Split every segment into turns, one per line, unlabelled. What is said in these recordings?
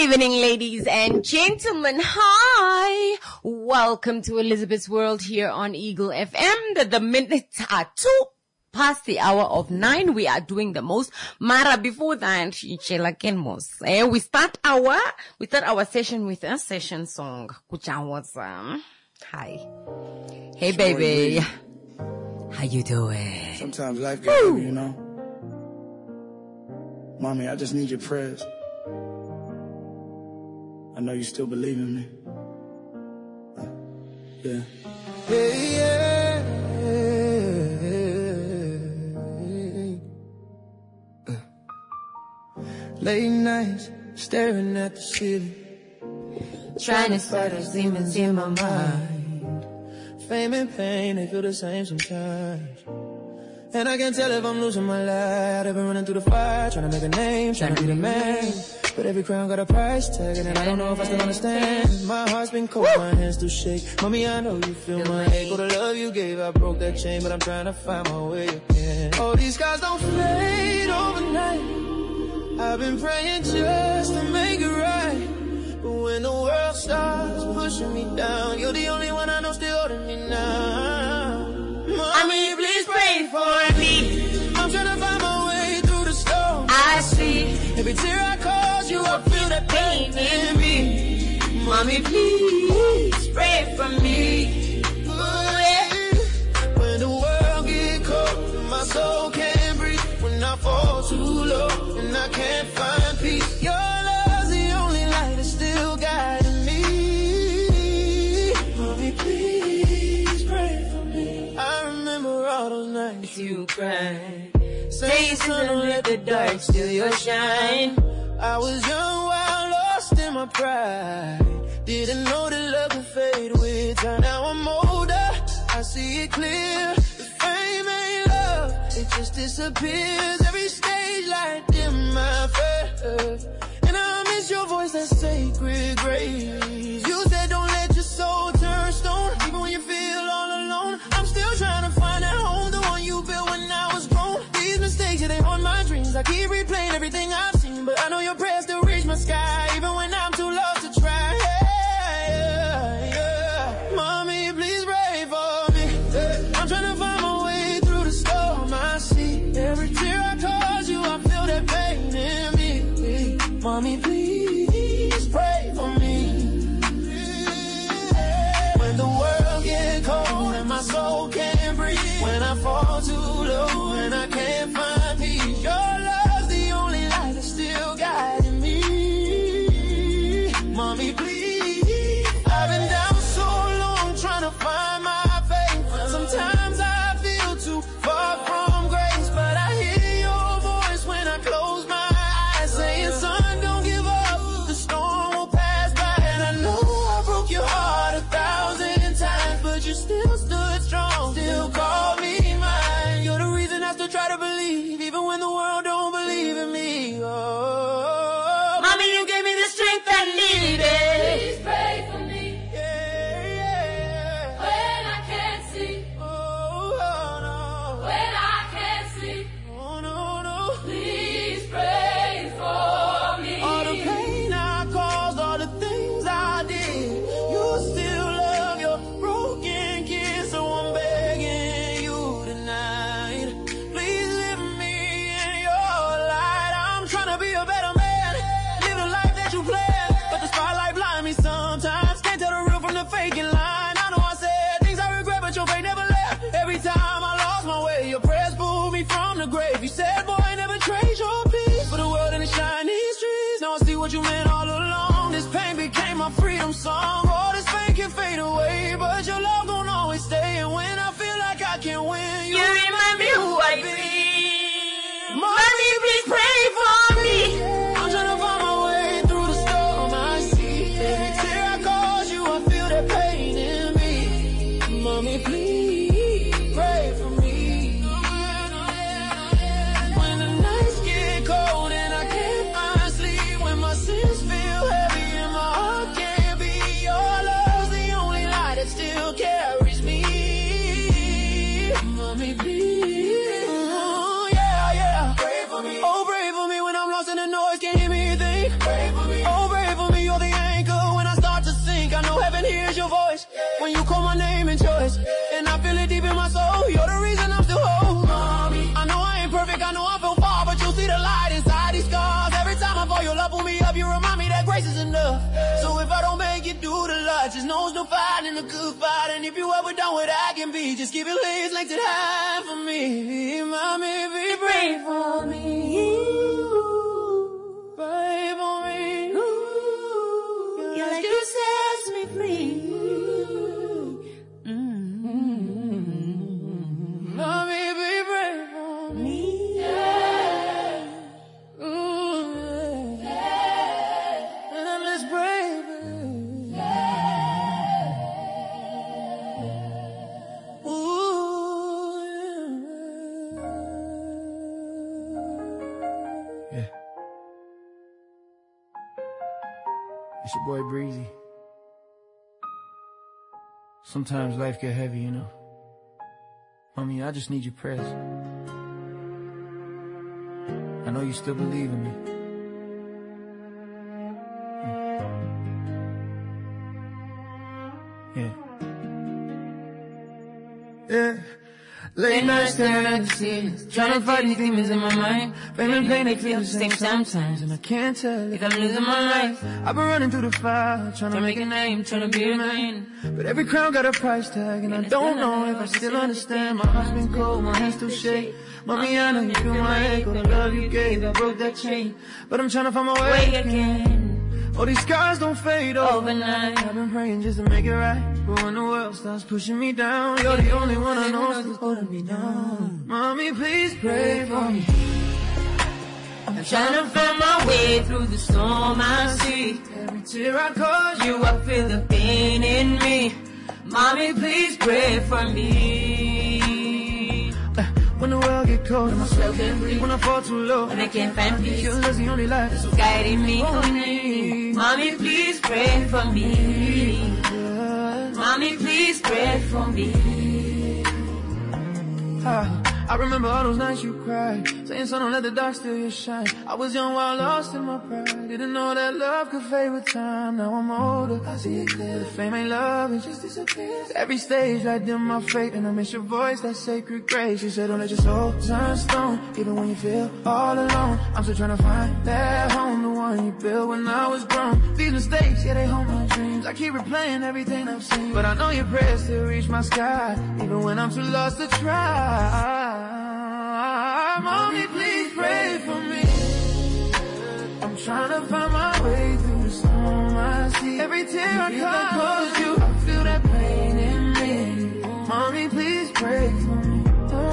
evening, ladies and gentlemen. Hi. Welcome to Elizabeth's World here on Eagle FM. The minutes are 2 past the hour of 9. We are doing the most. Mara, before that, we start our session with a session song. Hi. Hey, baby. How you doing?
Sometimes life gets heavy, you know. Mommy, I just need your prayers. I know you still believe in me. Yeah. Late nights, staring at the ceiling,
trying to fight those demons in my mind.
Fame and pain, they feel the same sometimes. And I can't tell if I'm losing my life. I've been running through the fire, trying to make a name, trying to be the man. But every crown got a price tag, and I don't know if I still understand. My heart's been cold, my hands still shake. Mommy, I know you feel my ache. All the love you gave, I broke that chain, but I'm trying to find my way again. All these scars don't fade overnight. I've been praying just to make it right. But when the world starts pushing me down, you're the only one I know still holding me now.
Mommy, please pray for me.
I'm trying to find my way through the storm.
I see
every tear I cause you, I feel that pain in me.
Mommy, please pray for me.
When the world get cold, my soul can't breathe. When I fall too low and I can't find peace, your love's the only light that's still guiding me. Mommy, please pray for me. I remember all those nights
you cried, say son, don't let the dark steal your shine.
I was young, wild, lost in my pride. Didn't know that love could fade with time. Now I'm older, I see it clear. The fame ain't love, it just disappears. Every stage light in my face, and I miss your voice, that sacred grace. You said don't let your soul turn stone, even when you feel all alone. I'm still trying to find that home, the one you built when I was grown. These mistakes, they haunt my dreams. I keep replaying everything I've seen, but I know your prayers still reach my sky, even when I'm too lost to try. Mommy, please pray for me. I'm trying to find my way through the storm. I see every tear I cause you, I feel that pain in me. Mommy, please pray for me. When the world gets cold and my soul can't breathe, when I fall too low and I can't find peace, your love's the only light that's still guiding me. Mommy, please. I've been down so long trying to find my faith. Sometimes I feel too far from grace, but I hear your voice when I close my eyes, saying, son, don't give up, the storm will pass by. And I know I broke your heart 1,000 times, but you still stood strong, still called me mine. You're the reason I still try to believe, even when the world don't believe in me. Oh,
Mommy, you gave me the strength I needed.
Please pray for me.
yeah.
When I can't see,
Oh, no.
when I can't see,
Oh, no, no.
please pray for me.
All the pain I caused, all the things I did, you still love your broken kids, so I'm begging you tonight. Please lift me in your light. I'm trying to be a better man, live the life that you planned, but the spotlight blind me sometimes. Can't tell the real from the fake in line. I know I said things I regret, but your faith never left. Every time I lost my way, your prayers pulled me from the grave. You said, boy, never trade your peace for the world and the shiny streets. Now I see what you meant all along. This pain became my freedom song. All this pain can fade away, but your love gon' always stay. And when I feel like I can't win,
You remind me who I be. Mommy, please pray for me.
I'm trying to find my way through the storm. I see every tear I cause you, I feel that pain in me. Mommy, please pray for me. When the nights get cold and I can't find sleep, when my sins feel heavy and my heart can't beat, your love's the only light that still carries me. Mommy, please. Oh, yeah, yeah. Pray for me. Oh, pray for me. up, you remind me that grace is enough. So if I don't make it through the lot, just know it's no fight in a good fight. And if you ever done what I can be, just keep your legs lengthened high for me. Mommy, be pray for me. Pray for me. You're like you set me free. Mommy, be pray for me. Yeah. Ooh, yeah. And I'm just brave. Yeah. Ooh, yeah. Yeah. It's your boy Breezy. Sometimes life get heavy, you know. Mommy, I just need your prayers. I know you still believe in me. Yeah. Yeah. Late nights staring at the ceilings, trying to fight these demons in my mind. Pain and pain, they feel the same sometimes, and I can't tell if I'm losing my life. I've been running through the fire, trying to make a name, trying to be a man. But every crown got a price tag, and I don't know if I still understand. My heart's been cold, my hands still shake. Mommy, I know you feel my ache, all the love you gave, I broke that chain. But I'm trying to find my way again. All these scars don't fade overnight. I've been praying just to make it right, but when the world starts pushing me down, you're the only one I know who's holding me down. Mommy, please pray for me. I'm trying to find my way through the storm I see. Every tear I cause you, I feel the pain in me. Mommy, please pray for me. When the world get cold and my soul can't breathe, when I fall too low and I can't find peace, your love's the only light that's guiding me. Mommy, please pray for me. Mommy, please pray for me. I remember all those nights you cried, saying son, don't let the dark steal your shine. I was young while lost in my pride, didn't know that love could fade with time. Now I'm older, I see it clear, the fame ain't love, it just disappears. Every stage I dim my fate, and I miss your voice, that sacred grace. You said don't let your soul turn stone, even when you feel all alone. I'm still trying to find that home, the one you built when I was grown. These mistakes, yeah, they haunt my dreams. I keep replaying everything I've seen, but I know your prayers still reach my sky, even when I'm too lost to try. Mommy, please pray for me. I'm trying to find my way through the storm I see. Every tear I cause you, I feel that pain in me. Mommy, please pray for me.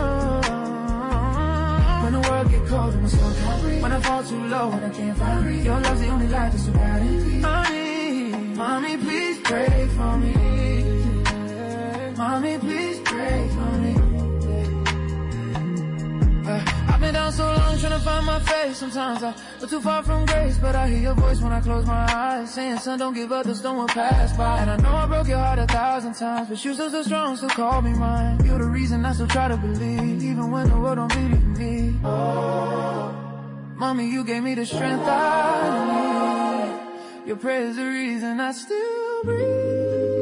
When the world get cold and the sun can't breathe, when I fall too low and I can't find breathe, your love's the only light that's guiding me. Mommy, please pray for me. Mommy, please pray for me. I've been down so long trying to find my face. Sometimes I go too far from grace, but I hear your voice when I close my eyes, saying son, don't give up, the storm will pass by. And I know I broke your heart 1,000 times, but you still so strong, so call me mine. You're the reason I still try to believe, even when the world don't believe in me. Oh, mommy, you gave me the strength I need. Your prayer's the reason I still breathe.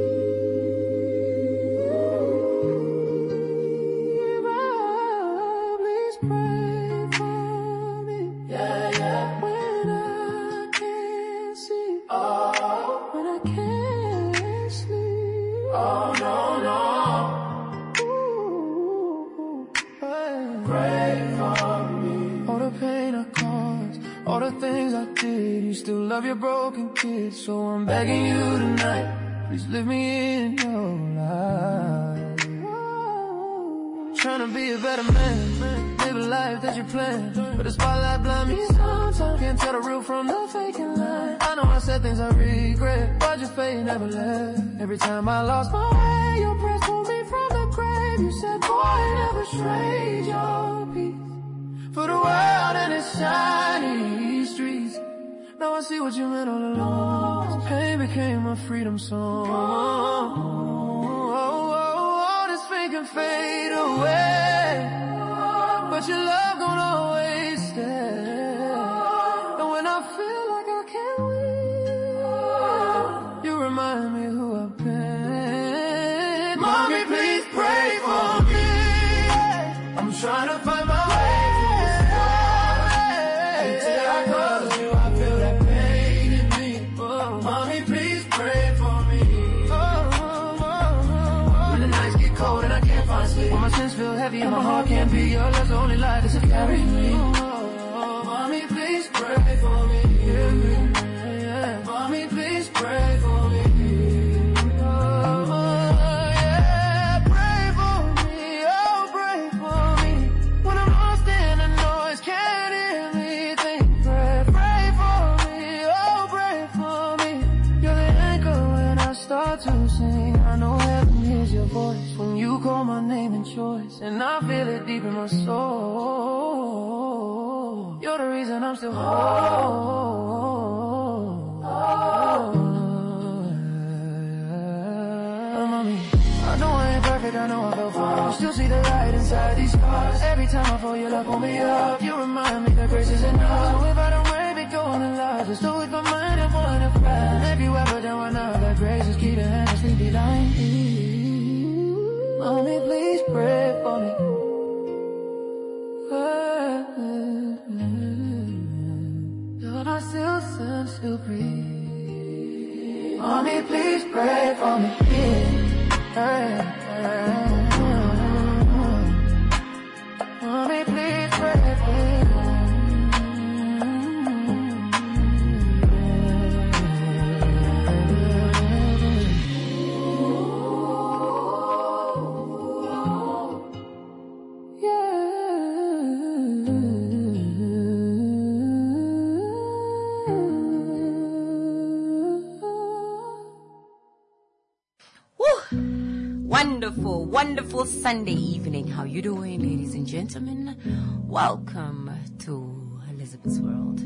All the things I did, you still love your broken kids. So I'm begging you tonight, please live me in your life. Trying to be a better man, live a life that you plan, but the spotlight blind me sometimes. Can't tell the real from the fake in line. I know I said things I regret, but your faith never left. Every time I lost my way, your prayers pulled me from the grave. You said, boy, never trade your peace for the world and its shiny streets. Now I see what you meant all along. Pain became a freedom song. All this fake can fade away, but your love gon' always stay. And when I feel like I can't win, you remind me who I've been. Mommy, please pray for me. I'm trying to find my way. Until I cause you, I feel that pain. and my heart can't be your love's the only light that's carry me. Mommy, please pray for me. Mommy, please pray for me. Yeah, pray for me, oh, pray for me. When I'm lost in the noise, can't hear me think. Pray for me, oh, pray for me. You're the anchor when I start to sing. I know heaven hears your voice when you call my name in choice, and I feel it deep in my soul. You're the reason I'm still whole. Mommy, I know I ain't perfect, I know I fell far. Still see the light inside these scars. Every time I fall, you love pull me up. You remind me that grace is enough. So if I don't wave it, going in love, just do it for mine and one of friends. If you ever done one out, that grace is keeping hands and sleepy line. Mommy, please pray for me. Lord, I still sense, still breathe. Mommy, please pray for me. Mommy, please pray for me.
Wonderful, wonderful Sunday evening. How you doing, ladies and gentlemen? Welcome to Elizabeth's World.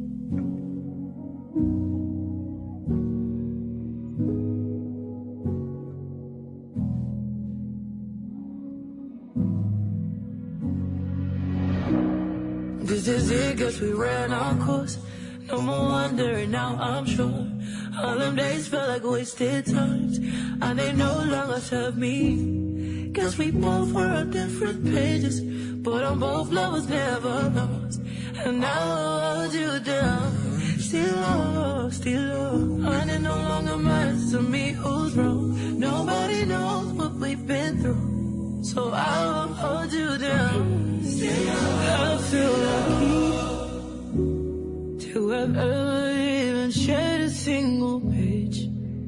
This is it, guess we ran our course. No more wondering, now I'm sure. All them days felt like wasted times, and they no longer serve me. Guess we both were on different pages, but on both lovers never lost. And now I hold you down, still lost. And it no longer matters to me who's wrong. Nobody knows what we've been through, so I'll hold you down. Still I feel lucky to have ever even shared a single page,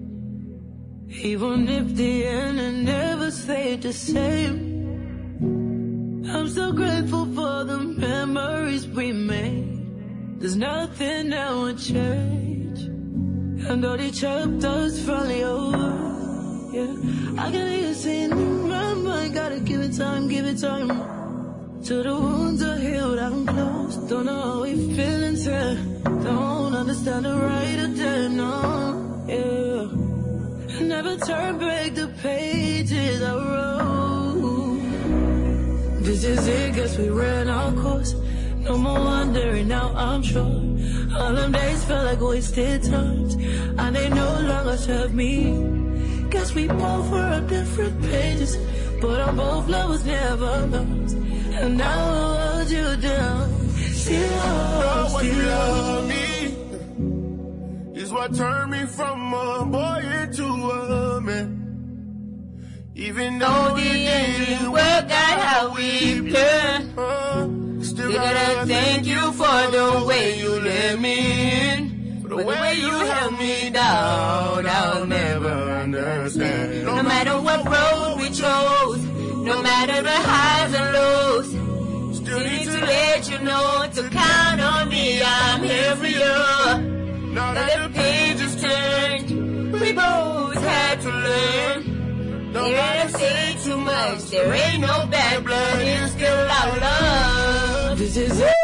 even if the ending never stayed the same. I'm so grateful for the memories we made. There's nothing that would change, and all the chapters finally over. Yeah, I can hear you saying in my mind, gotta give it time, till the wounds are healed, I'm close. Don't know how we feel inside, don't understand the right or the no. Yeah, never turn back the pages I wrote. This is it, guess we ran our course. No more wondering, now I'm sure. All them days felt like wasted times, and they no longer serve me. Guess we both were on different pages, but on both lovers never lost. And now I'll hold you down. Still lost,
what you love me is what turned me from a boy into a man. Even though the end didn't work out how we planned, still gotta thank you for the way you let me in. For the way you held me down, I'll never understand.
No matter what road we chose, no matter the highs and lows, still need to let you know to count on me. I'm here for you. Now that the pages turned, we both had to learn. Don't gotta say too much, there ain't no bad blood, it's still our love.
This is
it.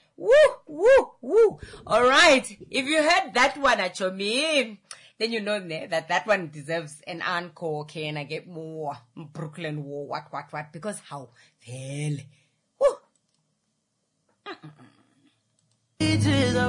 Woo. Alright, if you heard that one at your me, then you know that one deserves an encore. Can I get more Brooklyn War? What? Because how? Well. Woo.
This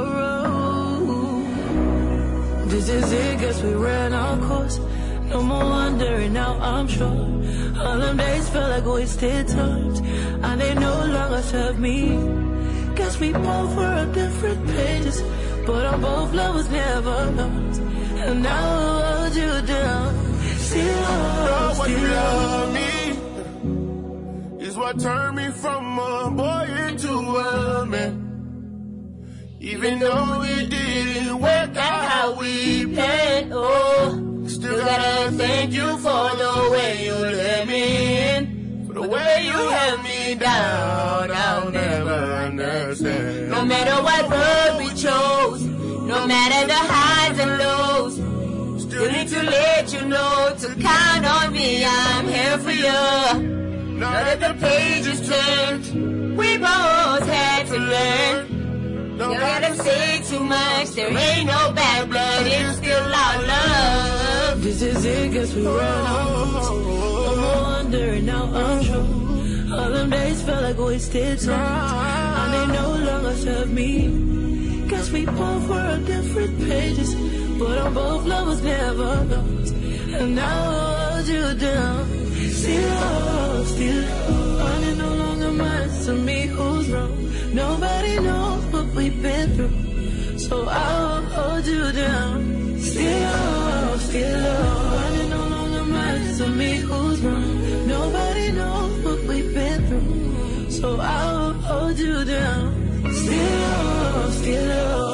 is it, guess we ran our course. No more wondering, now I'm sure. All them days felt like wasted times, and they no longer serve me. Guess we both were on different pages, but on both lovers never lost. And now I'll hold you down. Still lost,
what you love me is what turned me from a boy into a man. Even though it didn't work out how we planned, oh, still gotta thank you for the way you let me in, for the way you held me down. I'll never understand.
No matter what road we chose, no matter the highs and lows, still need to let you know to count on me. I'm here for you. Now that the page is turned, we both had to learn. Don't gotta say too much, there ain't no bad blood, it's still our love.
This is it, guess we run out. No more wondering, now I'm true. All them days felt like wasted time, and they no longer serve me. Guess we both were on different pages, but on both lovers never lost. And now I'll hold you down. Still, and it no longer matters to me who's wrong. Nobody knows what we've been through, so I'll hold you down. Still, and it no longer matters to me who's wrong. Nobody knows what we've been through, so I'll hold you down. Still.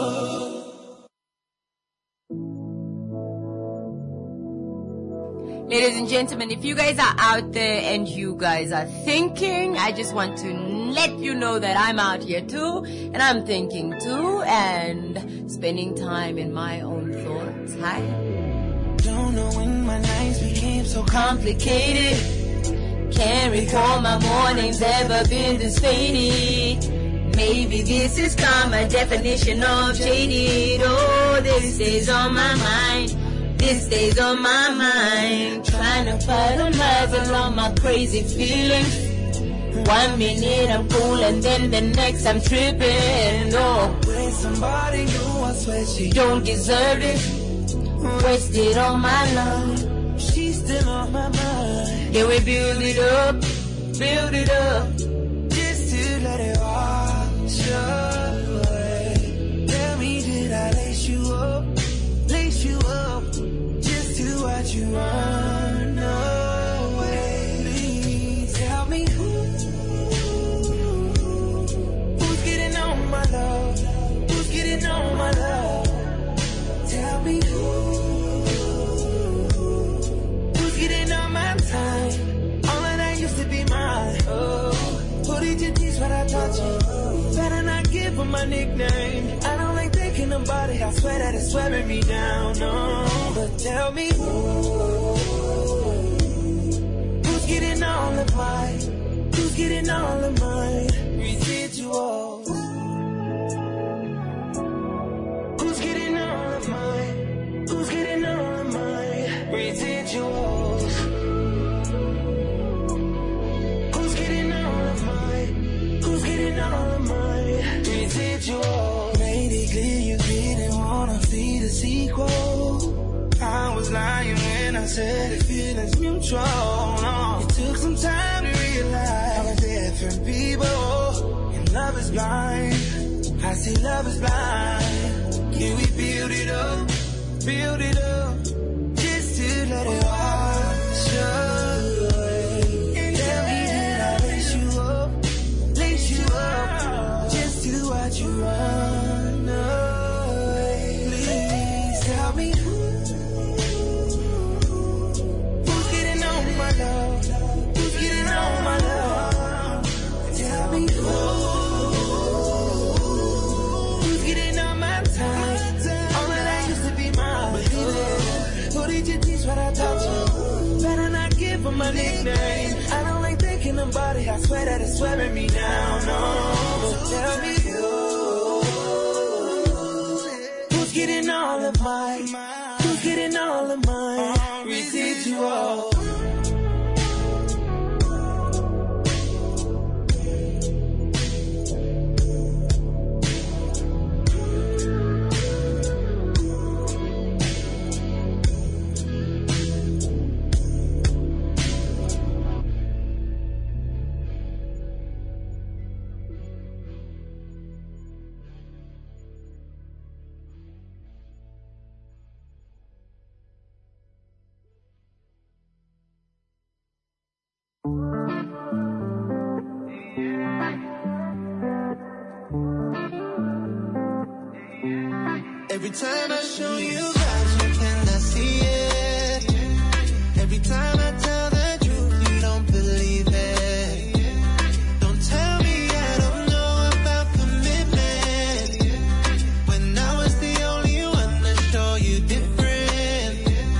Ladies and gentlemen, if you guys are out there and you guys are thinking, I just want to let you know that I'm out here too, and I'm thinking too, and spending time in my own thoughts. Hi.
Don't know when my nights became so
Complicated. Can't recall my mornings ever been this faded. Maybe this is karma, definition of jaded. Oh, this stays on my mind. This stays on my mind. Trying to fight a muzzle on my crazy feelings. 1 minute I'm cool and then the next I'm tripping. Oh,
with somebody new, I swear she
don't deserve it. Wasted all my love.
She's still on my mind.
Can we build it up? Build it up.
Just to let it wash away. Tell me, did I lace you up? Lace you up just to watch you run away. Please tell me who's getting on my love? Who's getting on my love? Tell me who's getting on my time? All of that used to be mine. Oh, put it to these what I taught you. Better not give her my nickname. I don't like thinking about it. I swear that it's wearing me down. No, but tell me who's getting all of mine? Who's getting all of mine? Residuals. Who's getting all of mine? Who's getting all of mine? Residuals. Who's getting all of mine? Who's getting all of mine? Residuals. Made it clear you didn't wanna see the sequel. I was lying when I said the feelings mutual. No. It took some time to realize we're different people. And love is blind. I see love is blind. Can we build it up? Build it up. Just to let it wash away. And tell me, did I lace you up? Lace you up just to watch you run away. Please tell me who's getting on my love? Who's getting on my love? Tell me who's getting on my time? All of that used to be mine. Put it to teach what I taught you. Better not give her my nickname. I don't like thinking about it. I swear that it's wearing me down. No, but tell me who's getting all of mine? Who's getting all of mine? Residual. Every time I show you vibes, you cannot see it. Every time I tell the truth, you don't believe it. Don't tell me I don't know about commitment, when I was the only one to show you different.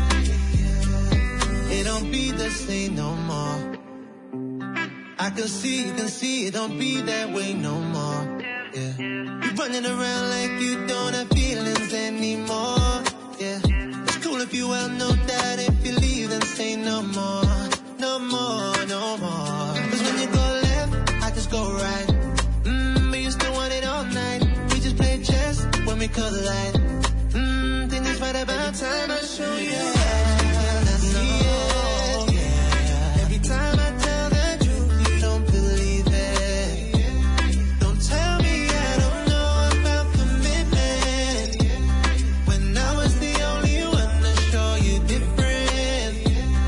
It don't be the same no more. I can see, you can see, it don't be that way no more. Yeah, you're running around like you don't have feelings anymore. Yeah, it's cool if you out, no doubt. If you leave, then say no more, no more, no more. Cause when you go left, I just go right. But you still want it all night. We just play chess when we collide. Think it's right about time I show you that you cannot see it. Yeah. Every time I tell the truth, you don't believe it. Don't tell me I don't know about commitment, when I was the only one to show you different.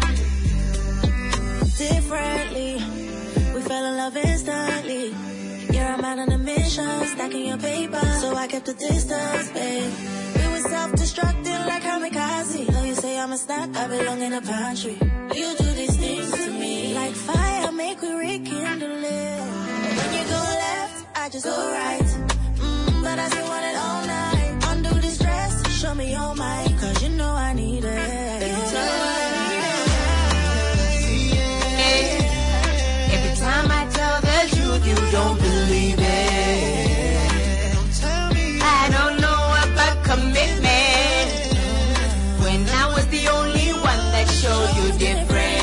Differently, we fell in love instantly. You're a man on a mission, stacking your paper, so I kept a distance, babe. We were self-destructing like kamikaze. Though you say I'm a snack, I belong in a pantry. You do these things to me like fire, make we rekindle it. When you go left, I just go right. But I still want it all night. Undo the stress, show me your mind, cause you know I need it.
Every time I tell the truth, you don't believe it.
Don't tell me
I don't know about commitment, when I was the only one that showed you different.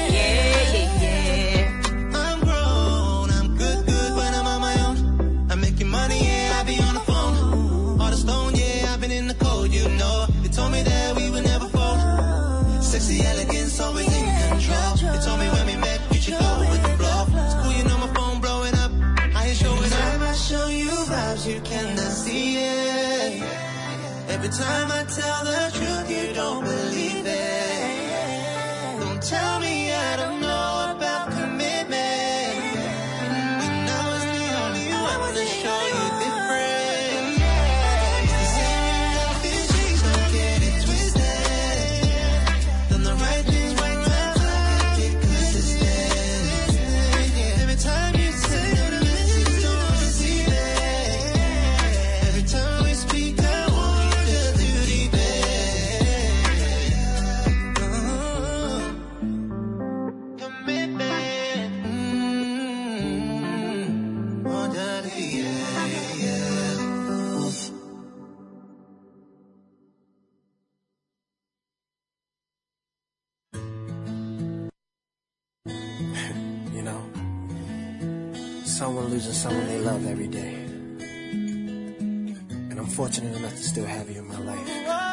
Yeah.
I'm grown, I'm good when I'm on my own. I'm making money, yeah, I be on the phone. All the stone, yeah, I've been in the cold, you know. They told me that we would never fold. Sexy elegance, always in control. They told me when we met, we should go with the flow. It's cool, you know my phone blowing up, I ain't showing up. Every time I show you vibes, you cannot see it. Every time I tell the truth, you don't believe it. Don't tell me I don't know about commitment, when I was the only one to show you different. The same selfish, don't get it twisted. Done the right things right now, I can get consistent. Every time you send a message, don't receive it. Every time we speak, I want you just to deep it. Commitment. Oh, daddy, yeah.
You know, someone losing someone they love every day. And I'm fortunate enough to still have you in my life.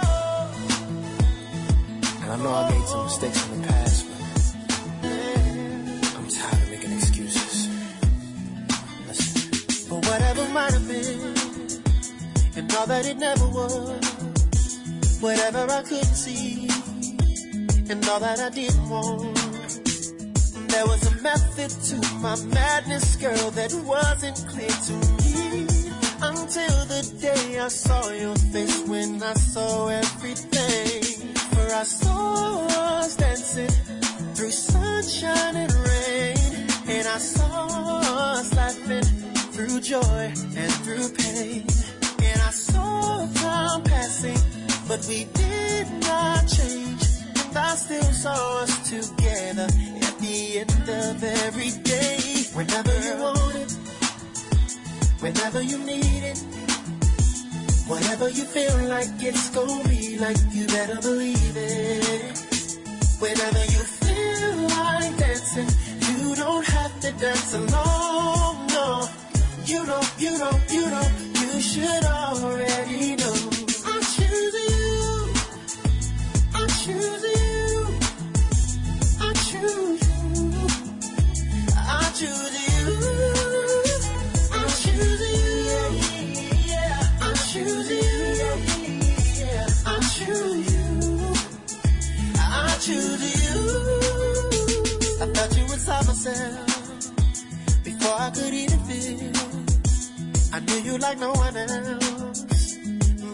And I know I made some mistakes in the past, but I'm tired of making excuses. Listen.
But whatever might have been, and all that it never was, whatever I couldn't see, and all that I didn't want, there was a method to my madness, girl, that wasn't clear to me, until the day I saw your face, when I saw everything. For I saw us dancing through sunshine and rain, and I saw us laughing through joy and through pain. And I saw time passing, but we did not change. And I still saw us together at the end of every day. Whenever you want it, whenever you need it, whatever you feel like it's gonna be like, you better believe it. Whenever you feel like dancing, you don't have to dance alone, no. You should already know. I'm choosing you, I'm choosing you, I choose you, I choose you, I'm choosing you, yeah, I'm choosing you, yeah, I'm choosing you, I choose you. I felt you inside myself before I could even feel. I knew you like no one else,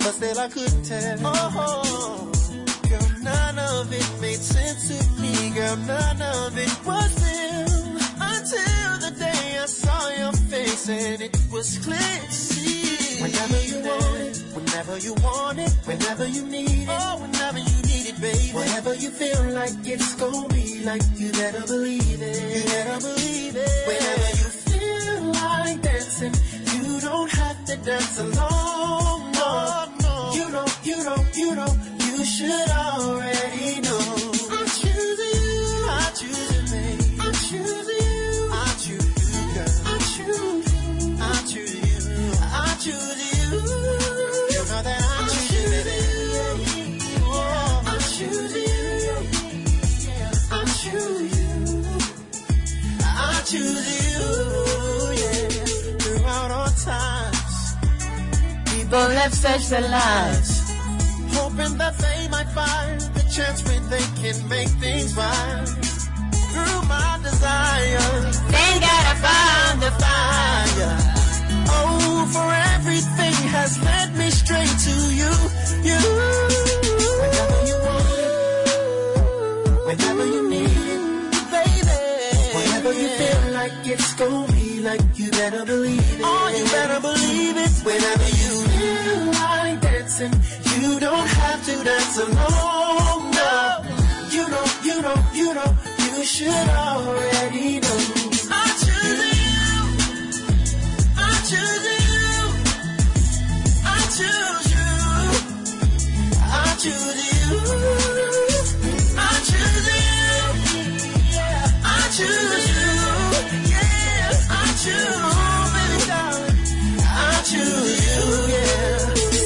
but still I couldn't tell. Oh, girl, none of it made sense to me. Girl, none of it was real until the day I saw your face and it was clear to see. Whenever you want it, whenever you want it, whenever you need it, oh, whenever you need it, baby. Whenever you feel like it's gonna be like, you better believe it. You better believe it. Whenever you feel like dancing, you don't have to dance alone. No, no. You should already know. I'm choosing you. I choose you, baby. I'm choosing you. I choose you, girl. I choose you. I choose you. I choose you. You know that I choose you, baby. Oh, I choose you. I choose you. I choose you. Yeah. Throughout all times, people have searched their lives, hoping that they might find the chance where they can make things right. Through my desire, thank God I found the fire. Oh, for everything has led me straight to you. Whenever you want it, whenever you need it, baby. Whenever you feel like it's gonna be like, you better believe it. Oh, you better believe it. Whenever you feel like dancing, you don't have to dance alone. No, you should already know. I choose you. I choose you. I choose you. I choose you. I choose you. Yeah, I choose you. Yeah, I choose, baby darling. I choose you. Yeah.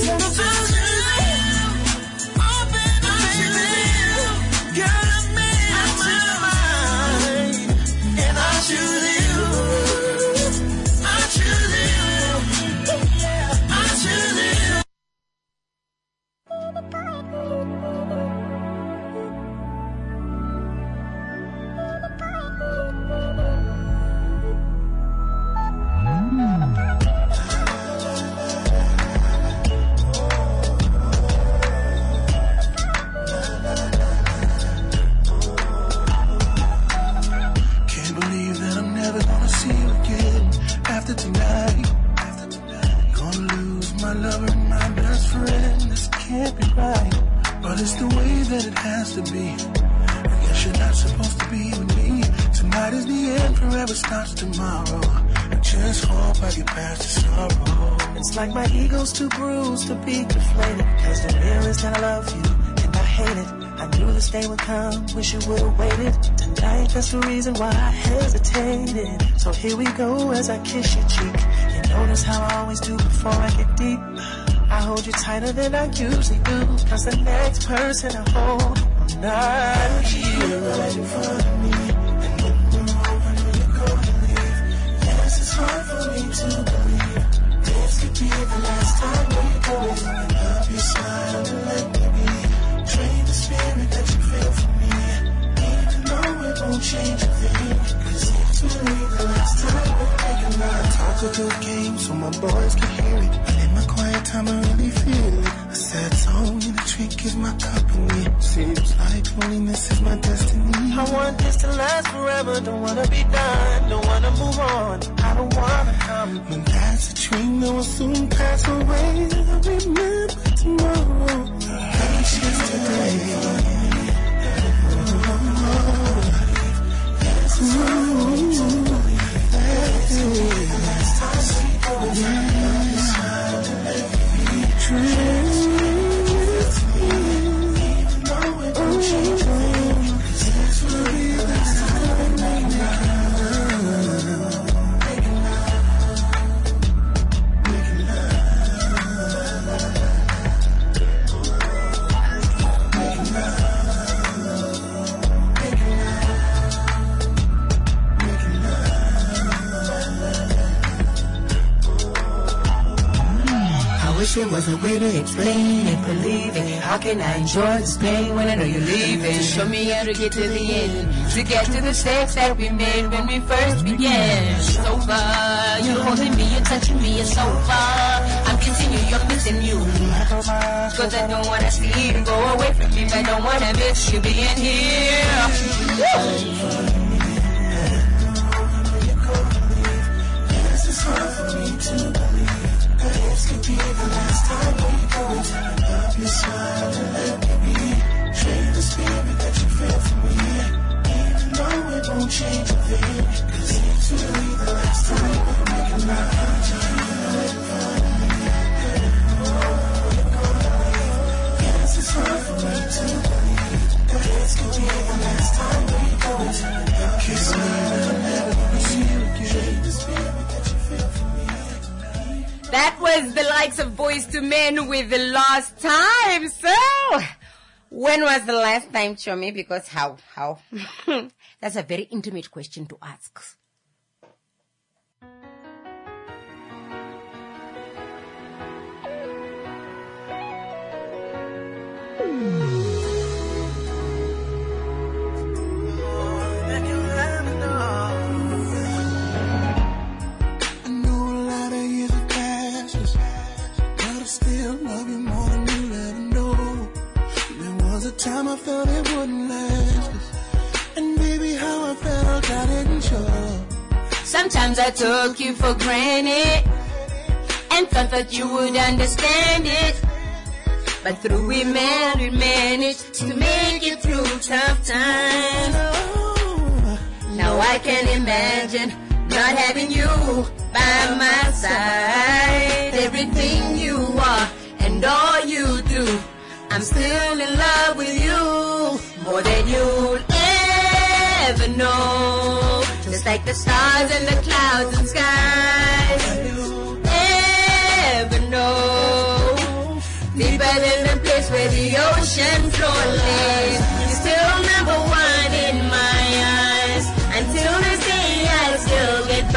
Like my ego's too bruised to be deflated, cause the real that I love you and I hate it. I knew this day would come, wish you would've waited. Tonight, that's the reason why I hesitated. So here we go as I kiss your cheek. You notice how I always do before I get deep. I hold you tighter than I usually do, cause the next person I hold, I'm not here right in front of me. And when we're over, I know you're gonna leave. Yes, it's hard for me to believe this could be the last time we go. Open up your smile and let me be. Train the spirit that you feel for me. Need to know it won't change a thing, cause it's really the last time we're making love. I talk a good game so my boys can hear it, but in my quiet time I really feel it. A sad song and a drink is my company. Seems like loneliness is my destiny. I want this to last forever, don't wanna be done, don't wanna move on, I don't wanna come. When that's a dream that will soon pass away, I'll remember tomorrow. It's just today. there was a way to explain it, believe it. How can I enjoy this pain when I know you're leaving?
Show me how to get to the end, to get to the steps that we made when we first began. So far, you're holding me, you're touching me, you're so far. I'm kissing you, you're missing you. Cause I don't wanna see you go away from me, but I don't wanna miss you being here.
Yes, it's hard for me to believe that this could be the last time we go. Love your smile and let me be. Trade the spirit that you feel for me. Even though it won't change a thing, cause it's really the last time we're making love. Yes, it's hard for me to believe that this could be the last time we go. Kiss me and let me see you again. Trade the spirit that you feel for me.
That was the likes of Boys to Men with The Last Time. So, when was the last time, Chomi? Because how? That's a very intimate question to ask.
Time I felt it wouldn't last, and baby, how I felt I didn't show.
Sometimes I took you for granted and thought that you would understand it, but through we managed to make it through tough times. Now I can imagine not having you by my side. Everything you are and all you do, I'm still in love with you, more than you'll ever know. Just like the stars and the clouds and skies, you'll ever know. Deeper than the place where the ocean floor lays, you're still number one in my eyes. Until this day I still get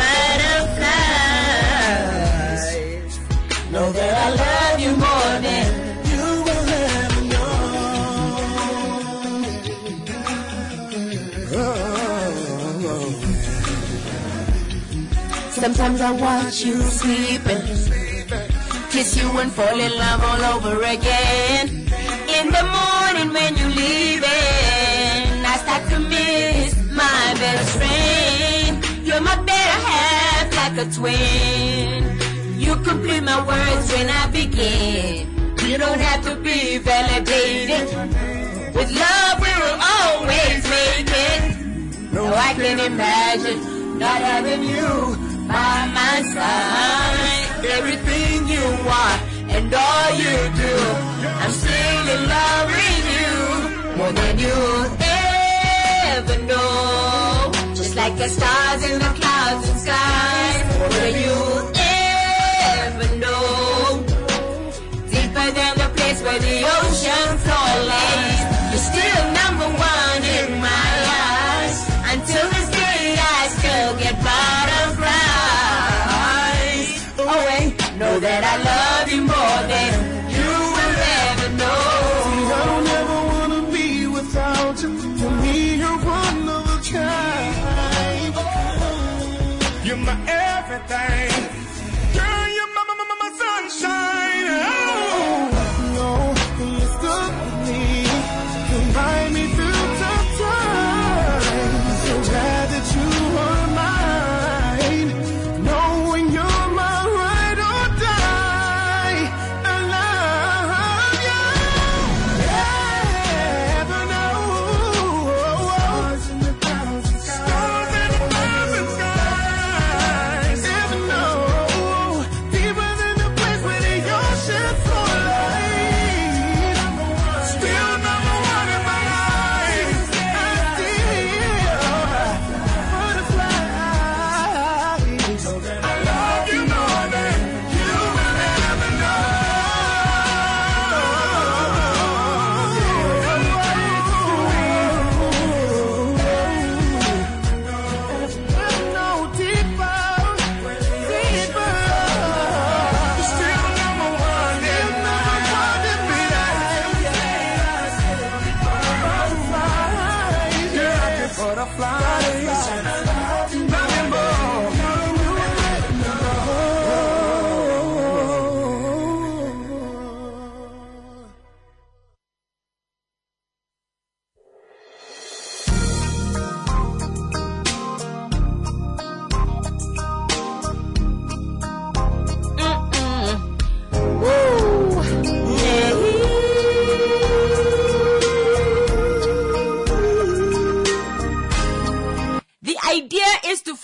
butterflies. Know that I love you more than sometimes I watch you sleeping, kiss you and fall in love all over again. In the morning when you leaving, I start to miss my best friend. You're my better half, like a twin. You complete my words when I begin. You don't have to be validated. With love we will always make it. No, I can imagine not having you by my side. Everything you want and all you do, I'm still in love with you, more than you'll ever know. Just like the stars in the clouds and skies, more than you'll ever know. Deeper than the place where the ocean floor lays, you're still number one in my eyes. Until this day I still get butterflies. Oh wait, know that I love you more than you will ever know.
See, I don't ever wanna be without you. For me, you're one of a kind.
You're my everything. Girl, you're my sunshine. Oh.
No, you're stuck with me. You ride me through tough times. So glad that you are mine. Knowing you're my ride or die. I love you. Never know. Stars in the clouds and skies.
Stars in the clouds and skies.
Never know.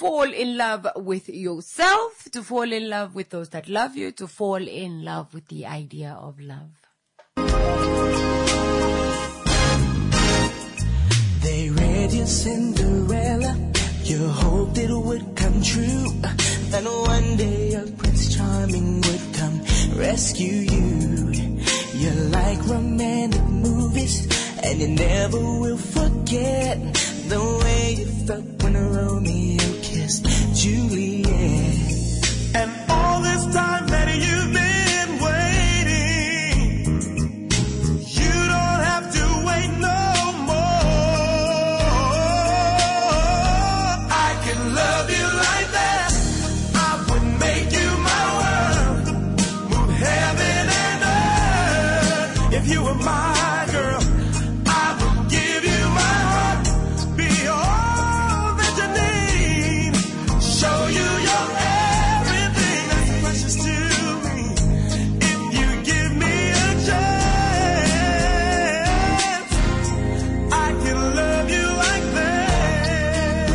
fall in love with yourself, to fall in love with those that love you, to fall in love with the idea of love.
They read your Cinderella, you hoped it would come true, and one day a Prince Charming would come rescue you. You like romantic movies, and you never will forget the way you felt when Romeo kissed Juliet.
And all this time that you've been waiting, you don't have to wait no more. I can love you like that. I would make you my world, move heaven and earth. If you were my girl, I would give you my heart, be all that you need, show you your everything that's precious to me. If you give me a chance, I can love you like that.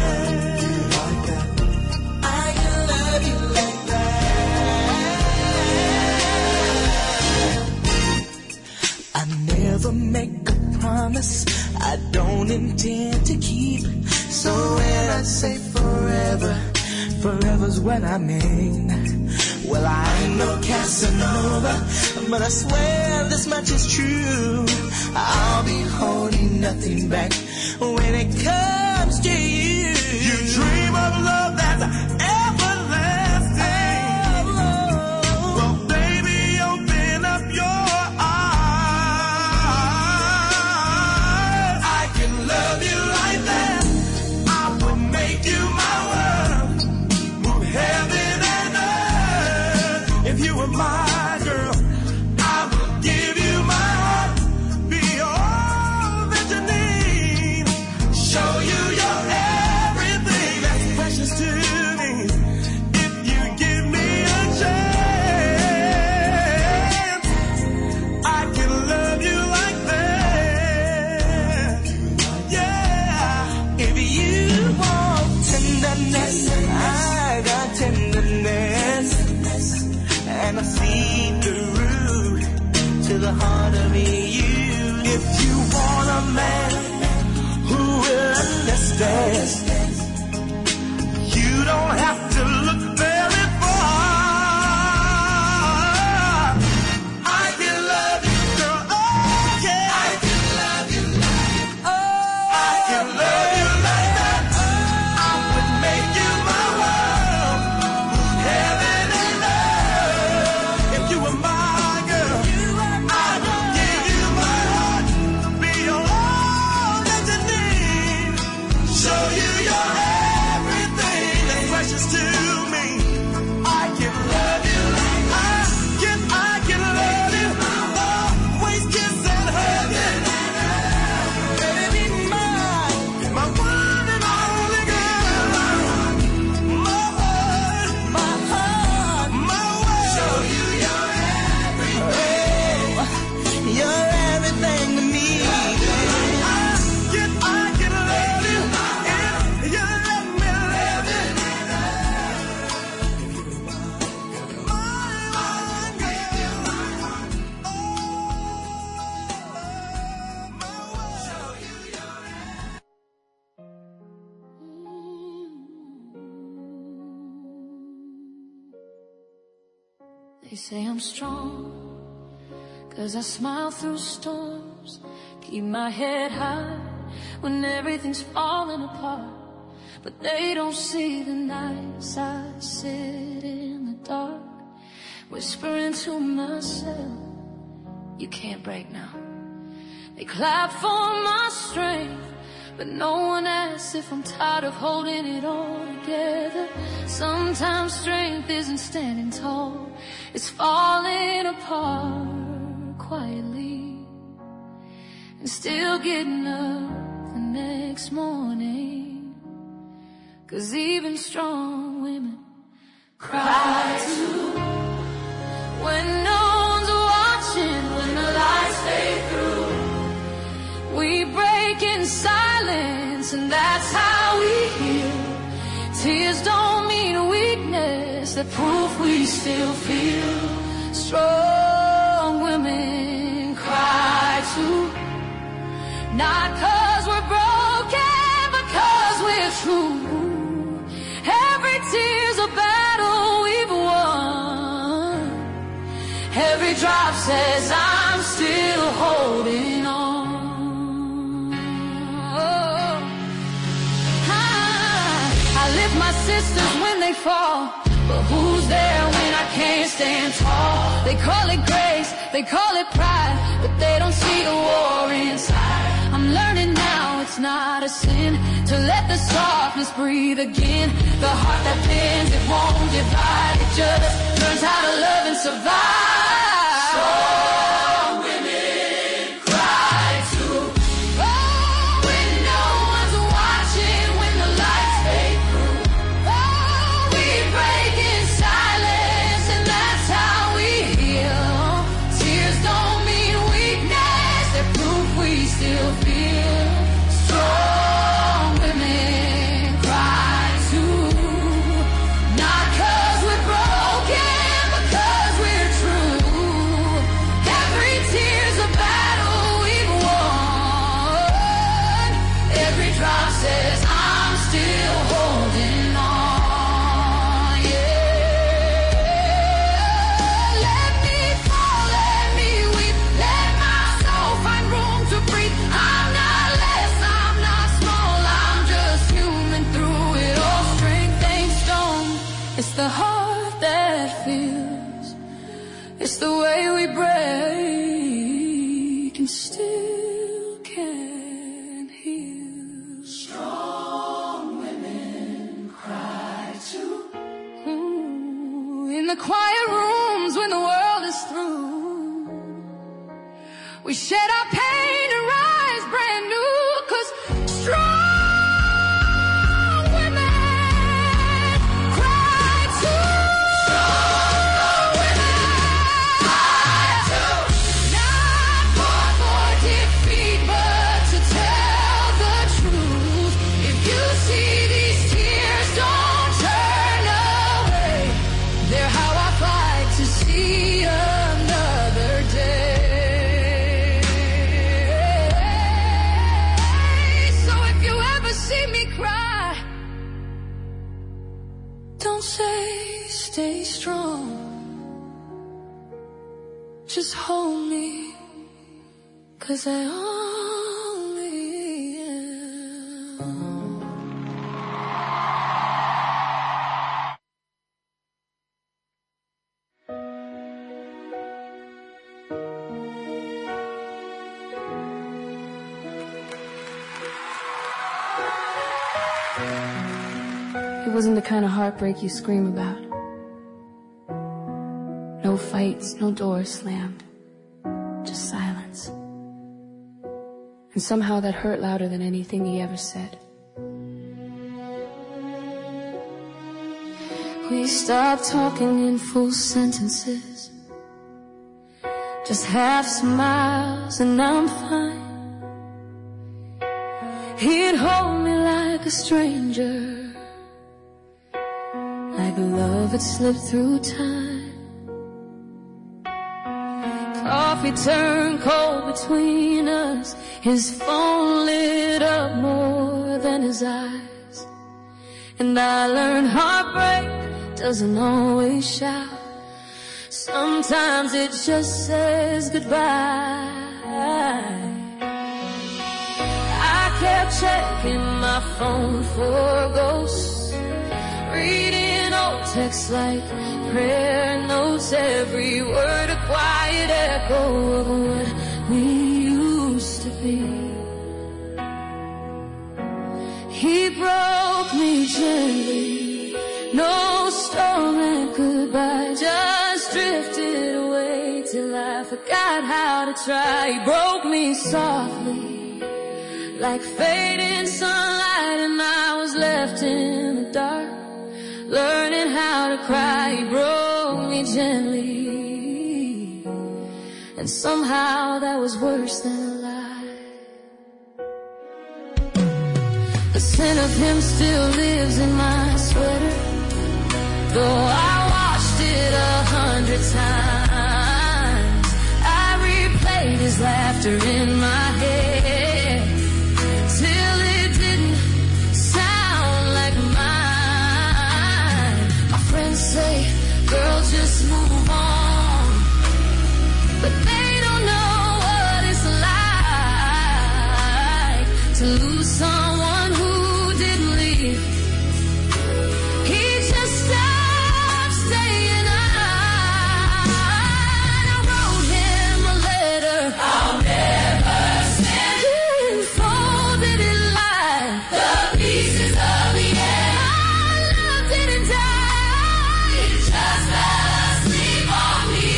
I can love you like that. I never make a promise I don't intend to keep. So when I say forever, forever's what I mean. Well, I ain't no Casanova, but I swear this much is true. I'll be holding nothing back when it comes to you.
You dream of love that's everlasting. Well, baby, open up your eyes. I can love you like that. I would make you my world, move heaven and earth. If you were my girl, I would give you my heart, be all that you need, show you your everything that's precious to me. If you give me a chance, I can love you like that. Yeah.
If you want tenderness, I got tenderness, and I see through to the heart of you.
If you want a man who will understand, you don't have to look very far. I can love you, girl. Oh, yeah. I can love you like, I can love you like that. I would make you my world, heaven and earth. If you were my girl, I would give you my heart, be all that you need, show you your everything that's precious to me. I can love you like I can love you, always kiss and hug you. Baby, be mine, my one and only girl, my heart, my world. Show you your everything.
You're everything to me.
I can love you if you let me love you.
They say I'm strong, 'cause I smile through storms, keep my head high when everything's falling apart. But they don't see the nights I sit in the dark, whispering to myself, you can't break now. They clap for my strength, but no one asks if I'm tired of holding it all together. Sometimes strength isn't standing tall, it's falling apart quietly and still getting up the next morning. 'Cause even strong women cry too when no one's watching, when the lights fade through. We break in silence, and that's how we heal. tears don't mean weakness, they're proof we still feel. Strong women cry too, not 'cause we're broken, but 'cause we're true. Every tear's a battle we've won. Every drop says I'm still holding on. Oh. I lift my sisters when they fall, but who's there when I can't stand tall? They call it grace, they call it pride, but they don't see the war inside. I'm learning now it's not a sin to let the softness breathe again. The heart that bends, it won't divide, it just learns how to love and survive. Strong women cry too. Oh, when no one's watching, when the lights fade through. Oh, we break in silence, and that's how we heal. Tears don't mean weakness, they're proof we still feel. Strong women cry too, not 'cause we're broken, but 'cause we're true. Every tear's a battle we've won. Every drop says I'm still holding on. Yeah. Let me fall, let me weep, let my soul find room to breathe. I'm not less, I'm not small, I'm just human through it all. Strength ain't stone, it's the heart that feels. It's the way we break and still can heal. Strong women cry too. In the quiet rooms when the world is through, we shed our pain and rise brand new, 'cause strong women cry too. Strong women cry too. Not for defeat, but to tell the truth. If you see these tears, don't turn away. They're how I fight to see another day. So if you ever see me cry, don't say stay strong. Just hold me, 'cause I only am. It wasn't the kind of heartbreak you scream about. No fights, no doors slammed, just silence. And somehow that hurt louder than anything he ever said. We stopped talking in full sentences, just half smiles, and now I'm fine. He'd hold me like a stranger, like love had slipped through time. Coffee turned cold between us, his phone lit up more than his eyes. And I learned heartbreak doesn't always shout. Sometimes it just says goodbye. I kept checking my phone for ghosts, reading old texts like prayer notes, every word a quiet echo of what we used to be. He broke me gently, no storm and goodbye, just drifted away till I forgot how to try. He broke me softly, like fading sunlight, and I was left in the dark, learning how to cry. He broke me gently, and somehow that was worse than a lie. The scent of him still lives in my soul. Though I watched it 100 times, I replayed his laughter in my head till it didn't sound like mine. My friends say, girl, just move on, but they don't know what it's like to lose someone who didn't leave. He just stopped staying on. I wrote him a letter I'll never send. He folded it like the pieces of the end. Our love didn't die, it just fell asleep on me.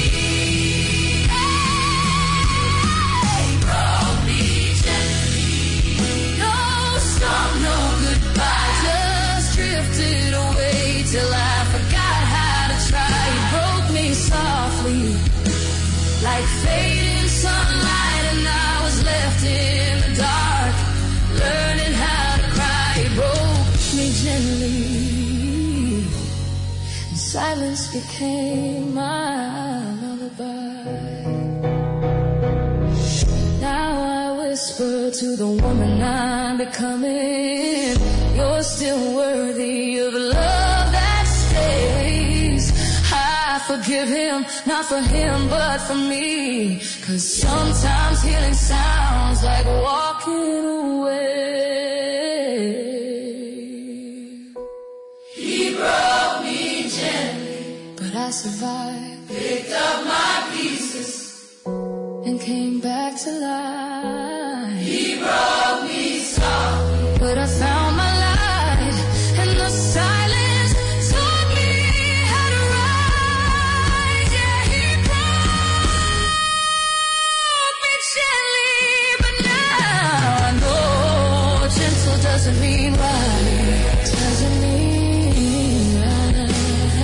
He broke me gently. No storm, no goodbye, just drifted away till I forgot how to try. He broke me softly, like fading sunlight, and I was left in the dark, learning how to cry. He broke me gently, and silence became my lullaby. Now I whisper to the woman I'm becoming, you're still worthy of love that stays. I forgive him, not for him, but for me. 'Cause sometimes healing sounds like walking away. He broke me gently, but I survived. Picked up my pieces and came back to life. He broke me softly, but I found my light, and the silence taught me how to rise. Yeah, he broke me gently, but now I know gentle doesn't mean right. Doesn't mean right.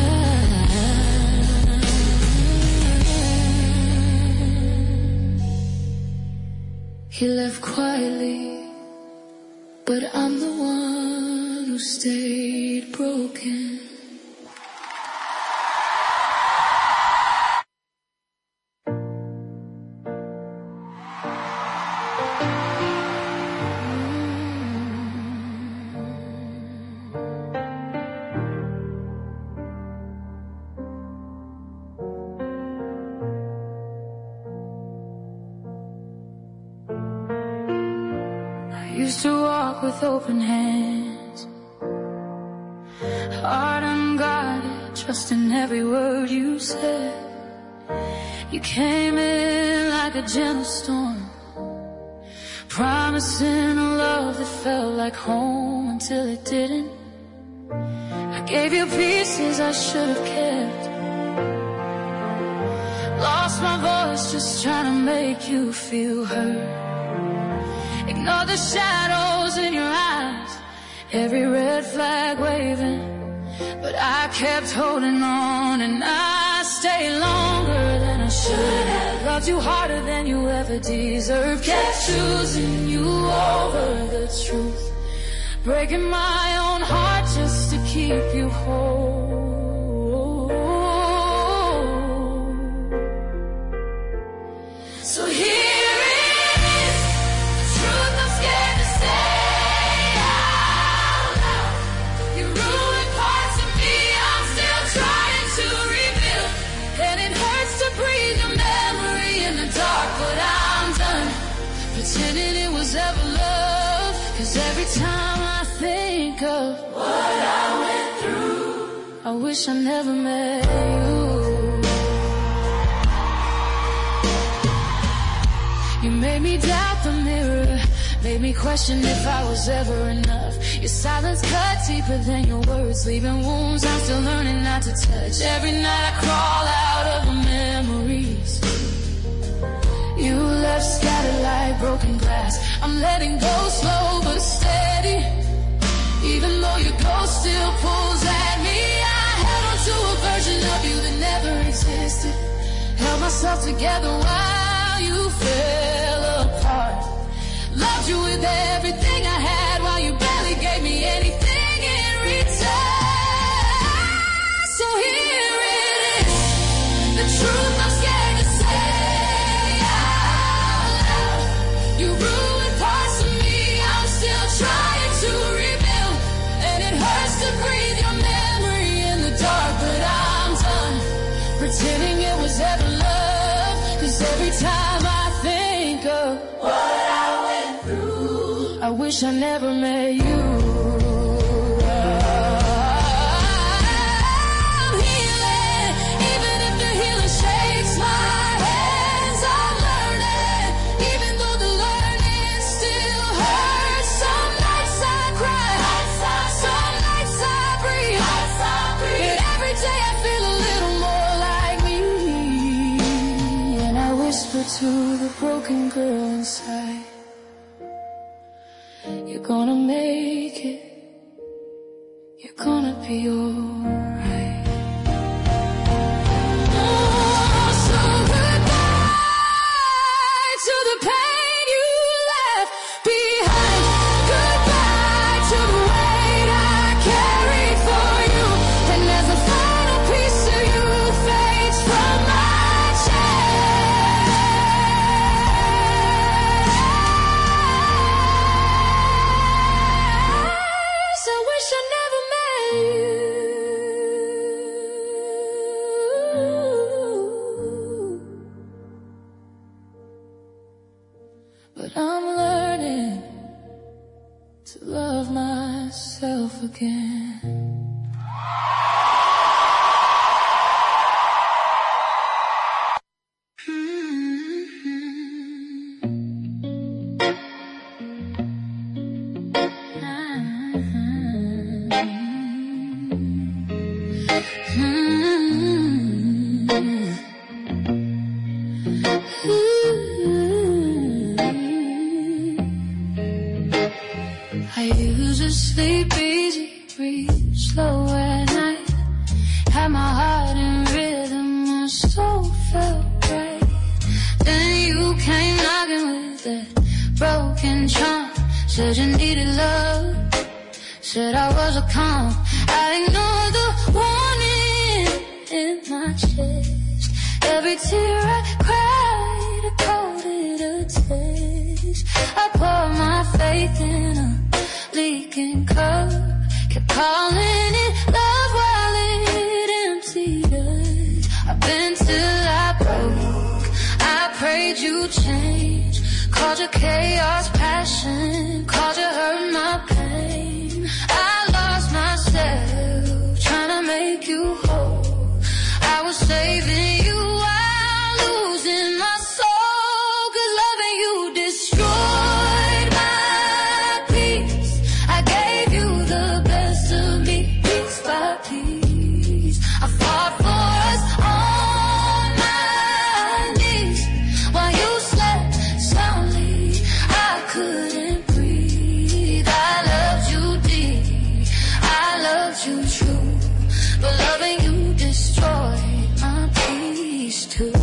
He left quietly, but I'm the one who stayed broken. Used to walk with open hands, heart unguarded, trusting every word you said. You came in like a gentle storm, promising a love that felt like home until it didn't. I gave you pieces I should have kept, lost my voice just trying to make you feel heard. Ignore the shadows in your eyes, every red flag waving, but I kept holding on, and I stayed longer than I should have. Loved you harder than you ever deserved, kept choosing you over the truth, breaking my own heart just to keep you whole. So here pretending it was ever love, 'cause every time I think of what I went through, I wish I never met you. You made me doubt the mirror, made me question if I was ever enough. Your silence cut deeper than your words, leaving wounds I'm still learning not to touch. Every night I crawl out of the memories you left scattered like broken glass. I'm letting go slow but steady, even though your ghost still pulls at me. I held on to a version of you that never existed, held myself together while you fell apart. Loved you with everything I had while you barely gave me anything in return. So I wish I never met you. I'm healing, even if the healer shakes my hands. I'm learning, even though the learning still hurts. Some nights I cry, some nights I breathe, but every day I feel a little more like me. And I whisper to the broken girl inside, you're gonna make it, you're gonna be alright. Oh, so goodbye to the pain you left behind. Goodbye to the weight I carried for you. And as a final piece of you fades from my chest, I wish I never met you. But I'm learning to love myself again. I used to sleep easy, breathe slow at night. Had my heart in rhythm, my soul felt right. Then you came knocking with that broken charm. Said you needed love, said I was a calm. I ignored the warning in my chest. Every tear I cried, I called it a test. I poured my faith in a leaking cup, kept calling it love while it emptied us. I've been till I broke, I prayed you'd change. Called your chaos passion, called you hurt my pain. I lost myself, trying to make you whole. I was saving you while losing my soul, 'cause loving you destroyed my peace. I gave you the best of me, piece by piece. I fought for us on my knees while you slept soundly. I couldn't breathe. I loved you deep, I loved you true, but loving you destroyed my peace too.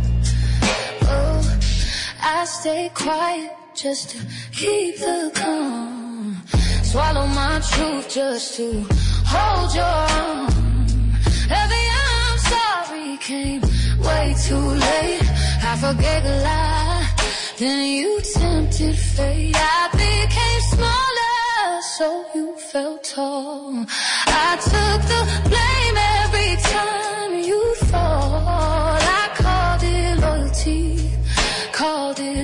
Oh, I stayed quiet just to keep the calm. Swallow my truth just to hold your arm. Every I'm sorry came way too late. I forgave a lie, then you tempted fate. I became smaller, so you felt tall. I took the blame every time you fall. I called it loyalty, called it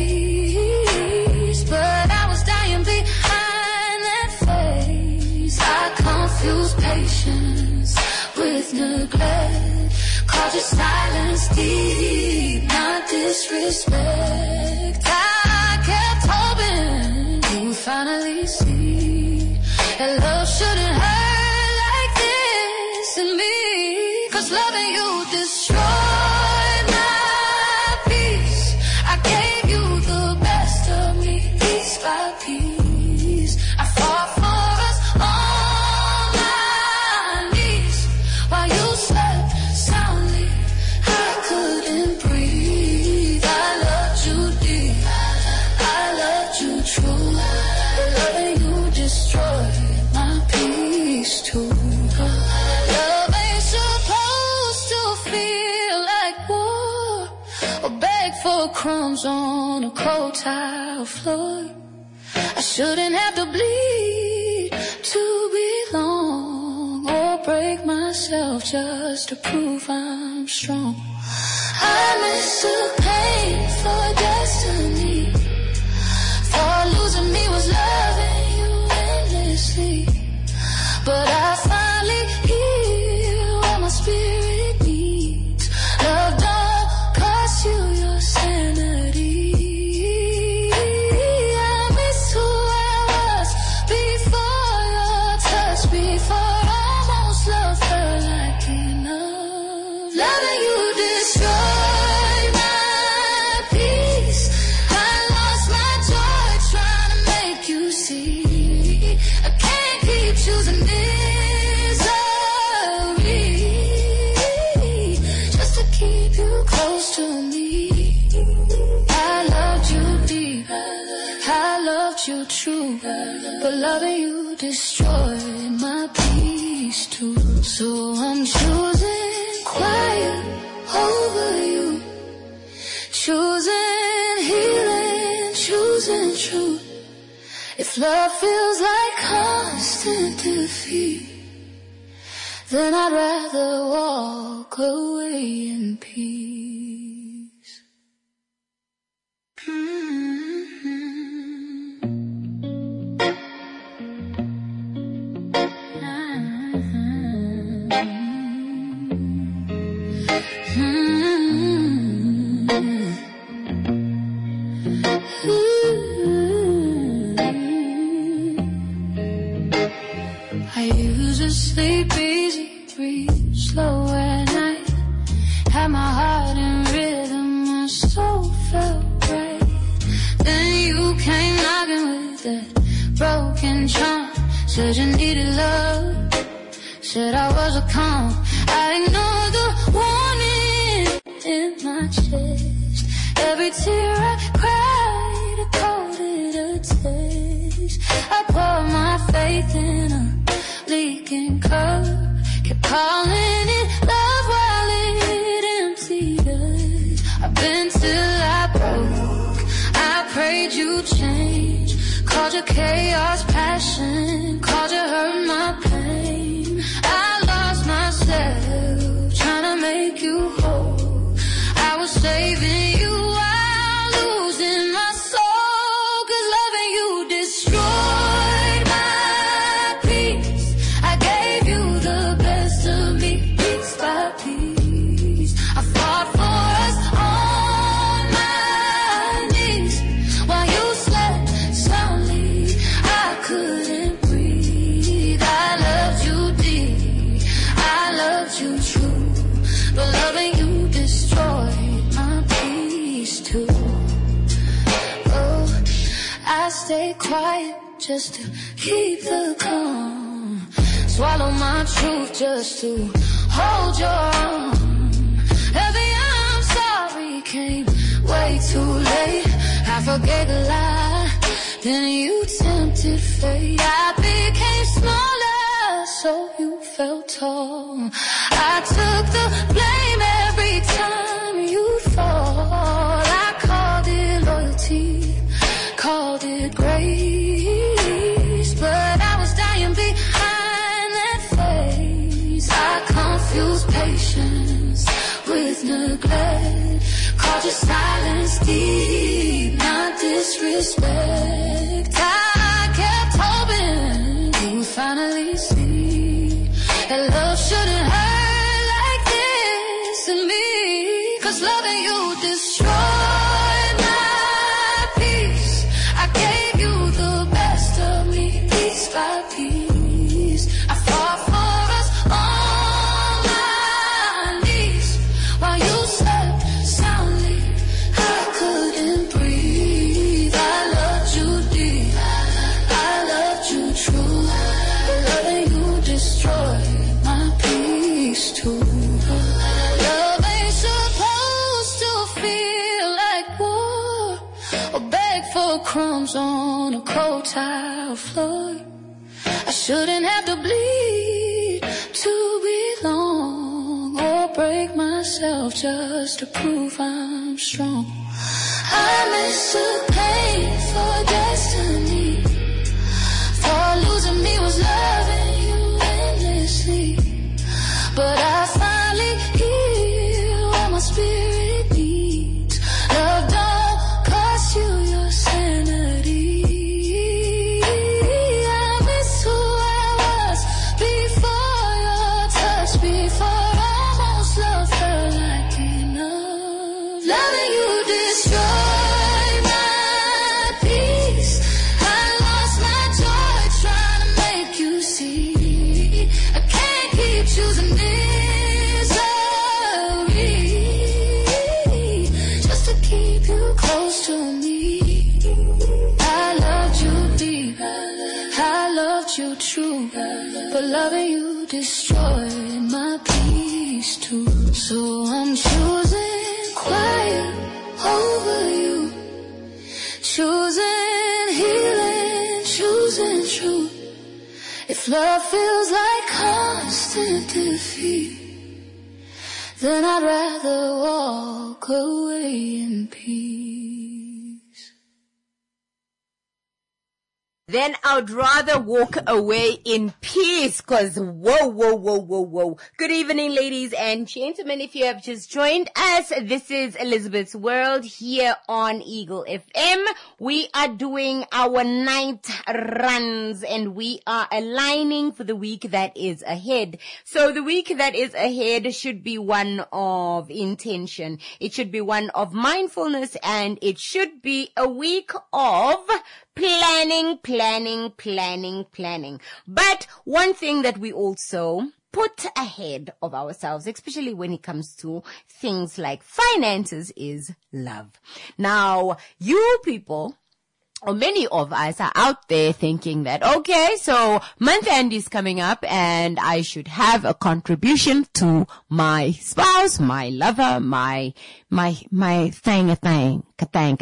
grace, but I was dying behind that face. I confused patience with neglect, called your silence deep, not disrespect. I kept hoping you would finally see that love shouldn't hurt like this in me, 'cause loving you destroyed my peace. I gave you the best of me, piece by piece. I fought for us on my knees while you slept soundly. I couldn't breathe. I loved you deep, I loved you true, but loving you destroyed my peace too. Love ain't supposed to feel like war, or beg for crumbs on a cold tile floor. I shouldn't have to bleed to belong, or break myself just to prove I'm strong. I miss the pain for destiny, for losing me was you true, but loving you destroyed my peace too. So I'm choosing quiet over you, choosing healing, choosing truth. If love feels like constant defeat, then I'd rather walk away in peace. I used to sleep easy, breathe slow at night. Had my heart in rhythm, my soul felt right. Then you came knocking with that broken charm. Said you needed love, said I was a calm. I ignored the warning in my chest. Every tear I cried, I called it a test. I poured my faith in a leaking cup, kept calling it love while it emptied us. I've been till I broke, I prayed you change. Called your chaos passion, called your hurt my pain. I lost myself, trying to make you whole. I was saving you while losing my soul, 'cause loving you destroyed my peace. I gave you the best of me, piece by piece. I fought for us on my knees while you slept soundly. I couldn't breathe. I loved you deep, I loved you true, but loving you destroyed my peace too. Oh, I stayed quiet just to keep the calm. Swallow my truth just to hold your arm. Every I'm sorry came way too late. I forgave the lie, then you tempted fate. I became smaller, so you felt tall. I took the blame every time you fall. I called it loyalty, called it grace, but I was dying behind that face. I confused patience with neglect, called your silence deep, not disrespect. I kept hoping you would finally see that love shouldn't hurt like this to me, 'cause loving you destroyed my peace. I gave you the best of me, piece by piece. I fought for us on my knees while you slept soundly. I couldn't breathe. I loved you deep, I loved you true, but loving you destroyed my peace too. Love ain't supposed to feel like war or beg for crumbs on a cold tile floor. I shouldn't have to bleed to belong or break myself just to prove I'm strong. I miss the pain for destiny. Thought losing me was loving you endlessly, but I finally hear what my spirit needs. Love don't cost you your sanity. I miss who I was before your touch, before almost love felt like enough. Loving you destroyed my peace. I lost my joy trying to make you see. I can't keep choosing misery just to keep you close to me. I loved you deep, I loved you true, but loving you destroyed my peace too. So I'm choosing quiet over you, choosing healing, If love feels like constant defeat, then I'd rather walk away in peace.
Then I'd rather walk away in peace, cause whoa. Good evening, ladies and gentlemen. If you have just joined us, this is Elizabeth's World here on Eagle FM. We are doing our night runs and we are aligning for the week that is ahead. So the week that is ahead should be one of intention. It should be one of mindfulness, and it should be a week of planning. But one thing that we also put ahead of ourselves, especially when it comes to things like finances, is love. Now, you people, or many of us, are out there thinking that, okay, so month end is coming up and I should have a contribution to my spouse, my lover, my thing.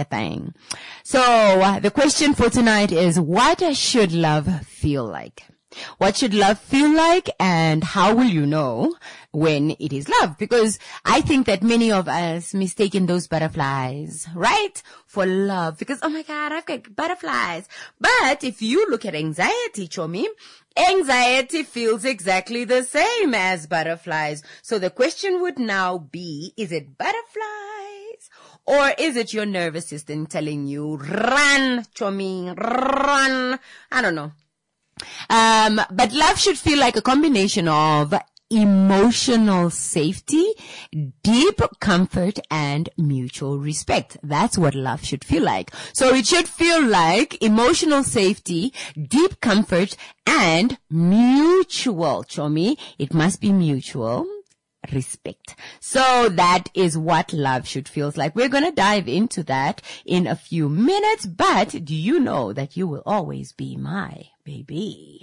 So the question for tonight is, what should love feel like? What should love feel like, and how will you know when it is love? Because I think that many of us mistaken those butterflies, right, for love. Because, oh my God, I've got butterflies. But if you look at anxiety, Chomi, anxiety feels exactly the same as butterflies. So the question would now be, is it butterflies? Or is it your nervous system telling you, run, Chomi, run? I don't know. But love should feel like a combination of emotional safety, deep comfort, and mutual respect. That's what love should feel like. So it should feel like emotional safety, deep comfort, and mutual, Chomi. It must be mutual respect. So that is what love should feel like. We're going to dive into that in a few minutes, but do you know that you will always be my baby?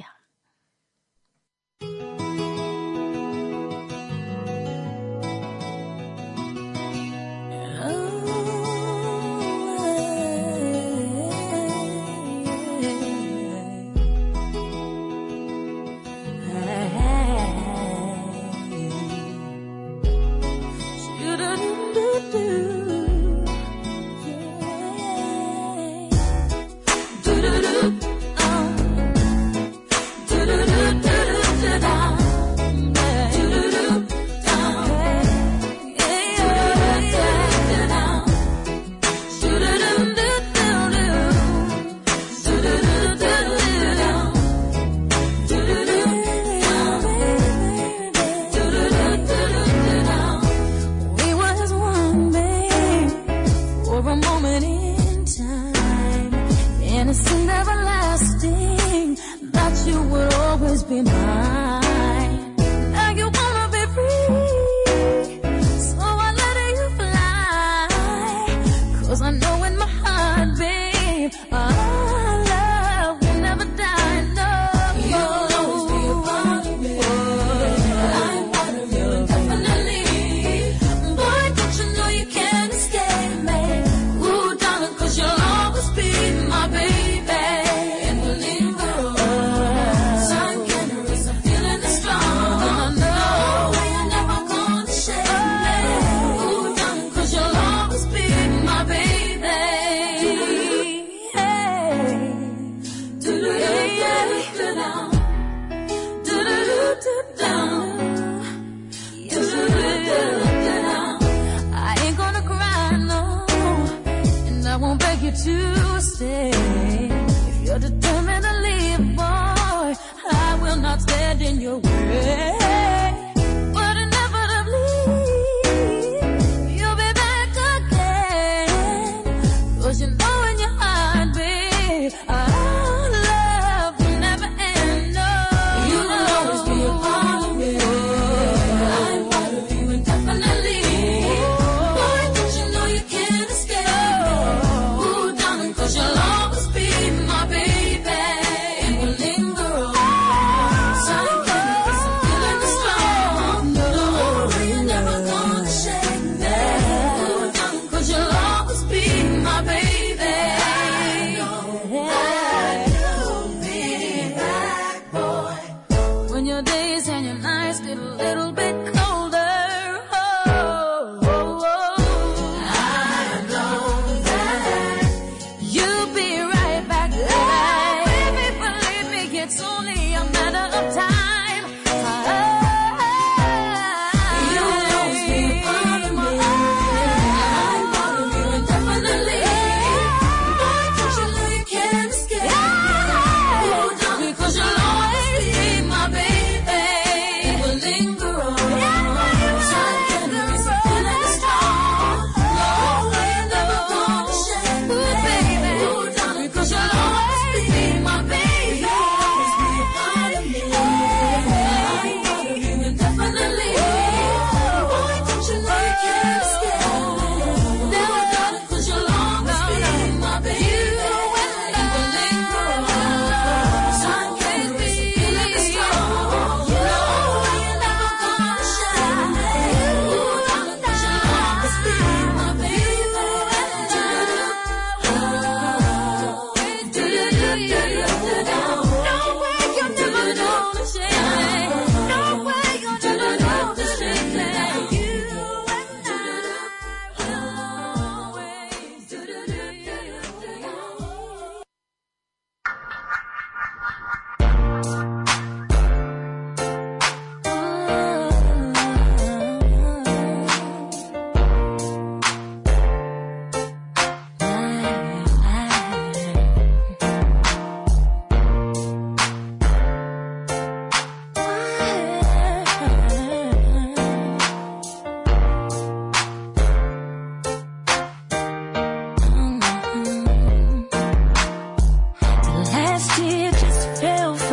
Be mine. Now you wanna be free, so I let you fly. 'Cause I know in my heart, babe, our love will never die. No, you'll always be a part of me. I'm part of you indefinitely. Boy, don't you know you can't escape me? Ooh, darling, 'cause you'll always be my baby. And we'll leave the road. Feeling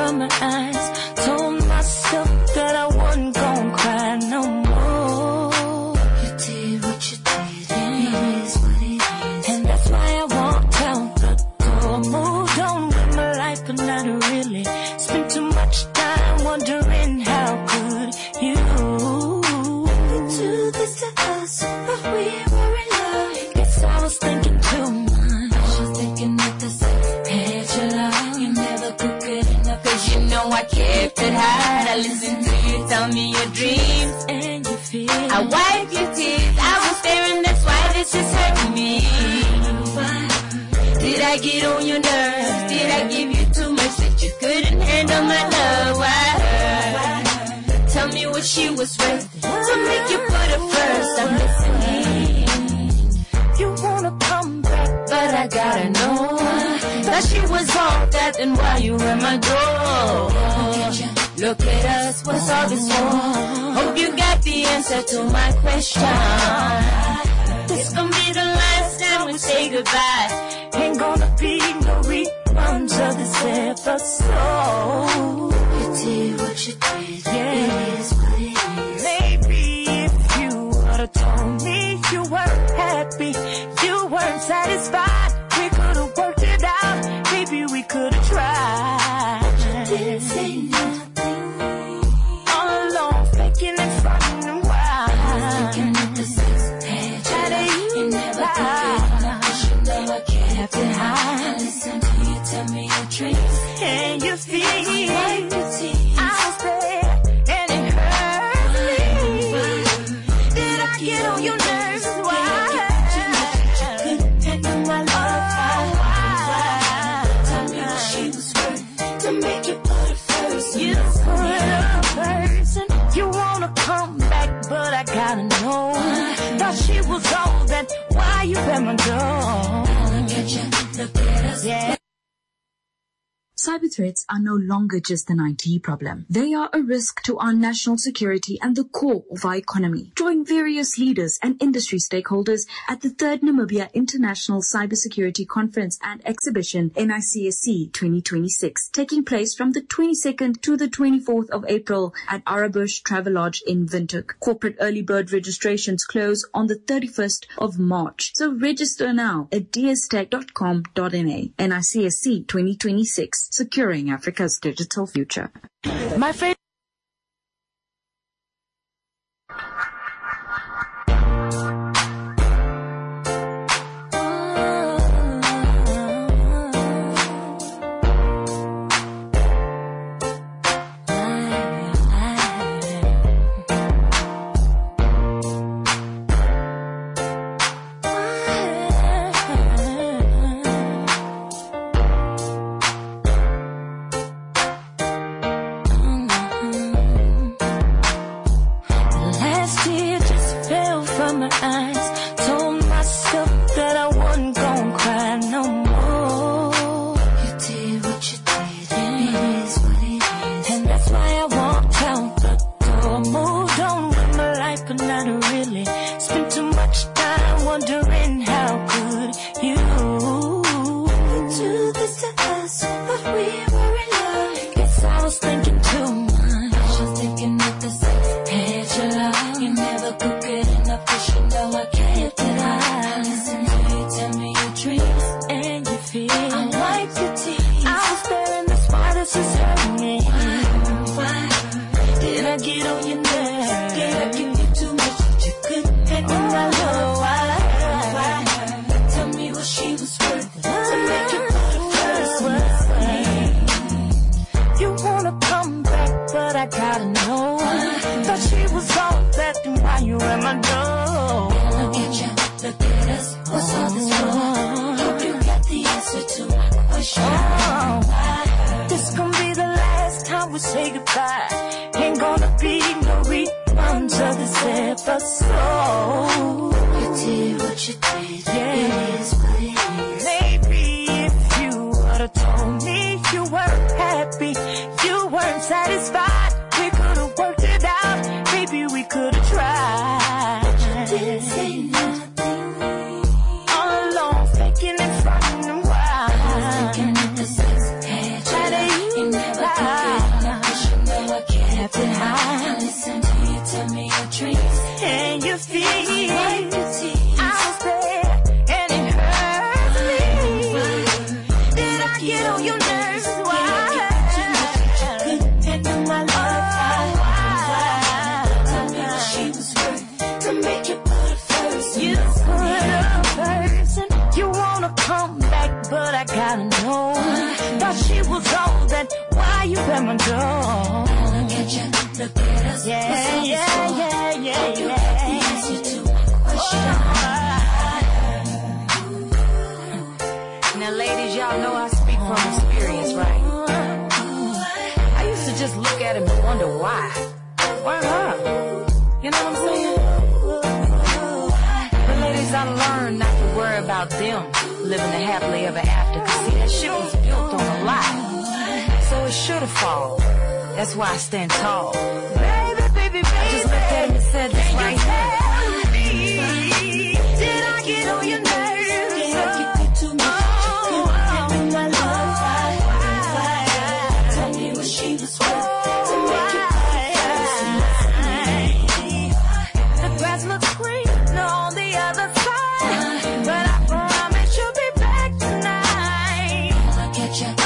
from my eyes. Told myself that I wasn't gonna cry no more. You did what you did, and it is what it is. And that's why I walked out the door. Moved on with my life, but not really. Spent too much time wondering how could you do this to us, but we were in love. Guess I was thinking too much. I was thinking that the sex had you love. You never could get enough, 'cause you know I kept it hard. I listened to you tell me your dreams and your fears. I wiped your tears, I was there, and that's why this is hurting me. Did I get on your nerves? Did I give you too much that you couldn't handle my love? Tell me what she was worth to make you put her first. I'm listening. You wanna come back, but I gotta know that she was all that, and why you at my door. Look at us, what's all this for? Hope you got the answer to my question. This gon' be the last time we say goodbye. Ain't gonna be no reruns of this episode. You did what you did, yeah. It is what it is. Maybe if you would've told me you weren't happy, you weren't satisfied, we could've worked it out. Maybe we could've tried. You didn't say nothing. All alone, faking and fronting and wild. Thinking that the sex had you never could get enough. You know I kept it high. I listened to you tell me your dreams and your fears. I was there and it hurt me. Did I get on your nerves? Why? Couldn't handle my love. Tell me what she was worth to make you put her first. You put her first, and you wanna come back, but I gotta know. Thought she was all that. Why you at my door? Look at you, look at us. Yeah.
Cyber threats are no longer just an IT problem. They are a risk to our national security and the core of our economy. Join various leaders and industry stakeholders at the 3rd Namibia International Cybersecurity Conference and Exhibition NICSC 2026, taking place from the 22nd to the 24th of April at Arabush Travelodge in Windhoek. Corporate early bird registrations close on the 31st of March. So register now at dstech.com.na. NICSC 2026. Securing Africa's digital future.
My friend.
You never
your nerves. Why? Couldn't handle my love. Tell me what she was worth to make you put her first. You put her first, and you wanna come back, but I gotta know. Thought she was all that. Why you at my door? Look at us. Yeah. Now, ladies, y'all know I speak from experience, right? I used to just look at him and wonder why. Why her? You know what I'm saying? But ladies, I learned not to worry about them living the happily ever after. Cause see, that shit was built on a lie. So it should've fallen. That's why I stand tall. Baby, I just looked at him and said this right here. Did I get on your nerves? Did I get you too much? Couldn't my love. Tell me what she was worth to make you the grass looks green on the other side, but I promise you'll be back tonight. I'll catch you.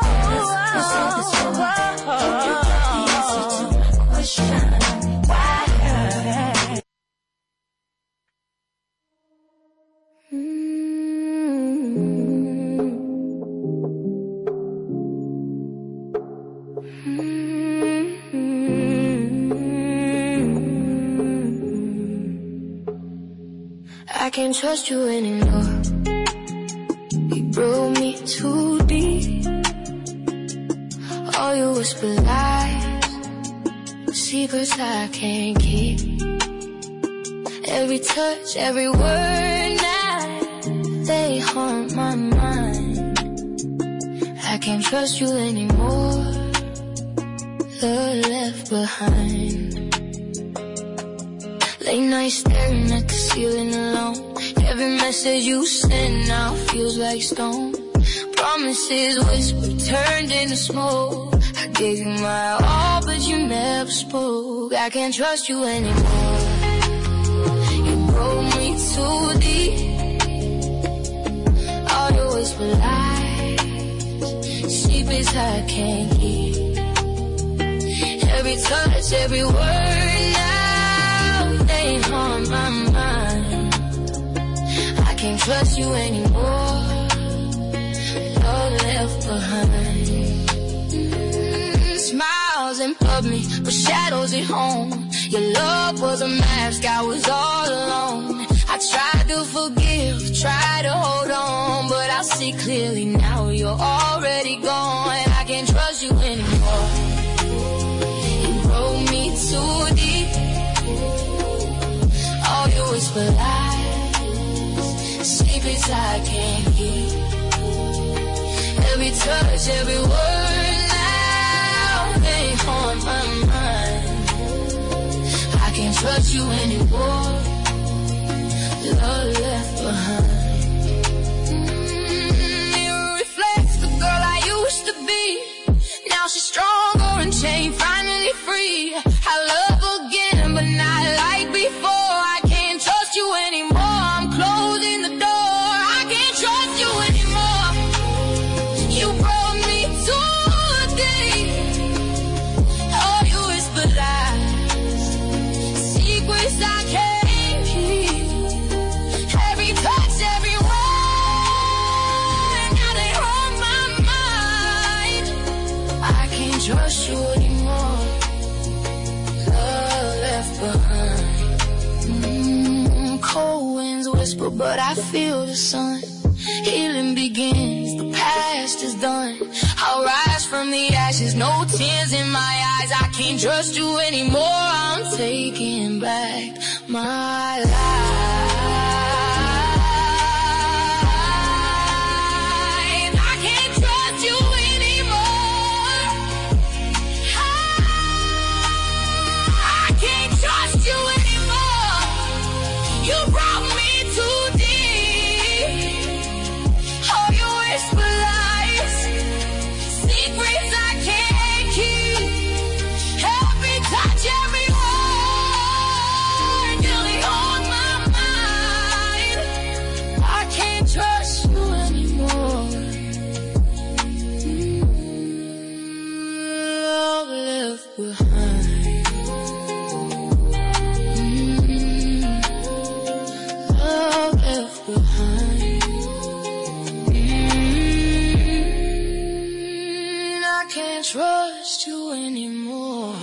I can't trust you anymore. You broke me too deep. All you whisper lies, secrets I can't keep. Every touch, every word now, they haunt my mind. I can't trust you anymore. You're left behind. Late night staring at the ceiling alone. Every message you send now feels like stone. Promises whispered turned into smoke. I gave you my all, but you never spoke. I can't trust you anymore. You broke me too deep. All your whisper lies, secrets I can't keep. Every touch, every word now, they haunt my mind. I can't trust you anymore. You're left behind. Smiles in public, but shadows at home. Your love was a mask, I was all alone. I tried to forgive, tried to hold on, but I see clearly now you're already gone. I can't trust you anymore. You broke me too deep. All you whisper lies, secrets I can't keep. Every touch, every word now, they haunt my mind. I can't trust you anymore. You're left behind. It reflects the girl I used to be. Now she's stronger and chained, finally free. I love again, but not like before. I can't trust you anymore. I'm closing the door. I can't trust you anymore. You brought me too deep. All you whisper lies, secrets I can't keep. Every touch, every word, now they haunt my mind. I can't trust you anymore. Love left behind. Cold winds whisper, but I feel the sun. Healing begins, the past is done. I'll rise from the ashes, no tears in my eyes. I can't trust you anymore. I'm taking back my life. I can't trust you anymore. I can't trust you anymore. You brought me too deep. All you whisper lies, secrets I can't keep. Every touch, every word, nearly on my mind.
I can't trust you anymore.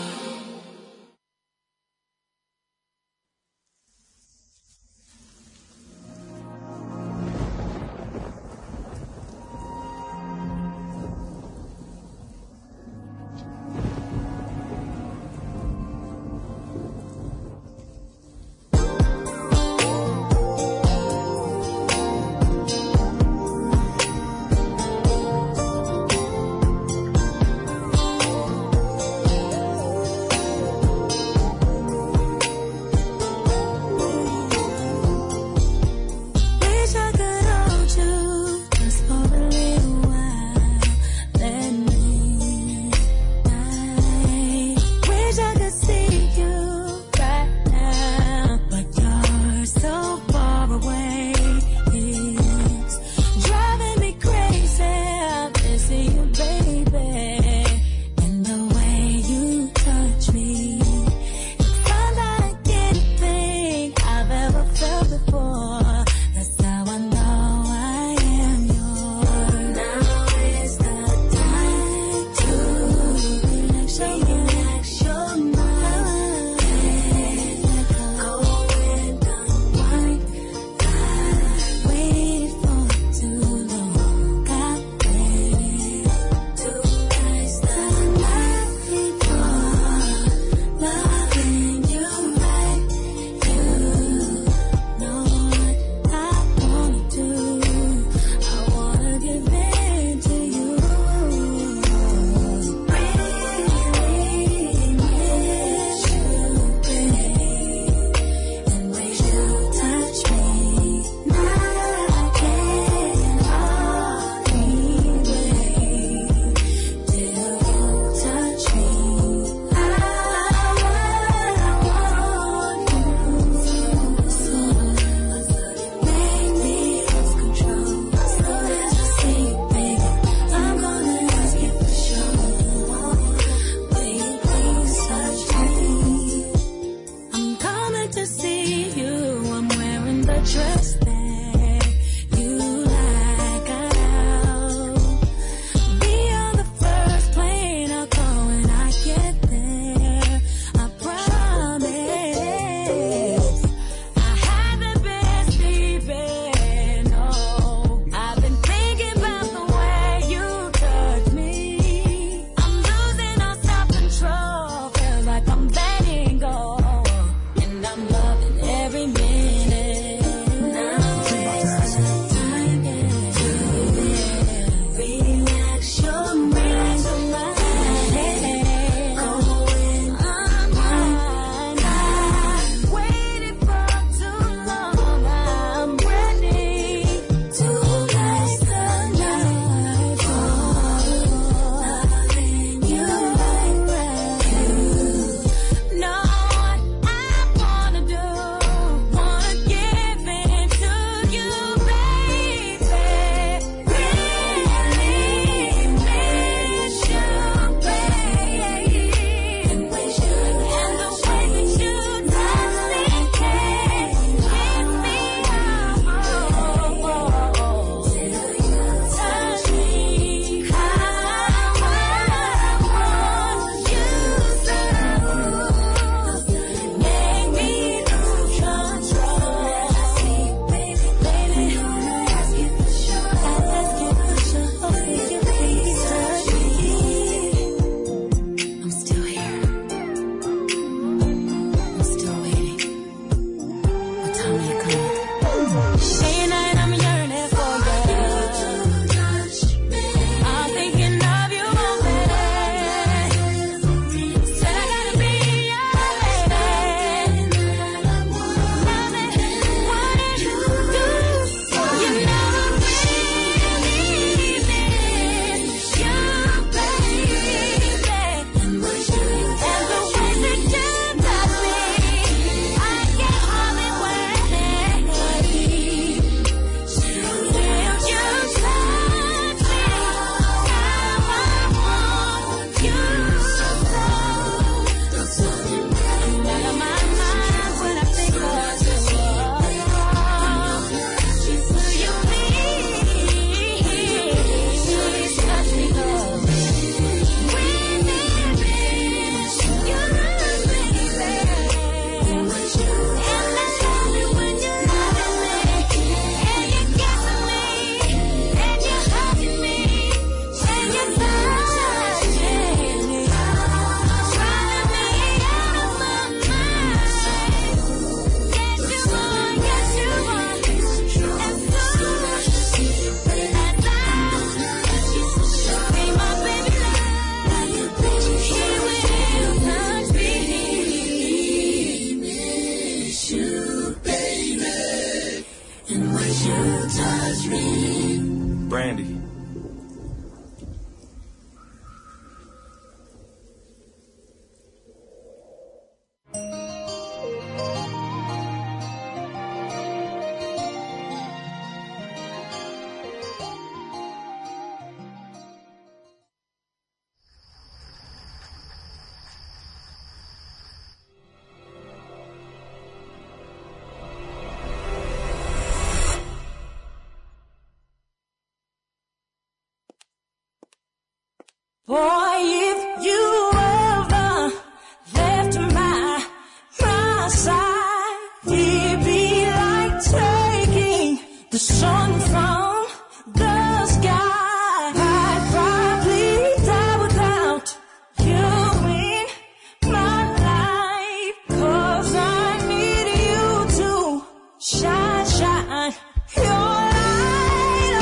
Boy, if you ever left my side, it'd be like taking the sun from the sky. I'd probably die without you in my life, 'cause I need you to shine, shine your light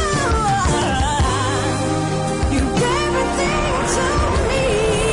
on. You're everything to me.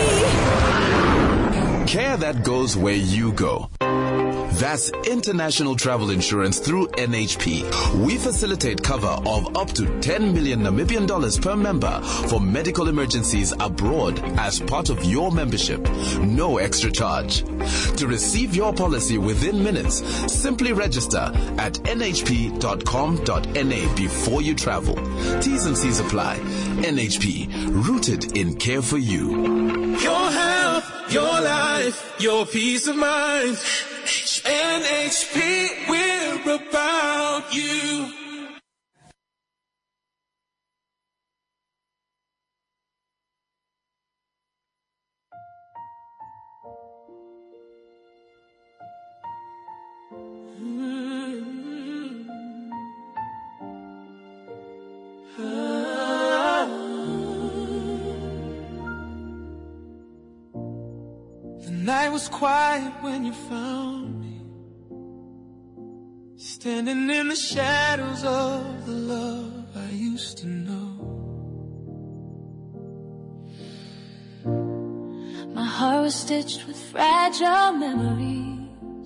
Care that goes where you go. That's international travel insurance through NHP. We facilitate cover of up to 10 million Namibian dollars per member for medical emergencies abroad as part of your membership. No extra charge. To receive your policy within minutes, simply register at nhp.com.na before you travel. T's and C's apply. NHP, rooted in care for you.
Your health, your life, your peace of mind. NHP, we're about you.
The night was quiet when you found me, standing in the shadows of the love I used to know.
My heart was stitched with fragile memories,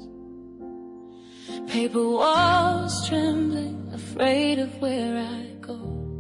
paper walls trembling, afraid of where I'd go.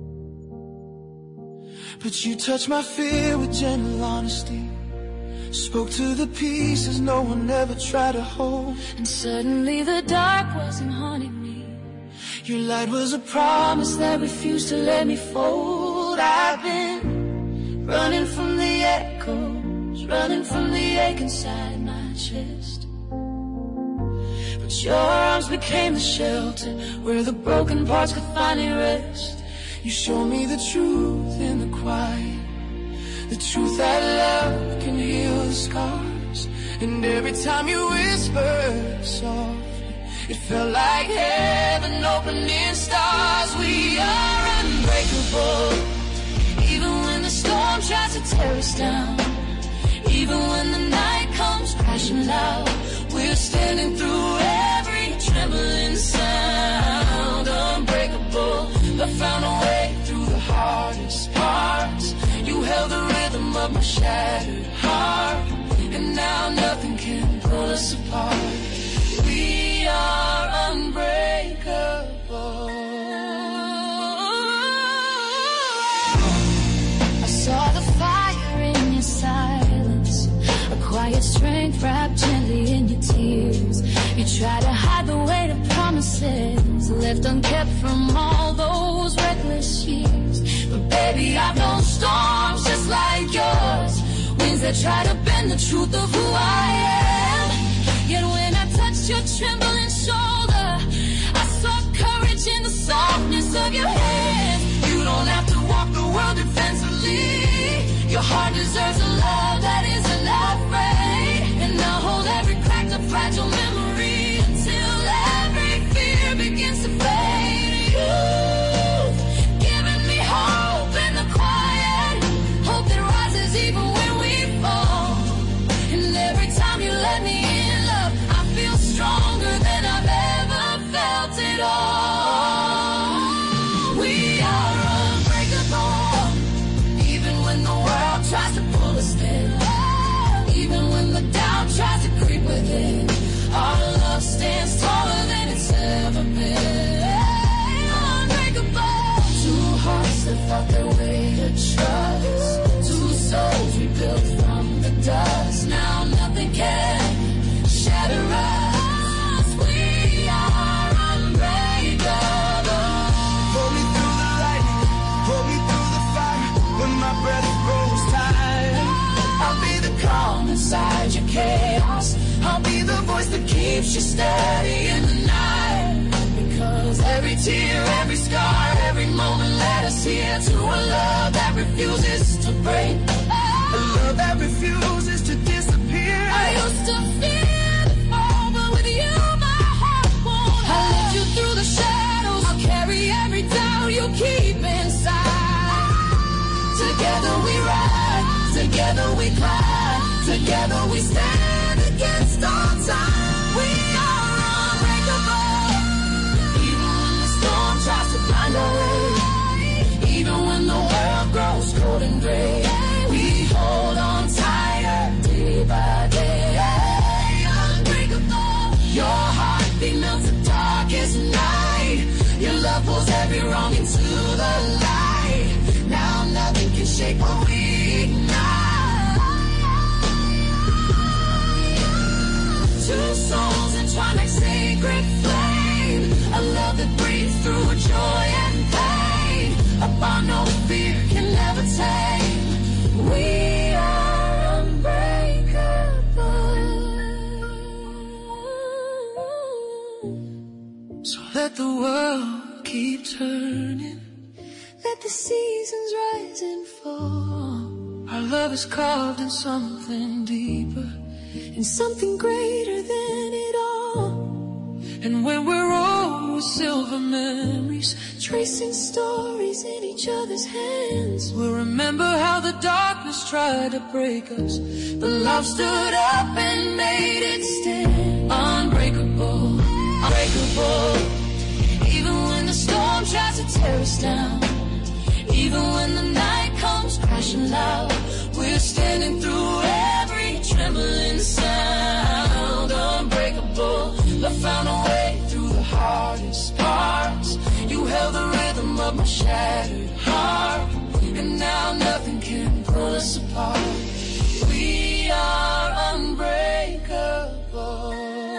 But you touched my fear with gentle honesty, spoke to the pieces no one ever tried to hold.
And suddenly the dark wasn't haunting me.
Your light was a promise
that refused to let me fold. I've been running from the echoes, running from the ache inside my chest. But your arms became the shelter where the broken parts could finally rest.
You showed me the truth in the quiet, the truth that love can heal the scars. And every time you whispered softly, it felt like heaven opening stars. We are unbreakable,
even when the storm tries to tear us down, even when the night comes crashing loud. We're standing through every trembling sound. Unbreakable, but found a way through the hardest parts. You held the rhythm of my shattered heart, and now nothing can pull us apart. We are unbreakable. I saw the fire in your silence, a quiet strength wrapped gently in your tears. You tried to hide the weight of promises left unkept from all those reckless years. But baby, I've known storms just like yours, winds that try to bend the truth of who I am. Yet when I touched your trembling shoulder, I saw courage in the softness of your hand. You don't have to walk the world defensively. Your heart deserves a love that isn't afraid. And I'll hold every cracked up fragile memory until every fear begins to fade. You've given me hope in the quiet, hope that rises even when we fall. And every time you let me in, love, I feel stronger than I've ever felt at all. We are unbreakable, even when the world tries to pull us in, even when the doubt tries to creep within. Our love stands taller than it's ever been. Unbreakable. Two hearts that fought their way to trust, two souls rebuilt from the dust. Now nothing can shatter us. We are unbreakable.
Pull me through the lightning, pull me through the fire. When my breath grows tired,
I'll be the calm inside your chaos. I'll be the voice that keeps you steady in the night. Because every tear, every scar, every moment let us
here to a love that refuses to break. A love that refuses to disappear.
I used to fear the fall, but with you my heart won't. I led you through the shadows. I'll carry every doubt you keep inside.
Together we ride, together we climb, together we stand against all time.
We are unbreakable.
Even when the storm tries to blind our way, even when the world grows cold and gray, we hold on tighter day by day.
Unbreakable.
Your heartbeat melts the darkest night. Your love pulls every wrong into the light. Now nothing can shake what we ignite. Two souls entwined like sacred flame. A love that breathes through joy and pain. A bond no fear can never tame. We are unbreakable.
So let the world keep turning.
Let the seasons rise and fall.
Our love is carved in something deeper,
in something greater than it all.
And when we're old with silver memories,
tracing stories in each other's hands,
we'll remember how the darkness tried to break us, but love stood up and made it stand.
Unbreakable, unbreakable.
Even when the storm tries to tear us down, even when the night comes crashing loud, we're standing through every trembling sound. Unbreakable, love found a way through the hardest parts. You held the rhythm of my shattered heart, and now nothing can pull us apart. We are unbreakable.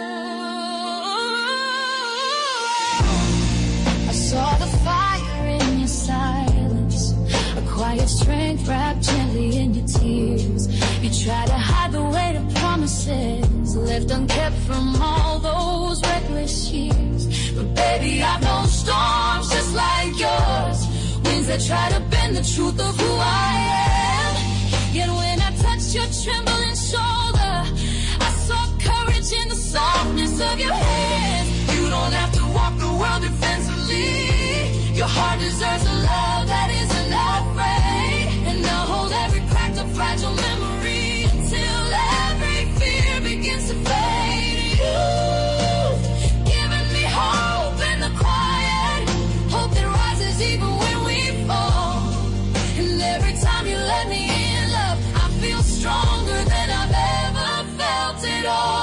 I saw the fire in your silence, a quiet strength wrapped gently in your tears. You try to hide the weight of promises left unkept from all those reckless years. But baby, I've known storms just like yours, winds that try to bend the truth of who I am. Yet when I touched your trembling shoulder, I saw courage in the softness of your hands. You don't have to walk the world defensively. Your heart deserves a love that isn't afraid. And I'll hold every cracked up fragile memory until every fear begins to fade. You've given me hope in the quiet, hope that rises even when we fall. And every time you let me in, love, I feel stronger than I've ever felt at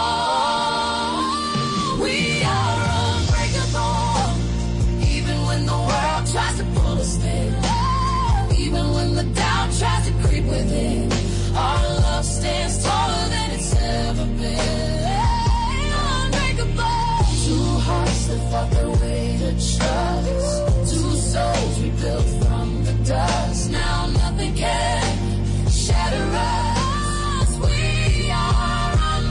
all. We are unbreakable, even when the world tries to pull us in, even when the doubt tries to creep within. Our love stands taller than it's ever been. Unbreakable. Two hearts that fought their way to trust, two souls we built from the dust. Now nothing can shatter us. We are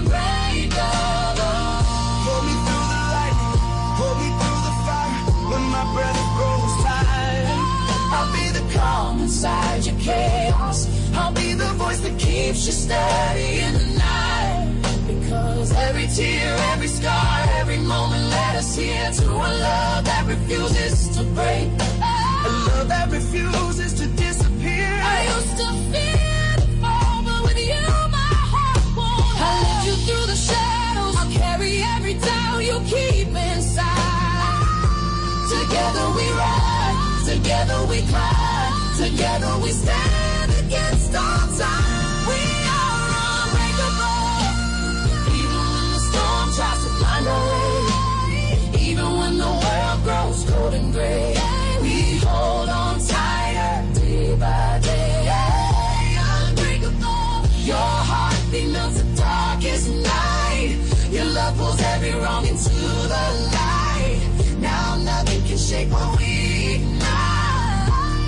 unbreakable.
Hold me through the lightning, hold me through the fire. When my breath grows tired, I'll be the calm inside your chaos. I'll be the voice that keeps you steady in the night. Because every tear, every scar, every moment led us here to a love that refuses to break. A love that refuses to disappear.
I used to fear the fall, but with you my heart won't. I led you through the shadows. I'll carry every doubt you keep inside.
Together we ride, together we climb, together we stand against all time. We are unbreakable. Even when the storm tries to blind our way, even when the world grows cold and gray, we hold on tighter day by day. Unbreakable. Your heartbeat melts the darkest night. Your love pulls every wrong into the light. Now nothing can shake what we ignite.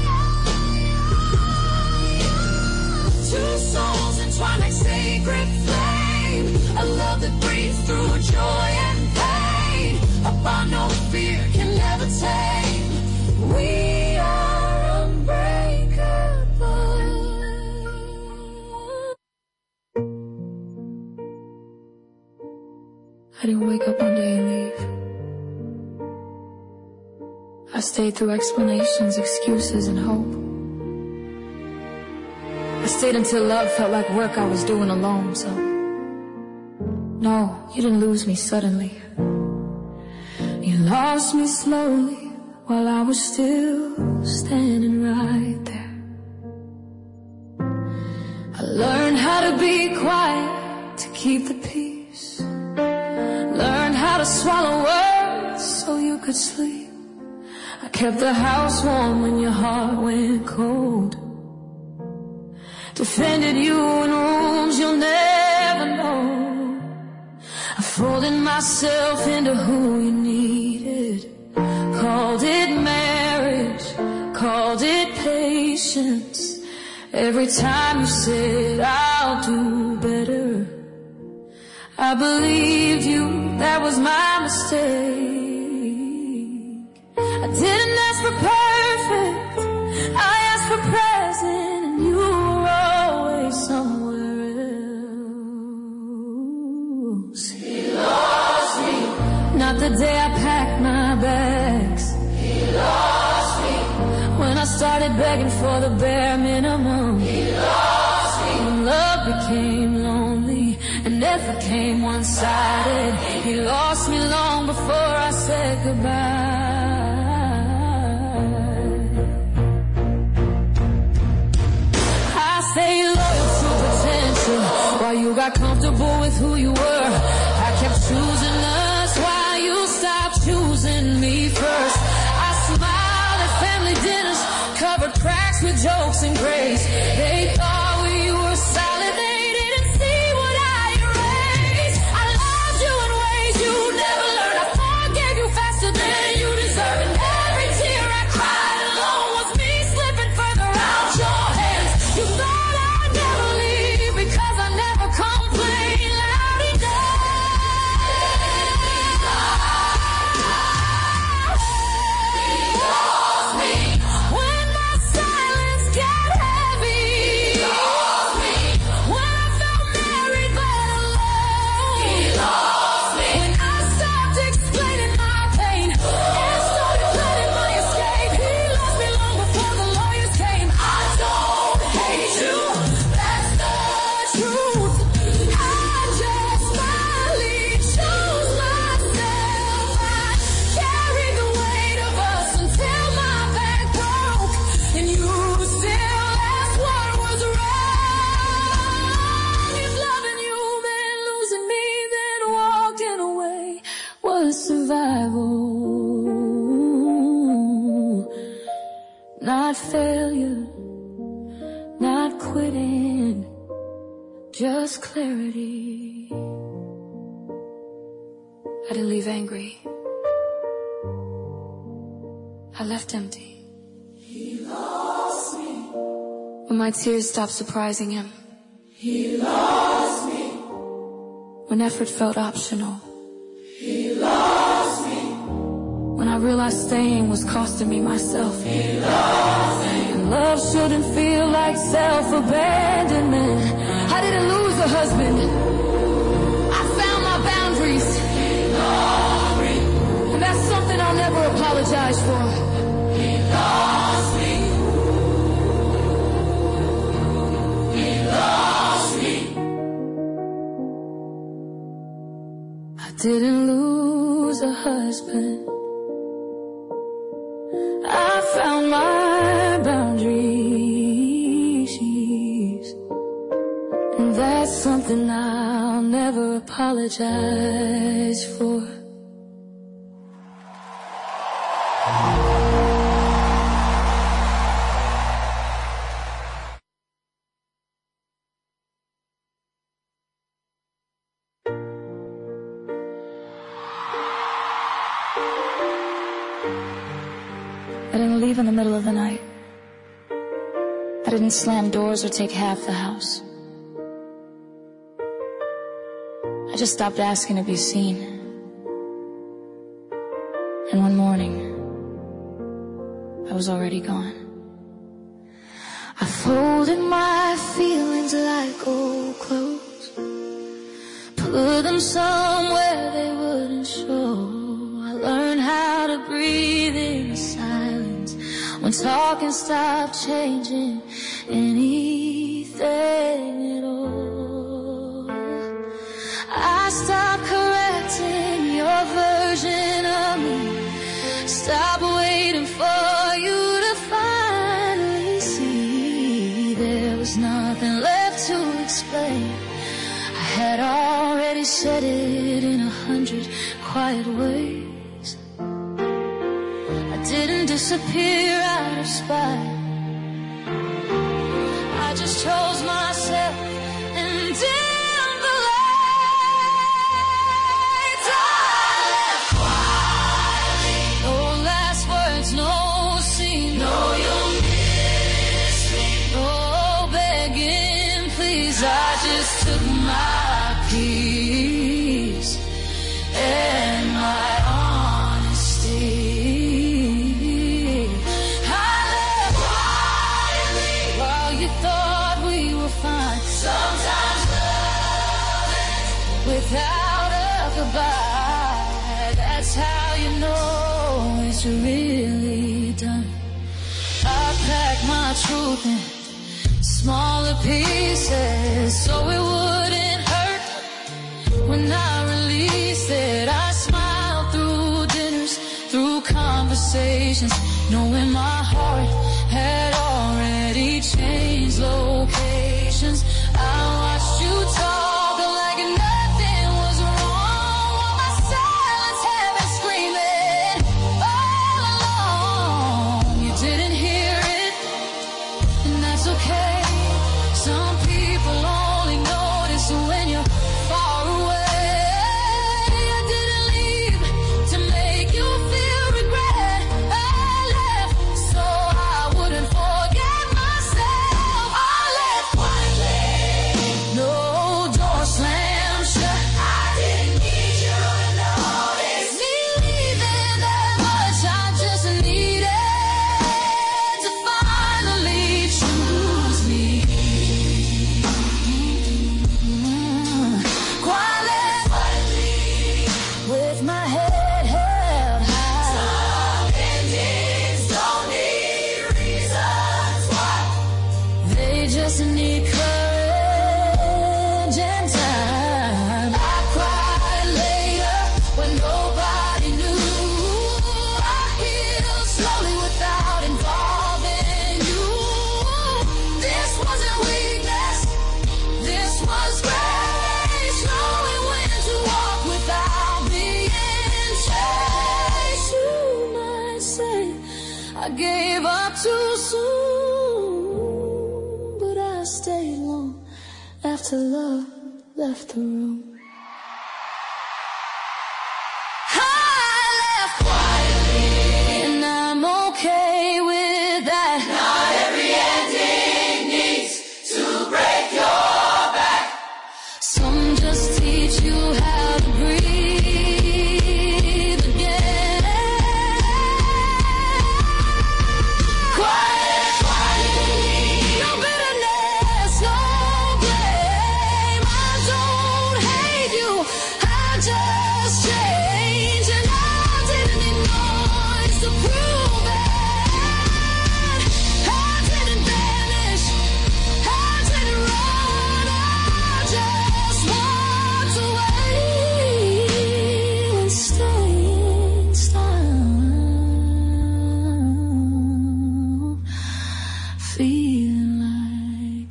Two souls entwined like sacred flame. A love that breathes through joy and pain. A bond no fear can never tame. We are unbreakable.
I didn't wake up one day and leave. I stayed through explanations, excuses, and hope. I stayed until love felt like work I was doing alone, so... No, you didn't lose me suddenly. You lost me slowly while I was still standing right there. I learned how to be quiet to keep the peace. Learned how to swallow words so you could sleep. I kept the house warm when your heart went cold. Defended you in rooms you'll never know. I folded myself into who you needed. Called it marriage, called it patience. Every time you said I'll do better, I believed you, that was my mistake. I didn't ask for perfect, I asked for present, and you were always somewhere else. He lost me. Not the day I packed my bags. He lost me. When I started begging for the bare minimum. He lost me. When love became lonely and never came one-sided. He lost me long before I said goodbye. Stay loyal to potential while you got comfortable with who you were. I kept choosing us while you stopped choosing me first. I smiled at family dinners, covered cracks with jokes and grace. They thought we were solid, they didn't see what I erased. I loved you in ways you never learned. I forgave you faster than you deserve. And every tear I cried alone was me slipping further out your hands. You thought not failure, not quitting, just clarity. I didn't leave angry. I left empty. He lost me. When my tears stopped surprising him. He lost me. When effort felt optional. He lost me. When I realized staying was costing me myself. He lost me. And love shouldn't feel like self-abandonment. I didn't lose a husband. I found my boundaries. He lost me. And that's something I'll never apologize for. He lost me. He lost me. I didn't lose a husband. I found my boundaries, and that's something I'll never apologize for. I didn't leave in the middle of the night. I didn't slam doors or take half the house. I just stopped asking to be seen. And one morning, I was already gone. I folded my feelings like old clothes, put them somewhere they would talk and stop changing anything at all. I stopped correcting your version of me. Stop waiting for you to finally see. There was nothing left to explain. I had already said it in 100 quiet ways. I didn't disappear out of spite. I just chose myself and dimmed the lights. I left quietly. No last words, no scene. No, you'll miss me. No begging, please. I just took my peace and my honesty. I left quietly while you thought we were fine. Sometimes love ends without a goodbye. That's how you know it's really done. I packed my truth in smaller pieces so it wouldn't hurt. When I released it, I smiled through dinners, through conversations, knowing my heart had already changed locations. I watched you talk like nothing was wrong, while my silence had been screaming all along. You didn't hear it, and that's okay. Some people only notice when you're far away. I didn't leave to make you feel regret. I left so I wouldn't forget myself. I left quietly. No door slammed shut. I didn't need you to notice me leaving that much. I just needed to finally choose me. Quietly, with my head held high. Some endings don't need reasons why. They just need courage and time. I cried later when nobody knew. I healed slowly without involving you. This wasn't weakness, this was grace. Knowing when to walk without being chased. You might say I gave up too soon, but I stayed long after love left the room. I left quietly, and I'm okay with that. Not every ending needs to break your back. Some just teach you how to breathe again. Quietly, no bitterness, no blame. I don't hate you, I just changed, and I didn't need noise to prove it. I didn't vanish, I didn't run, I just walked away and stayed still. Feel like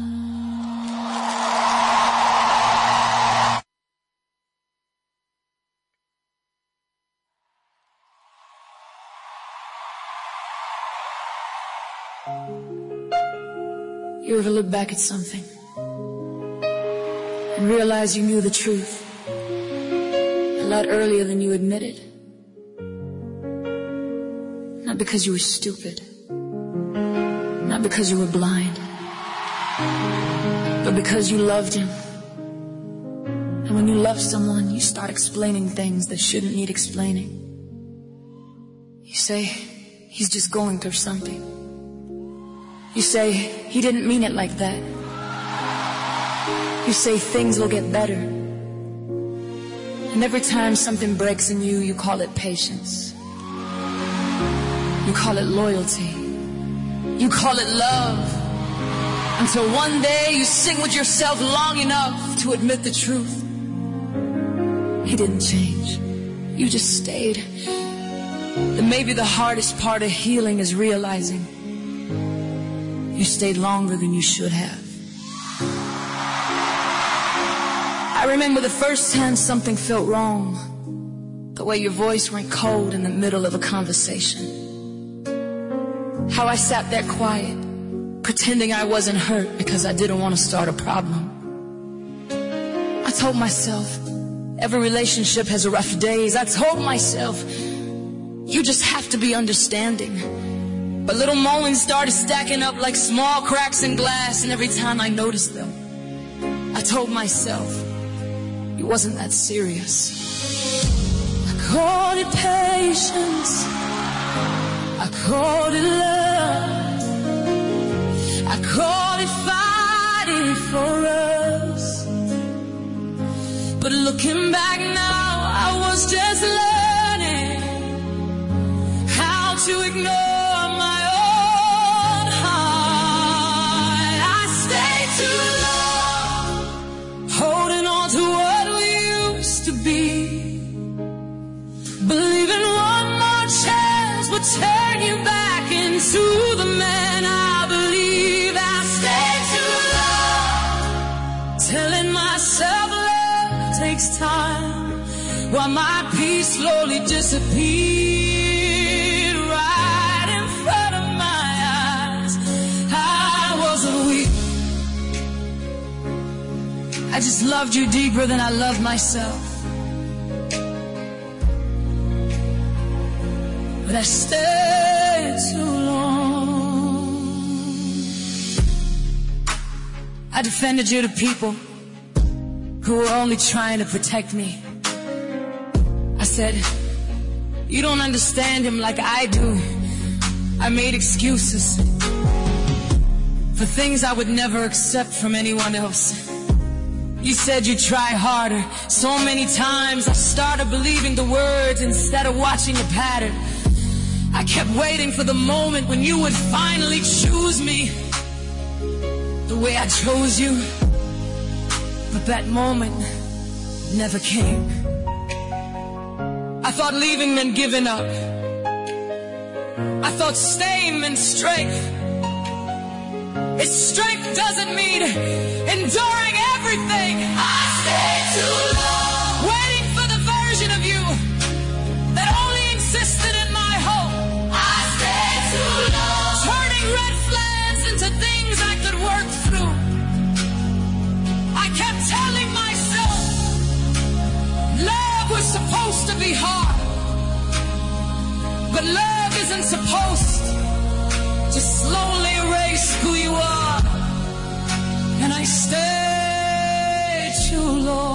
love.
You ever look back at something and realize you knew the truth a lot earlier than you admitted? Not because you were stupid, not because you were blind, but because you loved him. And when you love someone, you start explaining things that shouldn't need explaining. You say, he's just going through something. You say, he didn't mean it like that. You say things will get better. And every time something breaks in you, you call it patience. You call it loyalty.
You call it love. Until one day you sing with yourself long enough to admit the truth. He didn't change. You just stayed. And maybe the hardest part of healing is realizing you stayed longer than you should have. I remember the first time something felt wrong. The way your voice went cold in the middle of a conversation. How I sat there quiet, pretending I wasn't hurt because I didn't want to start a problem. I told myself, every relationship has rough days. I told myself, you just have to be understanding. But little moments started stacking up like small cracks in glass, and every time I noticed them, I told myself, it wasn't that serious. I called it patience. I called it love. I called it fighting for us. But looking back now, I was just learning how to ignore my own heart. I stayed too long, holding on to what we used to be, believing one more chance would turn you back into the man I believe. I stayed too long, telling myself love takes time, while my peace slowly disappeared right in front of my eyes. I wasn't weak, I just loved you deeper than I loved myself. But I stayed too long. I defended you to people who were only trying to protect me. I said, you don't understand him like I do. I made excuses for things I would never accept from anyone else. You said you'd try harder. So many times I started believing the words instead of watching the pattern. I kept waiting for the moment when you would finally choose me the way I chose you. But that moment never came. I thought leaving meant giving up. I thought staying meant strength. If strength doesn't mean enduring everything, I stayed too long, waiting for the version of you that only existed in my hope. I stayed too long, turning red flags into things I could work through. I kept telling myself love was supposed to be hard, but love isn't supposed to slowly erase who you are. And I stayed too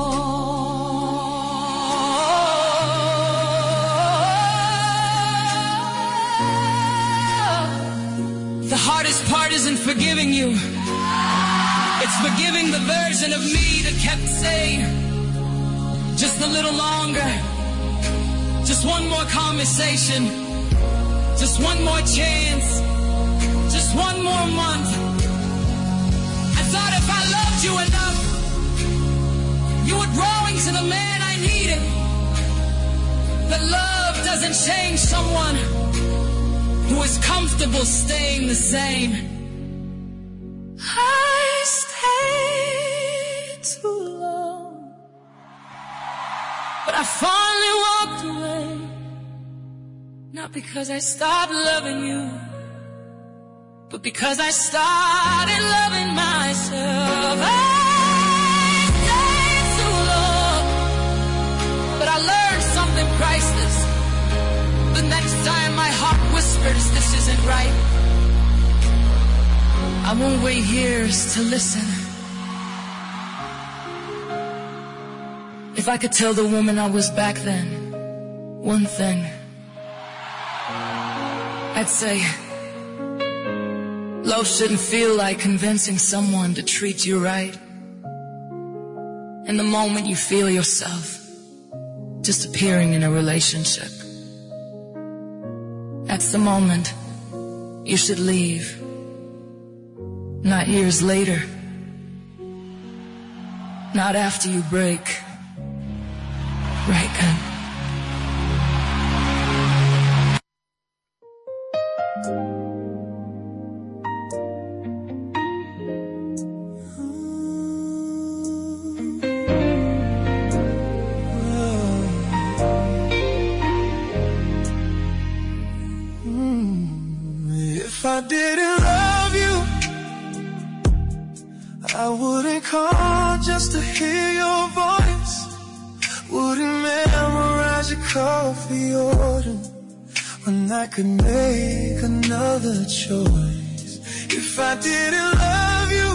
long. The hardest part isn't forgiving you, it's forgiving the version of me that kept saying, just a little longer, just one more conversation, just one more chance, just one more month. I thought if I loved you enough, you would grow into the man I needed. But love doesn't change someone who is comfortable staying the same. I stayed too long, but I finally walked away. Not because I stopped loving you, but because I started loving myself. I stayed too long, but I learned something priceless. The next time my heart whispers this isn't right, I won't wait years to listen. If I could tell the woman I was back then one thing, I'd say, love shouldn't feel like convincing someone to treat you right. And the moment you feel yourself disappearing in a relationship, that's the moment you should leave.
Not years later. Not after you break. Right, Ken?
If I didn't love you, I wouldn't call just to hear your voice. Wouldn't memorize your coffee order when I could make another choice. If I didn't love you,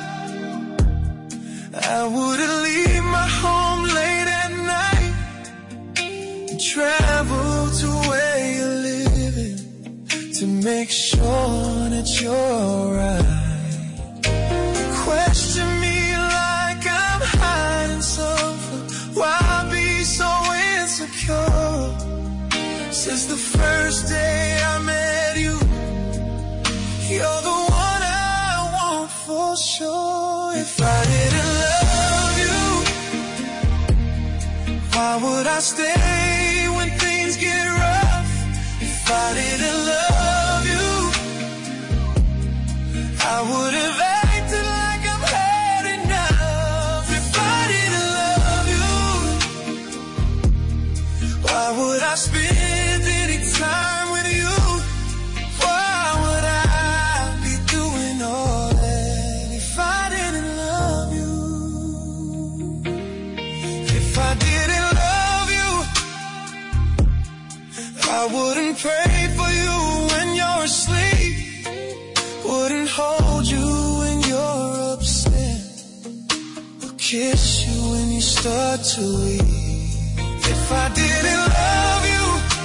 I wouldn't leave my home late at night and travel to where you're living to make sure that you're alright. Question me like I'm hiding something. Why be so insecure? Since the first day I met you, you're the one I want for sure. If I didn't love you, why would I stay when things get rough? If I didn't love you, I would have acted like I've had enough. If I didn't love you, why would I spend any time with you? Why would I be doing all that if I didn't love you? If I didn't love you, I wouldn't pray for you when you're asleep, wouldn't hold you when you're upset, or kiss you when you start to weep. If I didn't love you,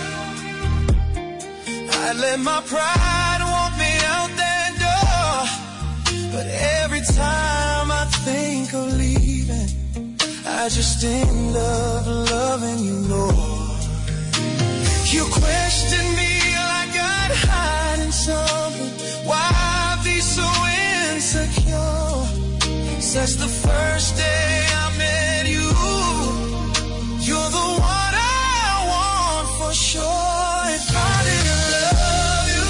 I'd let my pride walk me out that door. But every time I think of leaving, I just end up loving you more. You question me like I'm hiding something. Why be so insecure? Since the first day I met you, you're the one I want for sure. If I didn't love you,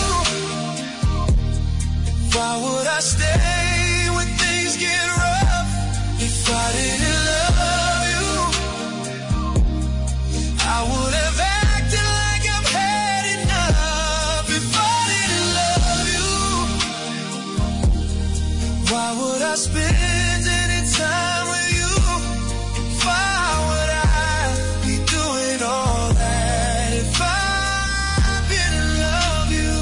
why would I stay when things get rough? If I didn't love you, I would have acted like I've had enough. If I didn't love you, why would I spend any time with you? Why would I be doing all that if I didn't love you?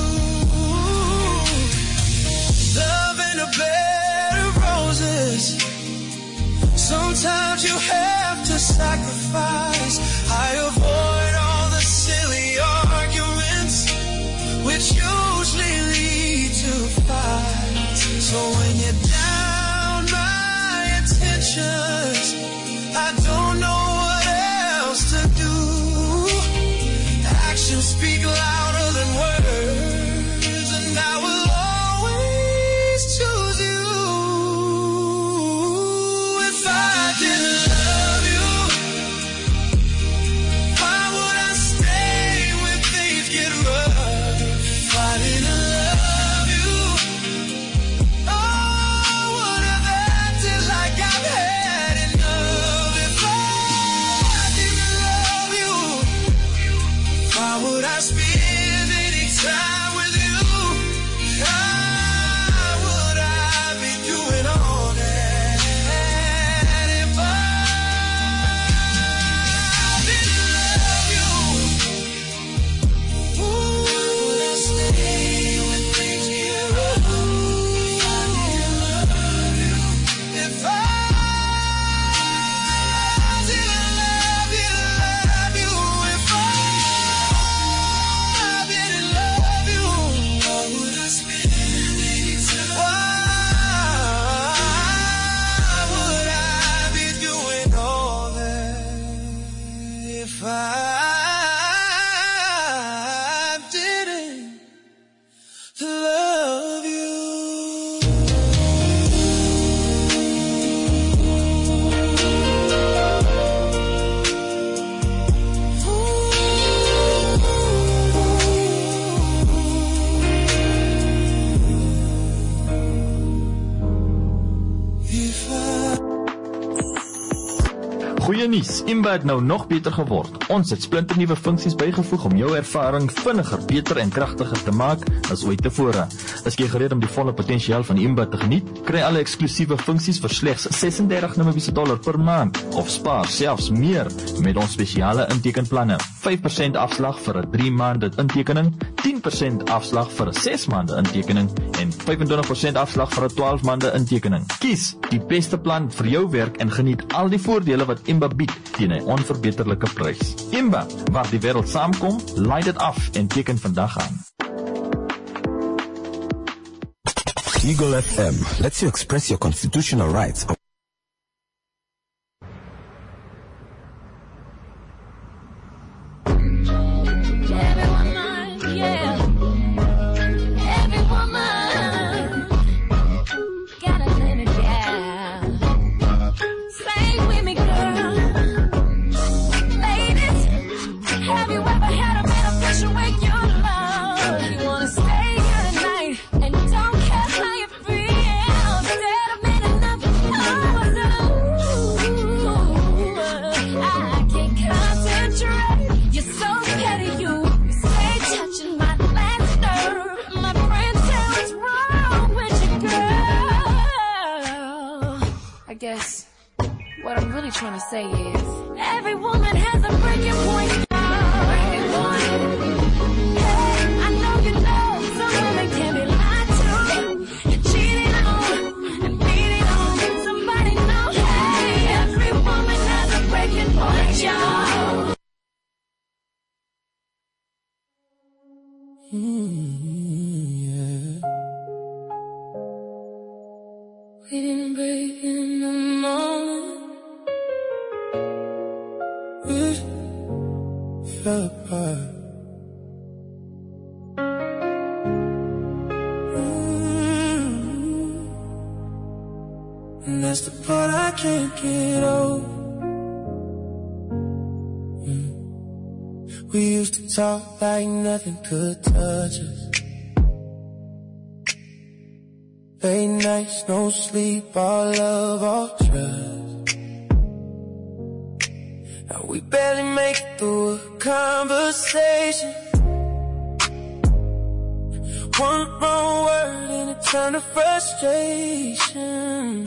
Love in a bed of roses. Sometimes you have to sacrifice. I avoid all the silly arguments, which usually lead to fights. So when you're down my intentions, I don't know what else to do. Actions speak louder than words, and I will always choose you. If I didn't love you, why would I stay when things get rough? If I didn't love you, oh, I would have acted like I've had enough. If I didn't love you, why would I spend
Goeie nuus, Imba het nou nog beter geword. Ons het splinternuwe funksies bygevoeg om jou ervaring vinniger, beter en kragtiger te maak as ooit tevore. Is jy gereed om die volle potensiaal van Imba te geniet? Kry alle eksklusiewe funksies vir slegs $36 per maand of spaar selfs meer met ons spesiale intekenplanne. 5% afslag vir 'n 3 maande intekening, 10% afslag vir 'n 6 maande intekening en 25% afslag vir 'n 12 maande intekening. Kies die beste plan vir jou werk en geniet al die voordele wat Imba bied teen 'n onverbeterlike prys. Imba, waar die wêreld saamkom, laai dit af en teken vandag aan.
Eagle FM lets you express your constitutional rights.
What I'm really trying to say is, every woman has a breaking point. Breaking point. Hey, I know you know some women can be lied to and cheated on and beating on. Somebody know, hey, every woman has a breaking point, y'all. We didn't break in the moment. We fell apart. And that's the part I can't get over. We used to talk like nothing could touch us. Late nights, no sleep, all love, all trust. Now we barely make it through a conversation. One wrong word and it turned to frustration.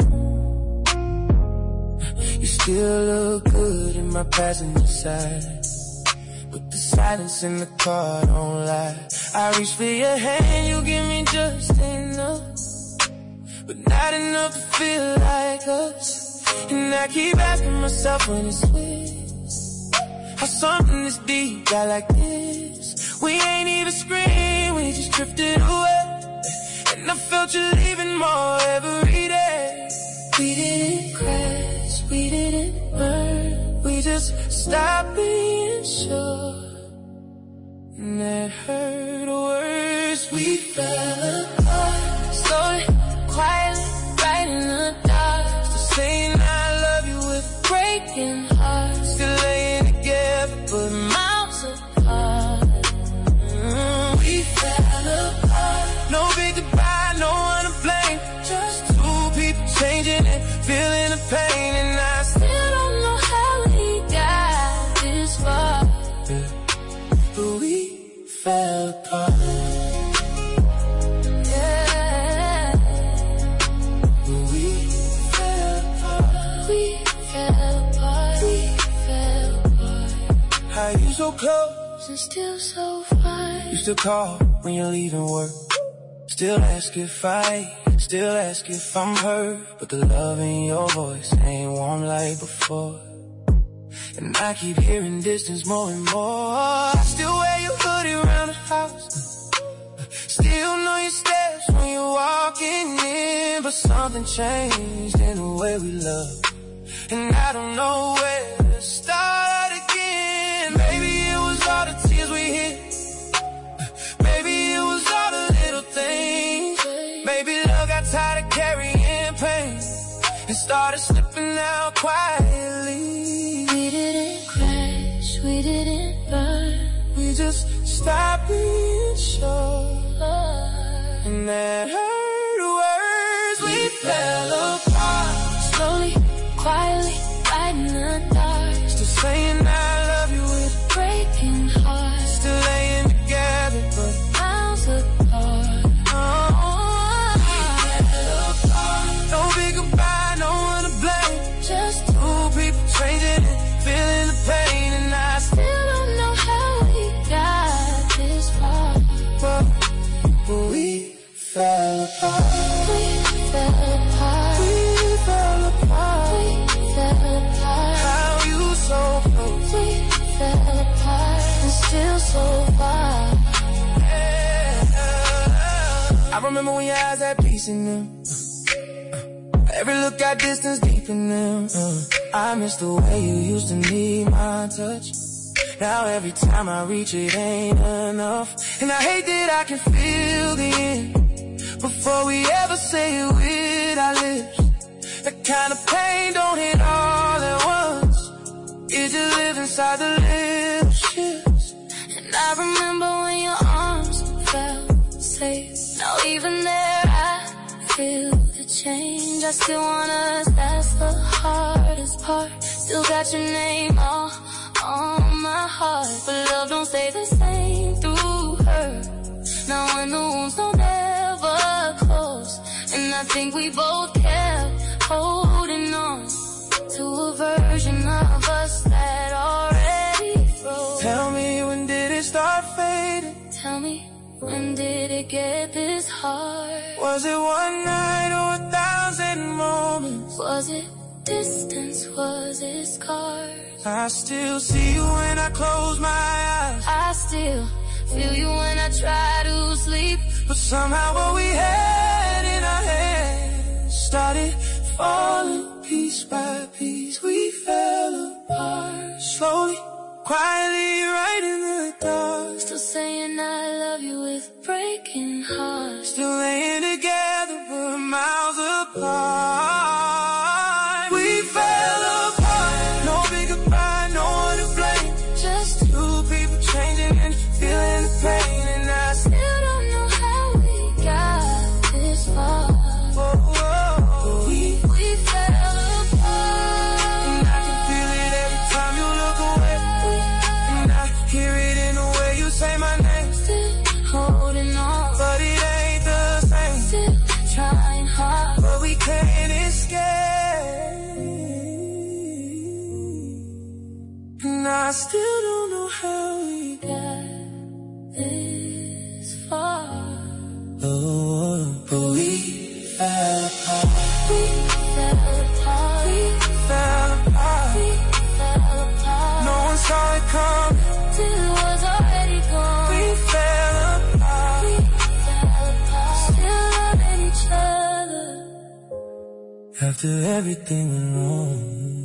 You still look good in my passenger side, but the silence in the car don't lie. I reach for your hand, you give me just enough, but not enough to feel like us. And I keep asking myself when it's switched, how something this deep got like this. We ain't even scream, we just drifted away. And I felt you leaving more every day. We didn't crash, we didn't burn, we just stopped being sure. And that hurt worse. We fell apart, slowly, quietly, right in the dark. Still saying I love you with breaking hearts. Still laying together but miles apart. We fell apart. No big goodbye, no one to blame. Just two people changing and feeling the pain. And I still don't know how we got this far, but we fell apart. You so close and still so fine. You still call when you're leaving work. Still ask if I'm hurt, but the love in your voice ain't warm like before. And I keep hearing distance more and more. I still wear your hoodie around the house, still know your steps when you're walking in. But something changed in the way we love, and I don't know where to start again. Maybe it was all the tears we hid, maybe it was all the little things. Maybe love got tired of carrying pain and started slipping out quietly. We didn't crash, we didn't burn, we just stopped being sure. And that hurt worse. We fell apart, slowly, quietly, right in the dark.
I remember when your eyes had peace in them. Every look got distance deep in them. I miss the way you used to need my touch. Now every time I reach it ain't enough. And I hate that I can feel the end before we ever say it with our lips. That kind of pain don't hit all at once. It just lives inside the little ships.
And I remember when your arms felt safe. Now even there I feel the change. I still want us, that's the hardest part. Still got your name all on my heart. But love don't stay the same through her. Now when the wounds don't ever close. And I think we both kept holding on to a version of us that already froze.
Tell me, when did it start fading?
Tell me, when did it get this hard?
Was it one night or 1,000 moments?
Was it distance? Was it scars?
I still see you when I close my eyes.
I still feel you when I try to sleep.
But somehow what we had in our hands started falling piece by piece. We fell apart slowly, quietly, right in the dark.
Still saying I love you with breaking hearts.
Still laying together but miles apart. We fell apart. No big goodbye, no one to blame.
Just
two people changing and feeling the pain. And I
still don't know how we got this far. We fell apart.
And I can feel it every time you look away. And I hear it in the way you say my name.
Still holding on,
but it ain't the same.
Still trying hard,
but we can't escape. And I still don't know how we
got this far.
Oh, but we fell apart.
We fell apart.
We fell apart.
We fell apart.
No one saw it come
till it was already gone.
We fell apart.
We fell apart. Still loving each other
after everything went wrong.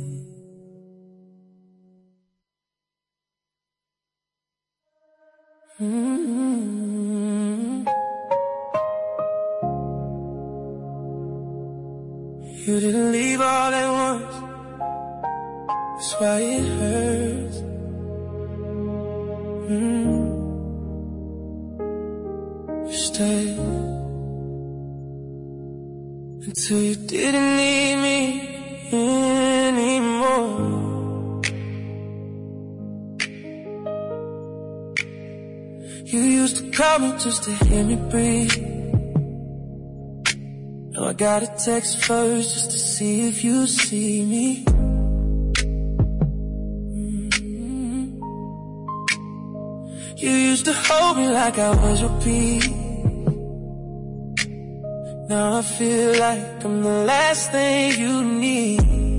You didn't leave all at once. That's why it hurts. You stayed until you didn't need me anymore. You used to call me just to hear me breathe. Now I gotta text first just to see if you see me. You used to hold me like I was your peace. Now I feel like I'm the last thing you need.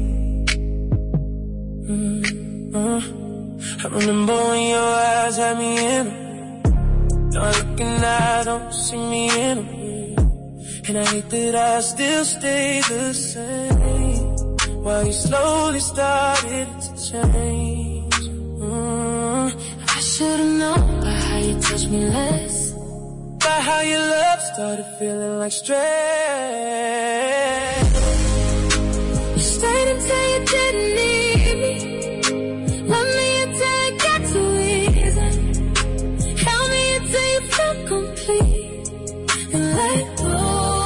I remember when your eyes had me in them. Now I look and I don't see me in them. And I hate that I still stay the same while you slowly started to change.
I should've known by how you touched me less,
by how your love started feeling like stress.
You stayed until you didn't need me. Love me until it got too easy. Held me until you felt complete. And let go.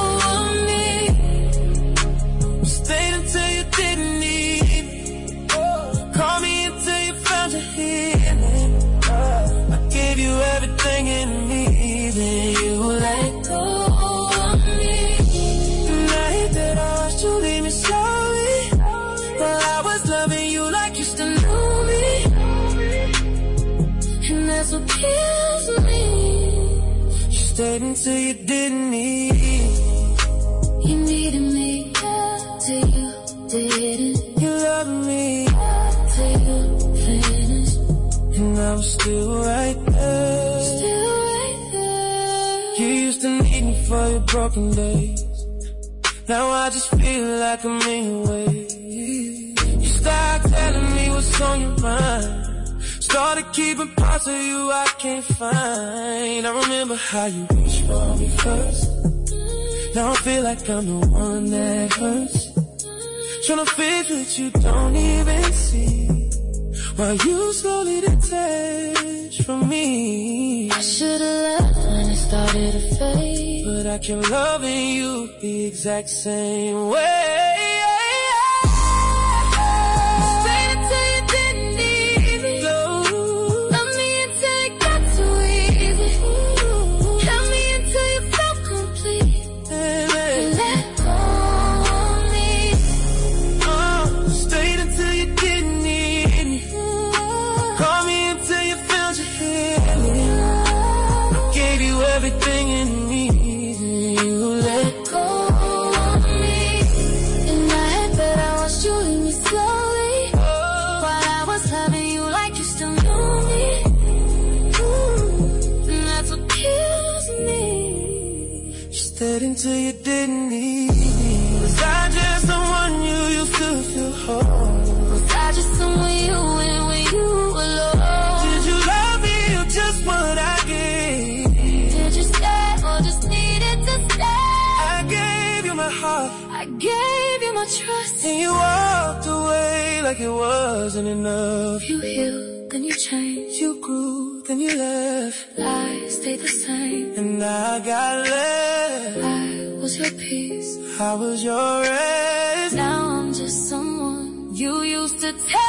Everything in me, then you let go of me. And I hate that I asked you leave me sorry, while I was loving you like you still knew me.
And that's what kills me.
You stayed until you didn't need.
You needed me till you didn't.
You loved me
till you finished.
And I was still right there.
Still right there.
You used to need me for your broken days. Now I just feel like I'm in your way. You start telling me what's on your mind. Started keeping parts of you I can't find. I remember how you reached for me first. Now I feel like I'm the one that hurts. Tryna fix what you don't even see, while you slowly detach from me.
I should've left when it started to fade,
but I kept loving you the exact same way. Until you didn't need me. Was I just someone you used to feel whole?
Was I just someone you went when you were low?
Did you love me or just what I gave?
Did you stay or just needed to stay?
I gave you my heart,
I gave you my trust,
and you walked away like it wasn't enough.
You healed, then you changed.
You grew, then you left.
I stayed the same,
and I got left.
I was your peace,
I was your rest.
Now I'm just someone you used to take.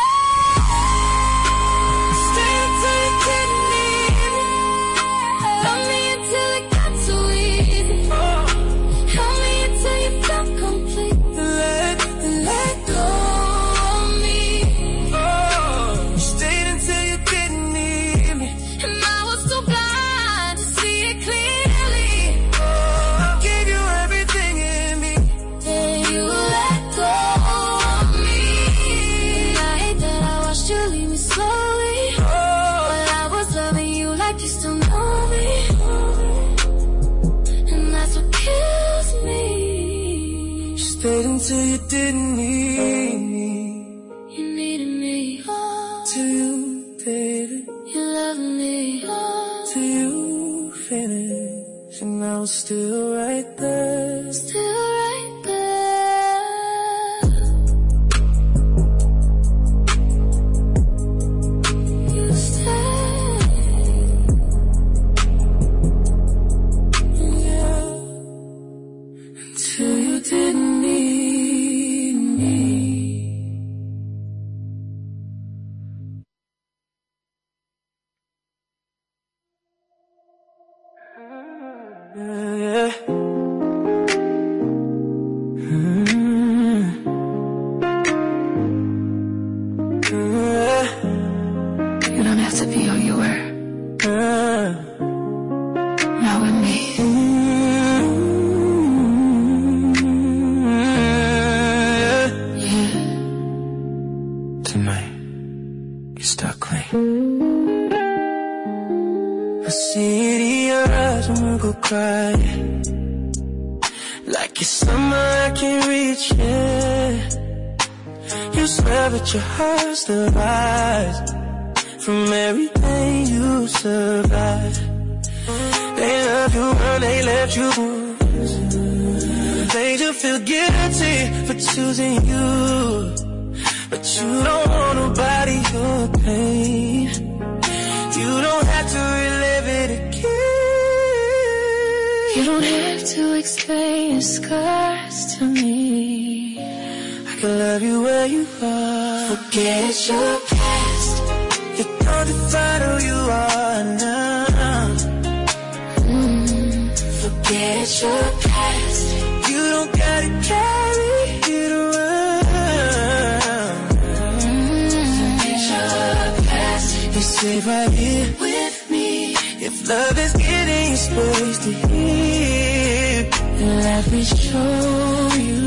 Stay until you didn't need me.
Love me until it got too easy. Help me until you felt complete.
Let
go of me.
You stayed until you didn't need me,
and I was too blind to see it clearly.
I gave you everything in me,
then you let go of me. And I hate that I watched you leave me slowly, but I was loving you like you still know me, and that's what kills me.
you stayed until you didn't need me.
You needed me,
Till you faded,
you loved me,
till you finished, and I was still right there.
still right there. You stayed,
Yeah. Until you didn't need me. Yeah.
you don't have to be who you were. Not with me. Yeah.
Tonight, you start clean. I see it in your eyes when we go crying, like it's summer I can't reach it. You swear that your heart still lies from everything you survived. They love you when they left you. They just feel guilty for choosing you, but you don't want nobody your pain. You don't have to relive it again.
You don't have to explain your scars to me.
I can love you where you are.
Forget your past.
It don't define who you are now.
Forget your past.
You don't gotta carry it around.
Forget your past.
You stay right here
with me.
If love is getting you space to heal,
then let me show you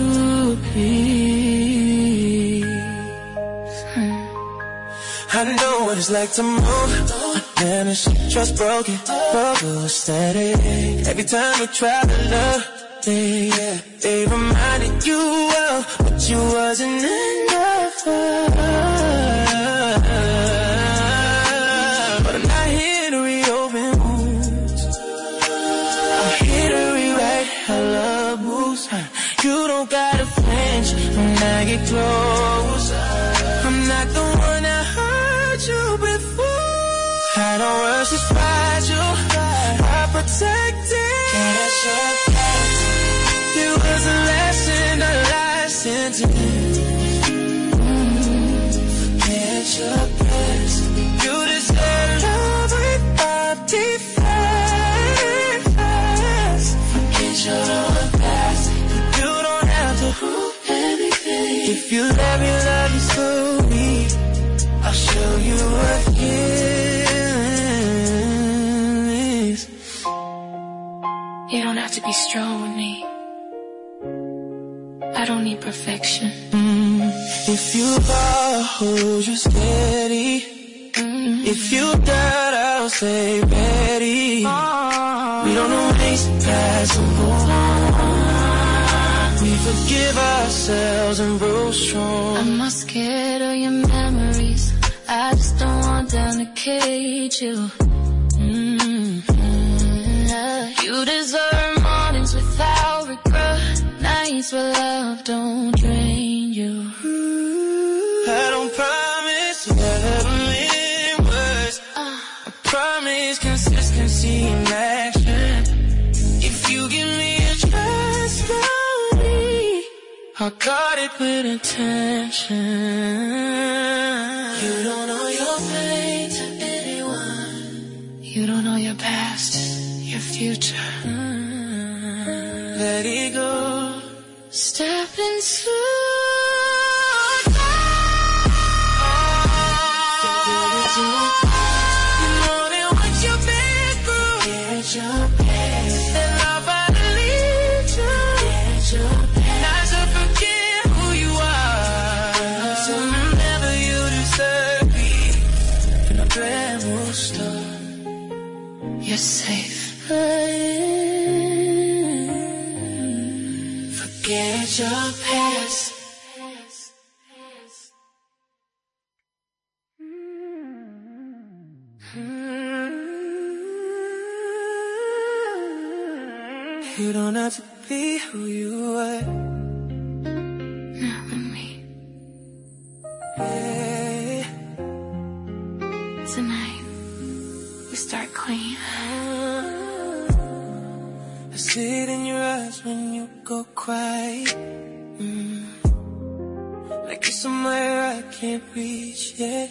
peace.
I know what it's like to move on
damaged, trust broken, broken static. Every time we try to love, they reminded you of what you wasn't enough for. But I'm not here to reopen wounds. I'm here to rewrite how love moves. You don't gotta flinch when I get close. I'm not the one that hurt you before. I don't rush this fragile, I protect it. Catch your past. It was a lesson, a life sentence. Forget your past. You deserve love without defense. Forget your past. You don't have to prove anything. If you let me love you slowly, I'll show you what healing is.
You don't have to be strong with me. I don't need perfection.
If you fall, I'll hold you steady. If you doubt, I'll stay ready. We don't erase the past and go on. We forgive ourselves and grow strong.
I'm not scared of your memories. I just don't want them to cage you. You deserve mornings without regret, nights where love don't drain you.
I don't promise you ever mean words. I promise consistency in action. If you give me a chance, slowly, I'll guard it with attention. You don't know your pain to anyone.
You don't know your past, your future.
Let it go.
Step into
your past, and I'll finally lead you. Get your past. Not to forget who you are. So remember you deserve me. And a brand new start.
You're safe.
Forget your past. You don't have to be who you are.
Not with me.
Hey.
Tonight, we start clean.
I see it in your eyes when you go quiet. Like you're somewhere I can't reach yet.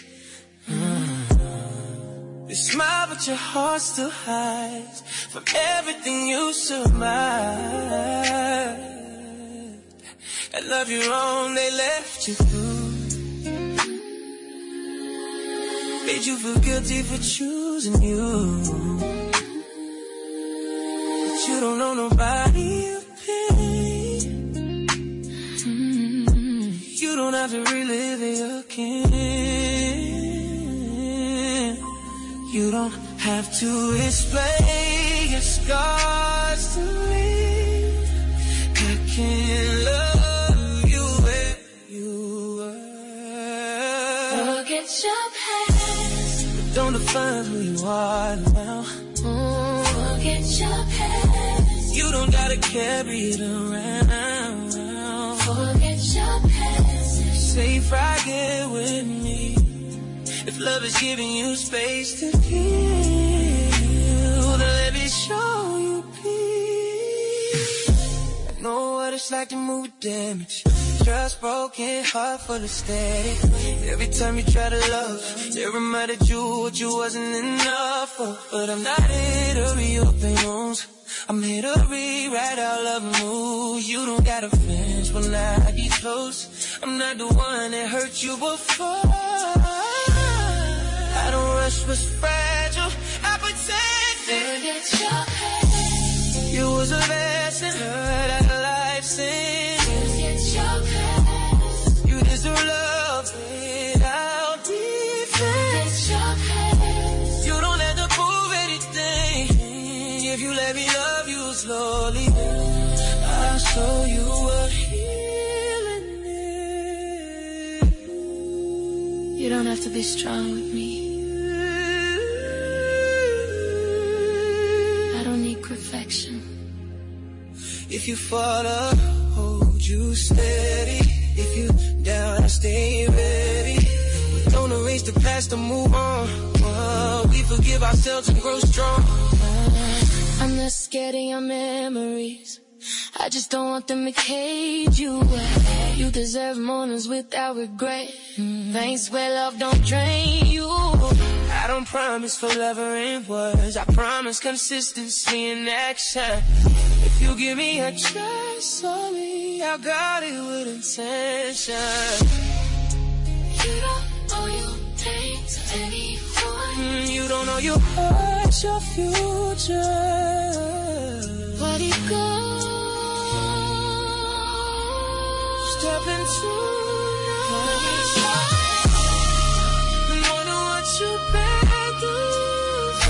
You smile but your heart still hides from everything you survived. That love you wrong, they left you through. Made you feel guilty for choosing you. But you don't know nobody of pain. You don't have to relive it again. You don't have to explain your scars to me. I can't love you where you were.
Forget your past.
But don't define who you are now.
Forget your past.
You don't gotta carry it around.
Forget your past.
Safe right here with me. If love is giving you space to feel, then let me show you peace. I know what it's like to move with damage. Trust broken, heart full of static. Every time you try to love, they reminded you what you wasn't enough for. But I'm not here to reopen wounds. I'm here to rewrite our love moves. You don't gotta flinch when I get close. I'm not the one that hurt you before. I don't rush what's fragile, I protect it.
Forget your past.
You was a lesson, heard out of life sin.
Forget your past.
You deserve love without defense.
Forget your past.
You
slowly. I'll show you what healing is.
You don't have to be strong with me. I don't need perfection.
If you fall, I'll hold you steady. If you down, I'll stay ready. We don't erase the past to move on. We forgive ourselves and grow strong.
I'm not scared of your memories. I just don't want them to cage you. You deserve moments without regret. Thanks where love don't drain you.
I don't promise forever in words. I promise consistency in action. If you give me a chance, sorry, I got it with intention.
You don't know you take to anyone.
You don't know you hurt your future.
Let it go.
Step into and wonder what you've been through.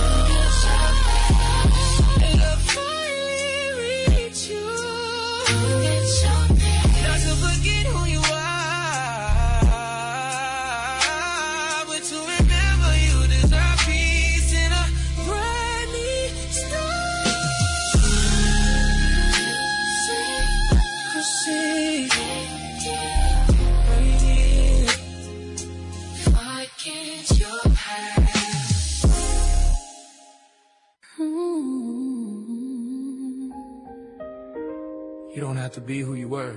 And I finally reach you. Not to forget who you are, but to remember you deserve peace in a brand new start. Proceed.
Forget your past.
You don't have to be who you were.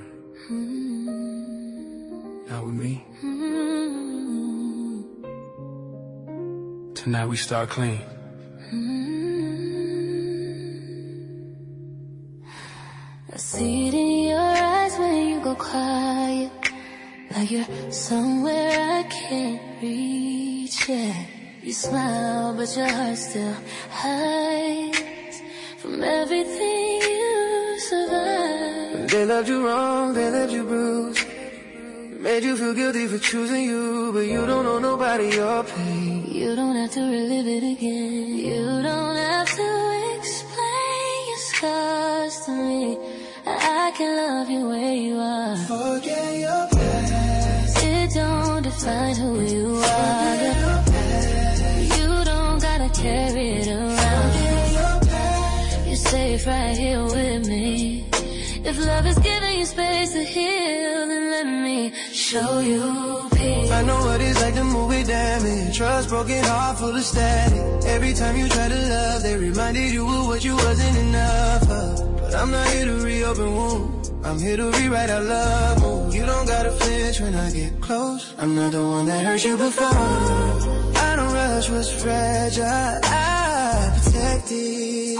Not with me. Tonight we start clean.
I see it in your eyes when you go quiet, like you're somewhere I can't reach yet. You smile, but your heart still hides from everything you survived.
They loved you wrong, they left you bruised. Made you feel guilty for choosing you, but you don't know nobody your pain.
You don't have to relive it again. You don't have to explain your scars to me. I can love you where you are.
Forget your past.
It don't define who you are.
Forget your past.
You don't gotta carry it around.
Forget your past.
You're safe right here with me. If love is giving you space to heal, then let me show you peace.
I know what it's like to move with damage. Trust broken, heart full of static. Every time you try to love, they reminded you of what you wasn't enough of. But I'm not here to reopen wounds. I'm here to rewrite our love moves. You don't gotta flinch when I get close. I'm not the one that hurt you before. I don't rush what's fragile. I protect it.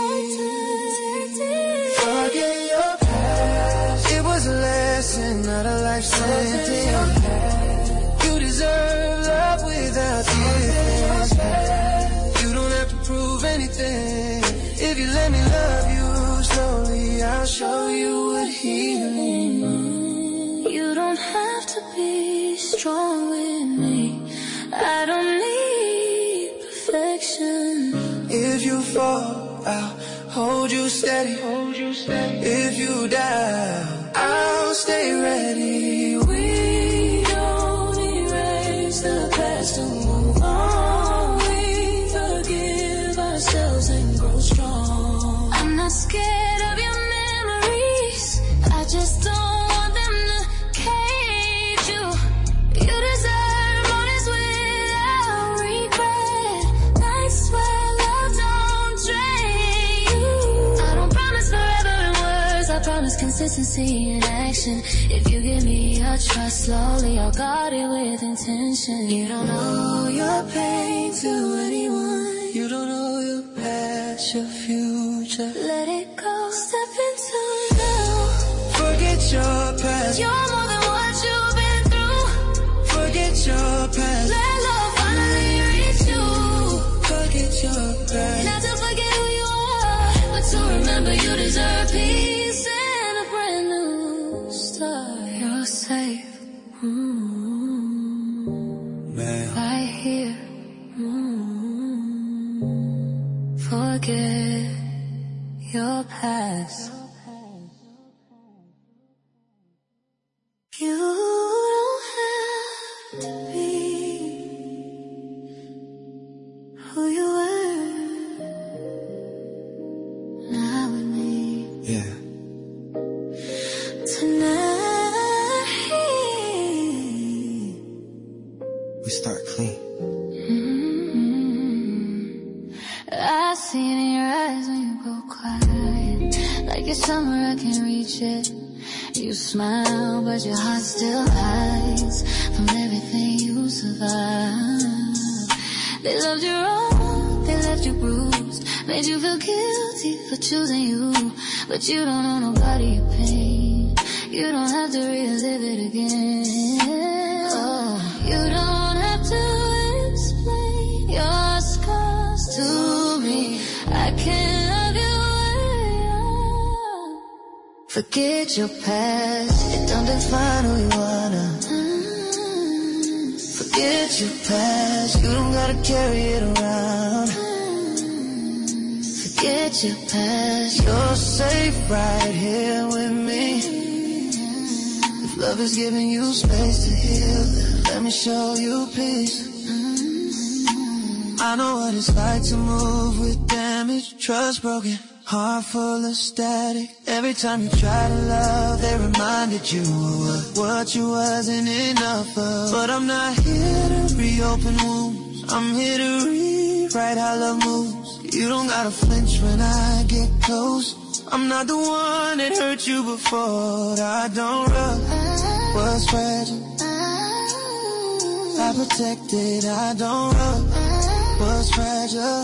Forget your past. It was a lesson, not a life sentence. You deserve love without defense. You don't have to prove anything. If you let me love you slowly, I'll show you what healing is.
You don't have to be strong with me. I don't need perfection.
If you fall, I'll hold you steady. If you die, I'll stay ready.
We don't erase the past to move on. We forgive ourselves and grow strong. I'm not scared of your memories. I just don't want them to cage you. You deserve mornings without regret. Nights where love don't drain you. I don't promise forever in words. I promise consistency in action. If you give me your trust slowly, I'll guard it with intention. You don't owe your pain to anyone.
You don't know your past, your future.
Let it go, step into now.
Forget your past.
You're more than what you've been through.
Forget your past.
Let love finally reach you.
Forget your past.
Not to forget who you are, but to remember you deserve peace and a brand new start. You're safe,
Man.
right here. Forget your past.
be who you were. Now with me.
Yeah.
Tonight
We start clean.
I see it in your eyes when you go quiet. Like it's somewhere I can't reach it. You smile, but your heart still hides from everything you survived. They loved you wrong, they left you bruised, made you feel guilty for choosing you. But you don't know nobody your pain. You don't have to relive it again. Oh, you don't have to explain your scars to me. I can't love you where you are. Forget your past, it don't define who you wanna. Forget your past, you don't gotta carry it around. Forget your past, you're safe right here with me. If love is giving you space to heal, let me show you peace.
I know what it's like to move with damage, trust broken, heart full of static. Every time you try to love, they reminded you of what you wasn't enough of. But I'm not here to reopen wounds, I'm here to rewrite how love moves. You don't gotta flinch when I get close. I'm not the one that hurt you before. I don't rub what's fragile, I protect it. I don't rub what's fragile.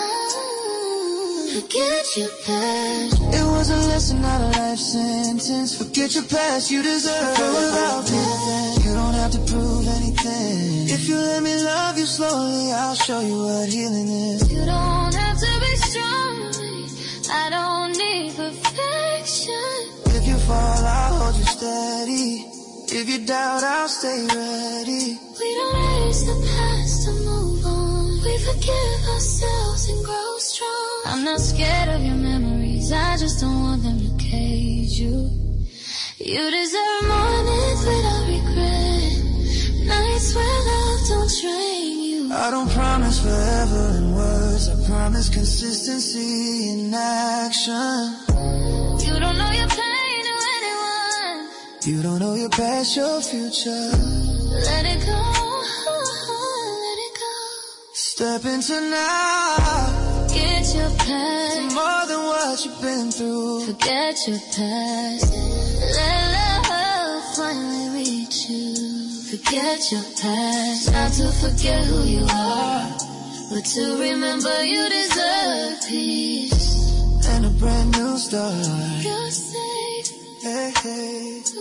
Forget your past.
It was a lesson, not a life sentence. Forget your past, you deserve it without pretend. You don't have to prove anything. If you let me love you slowly, I'll show you what healing is.
You don't have to be strong, I don't need perfection.
If you fall, I'll hold you steady. If you doubt, I'll stay ready.
We don't erase the past to move on. We forgive ourselves and grow strong. I'm not scared of your memories, I just don't want them to cage you. You deserve mornings without regret, nights where love don't drain you.
I don't promise forever in words, I promise consistency in action.
You don't know your pain to anyone.
You don't know your past, your future.
Let it go, let it go.
Step into now.
Forget your past,
it's more than what you've been through.
Forget your past, let love finally reach you. Forget your past, not to forget who you are, but to remember you deserve peace
and a brand new start.
You're safe.
Hey, hey.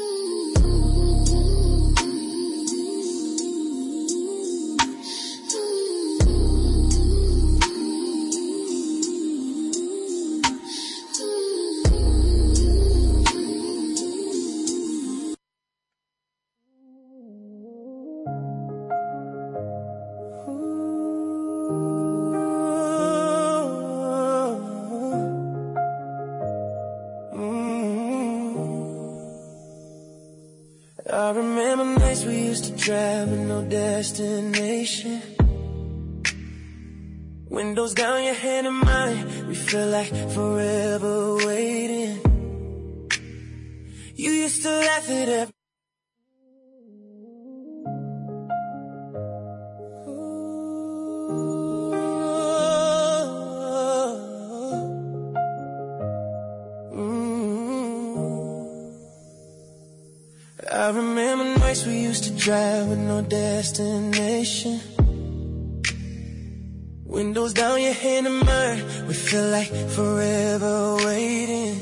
I remember nights we used to drive with no destination. Windows down, your hand in mine, we feel like forever waiting. You used to laugh at every I remember nights we used to drive with no destination. Windows down, your hand in mine, we feel like forever waiting.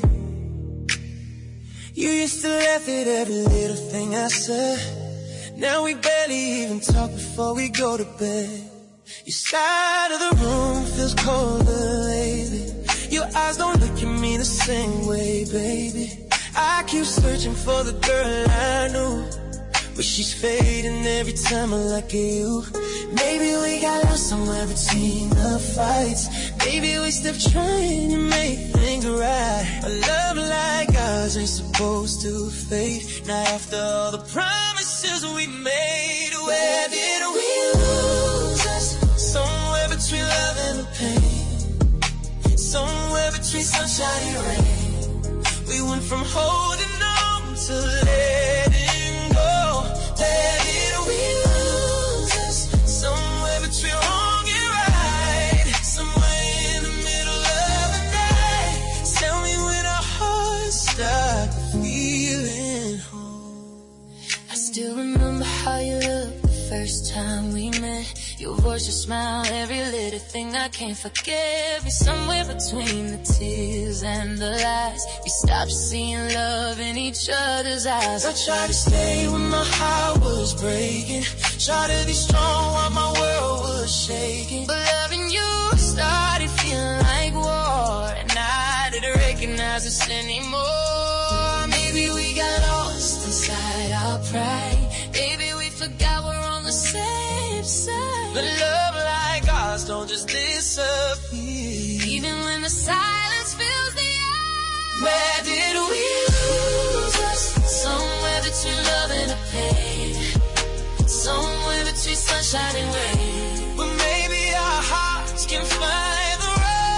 You used to laugh at every little thing I said. Now we barely even talk before we go to bed. Your side of the room feels colder lately. Your eyes don't look at me the same way, baby. I keep searching for the girl I knew, but she's fading every time I look at you. Maybe we got lost somewhere between the fights. Maybe we stopped trying to make things right. A love like ours ain't supposed to fade. Now after all the promises we made, Where did we lose us? Somewhere between love and the pain. Somewhere between sunshine and rain. We went from holding on to letting go. Where did we lose us? Somewhere between wrong and right. Somewhere in the middle of the night. Tell me when our hearts start feeling home.
I still remember how you looked the first time we met. Your voice, your smile, every little thing I can't forget. Be somewhere between the tears and the lies. We stopped seeing love in each other's eyes.
I tried to stay when my heart was breaking. Tried to be strong while my world was shaking.
But loving you started feeling like war, and I didn't recognize us anymore.
Maybe we got lost inside our pride.
Maybe we forgot we're on the same side.
But love like ours don't just disappear.
Even when the silence fills the air.
Where did we lose us?
Somewhere between love and the pain. Somewhere between sunshine and rain.
But maybe our hearts can find the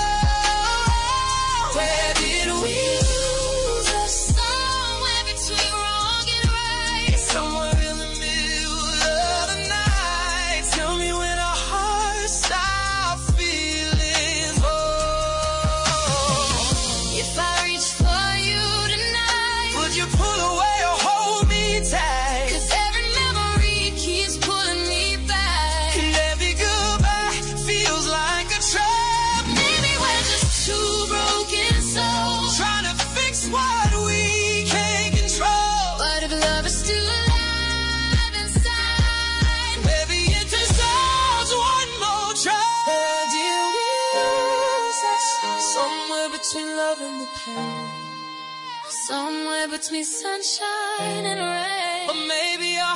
road. Where did we lose us?
Somewhere between wrong and right.
Somewhere in the middle of the night. Tell me when our hearts stop feeling whole.
If I reach for you tonight,
would you pull away or hold me tight?
'Cause every memory keeps pulling me back.
And every goodbye feels like a trap.
Maybe we're just two broken souls
trying to fix what we can't control.
But if love is still alive inside,
maybe it deserves one more try. Where did we lose us? Somewhere between love and the pain.
somewhere between sunshine and rain.
Or maybe our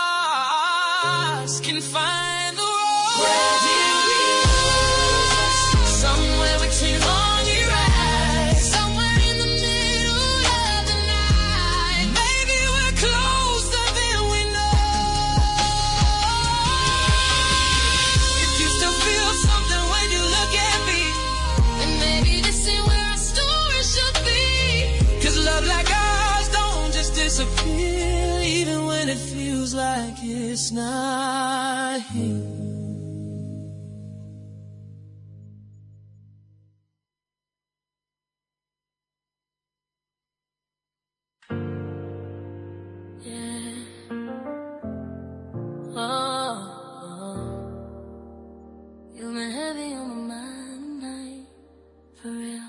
hearts can find the road. Where did we lose us?
Somewhere between wrong and right. Somewhere in the middle of the night.
Maybe we're closer than we know. If you still feel something when you look at me,
then maybe this ain't where our story should be.
'Cause love like ours don't just disappear, even when it feels like it's not here.
You've been heavy on my mind tonight, for real.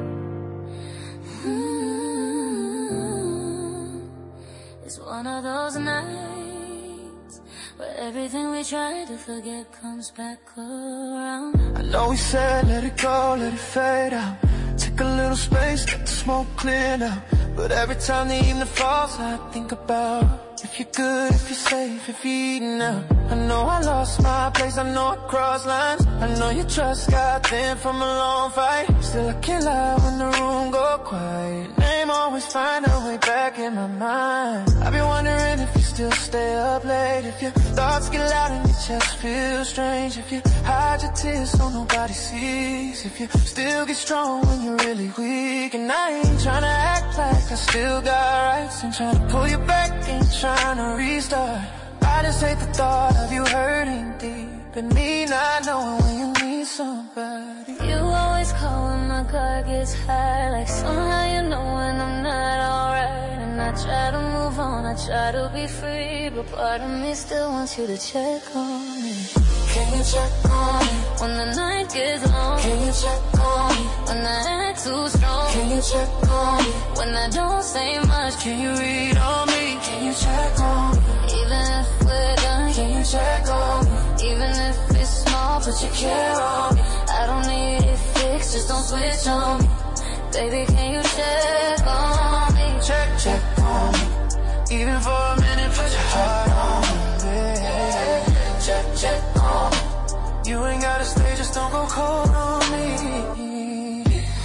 It's one of those nights where everything we try to forget comes back around.
I know we said let it go, let it fade out. Take a little space, let the smoke clear now. But every time the evening falls, I think about if you're good, if you're safe, if you're eating out. I know I lost my place, I know I crossed lines. I know your trust got thin from a long fight. Still I can't lie when the room go quiet. Name always find a way back in my mind. I've been wondering if you still stay up late, if your thoughts get loud and your chest feels strange, if you hide your tears so nobody sees, if you still get strong when you're really weak. And I ain't trying to act like I still got rights, ain't trying to pull you back, ain't trying to restart. I just hate the thought of you hurting deep and me not knowing when you need somebody.
You always call when my guard gets high, like somehow you know when I'm not alright. And I try to move on, I try to be free, but part of me still wants you to check on me.
Can you check on me?
When the night gets long,
can you check on me?
When I act too strong,
can you check on me?
When I don't say much,
can you read on me? Can you check on me?
Even if we're done,
can you check on me?
Even if it's small, but you care on me. I don't need it fixed, just don't switch on me. Baby, can you check on me?
Check on me. Even for a minute, put your heart on me, babe. Check on me. You ain't gotta stay, just don't go cold on me.
You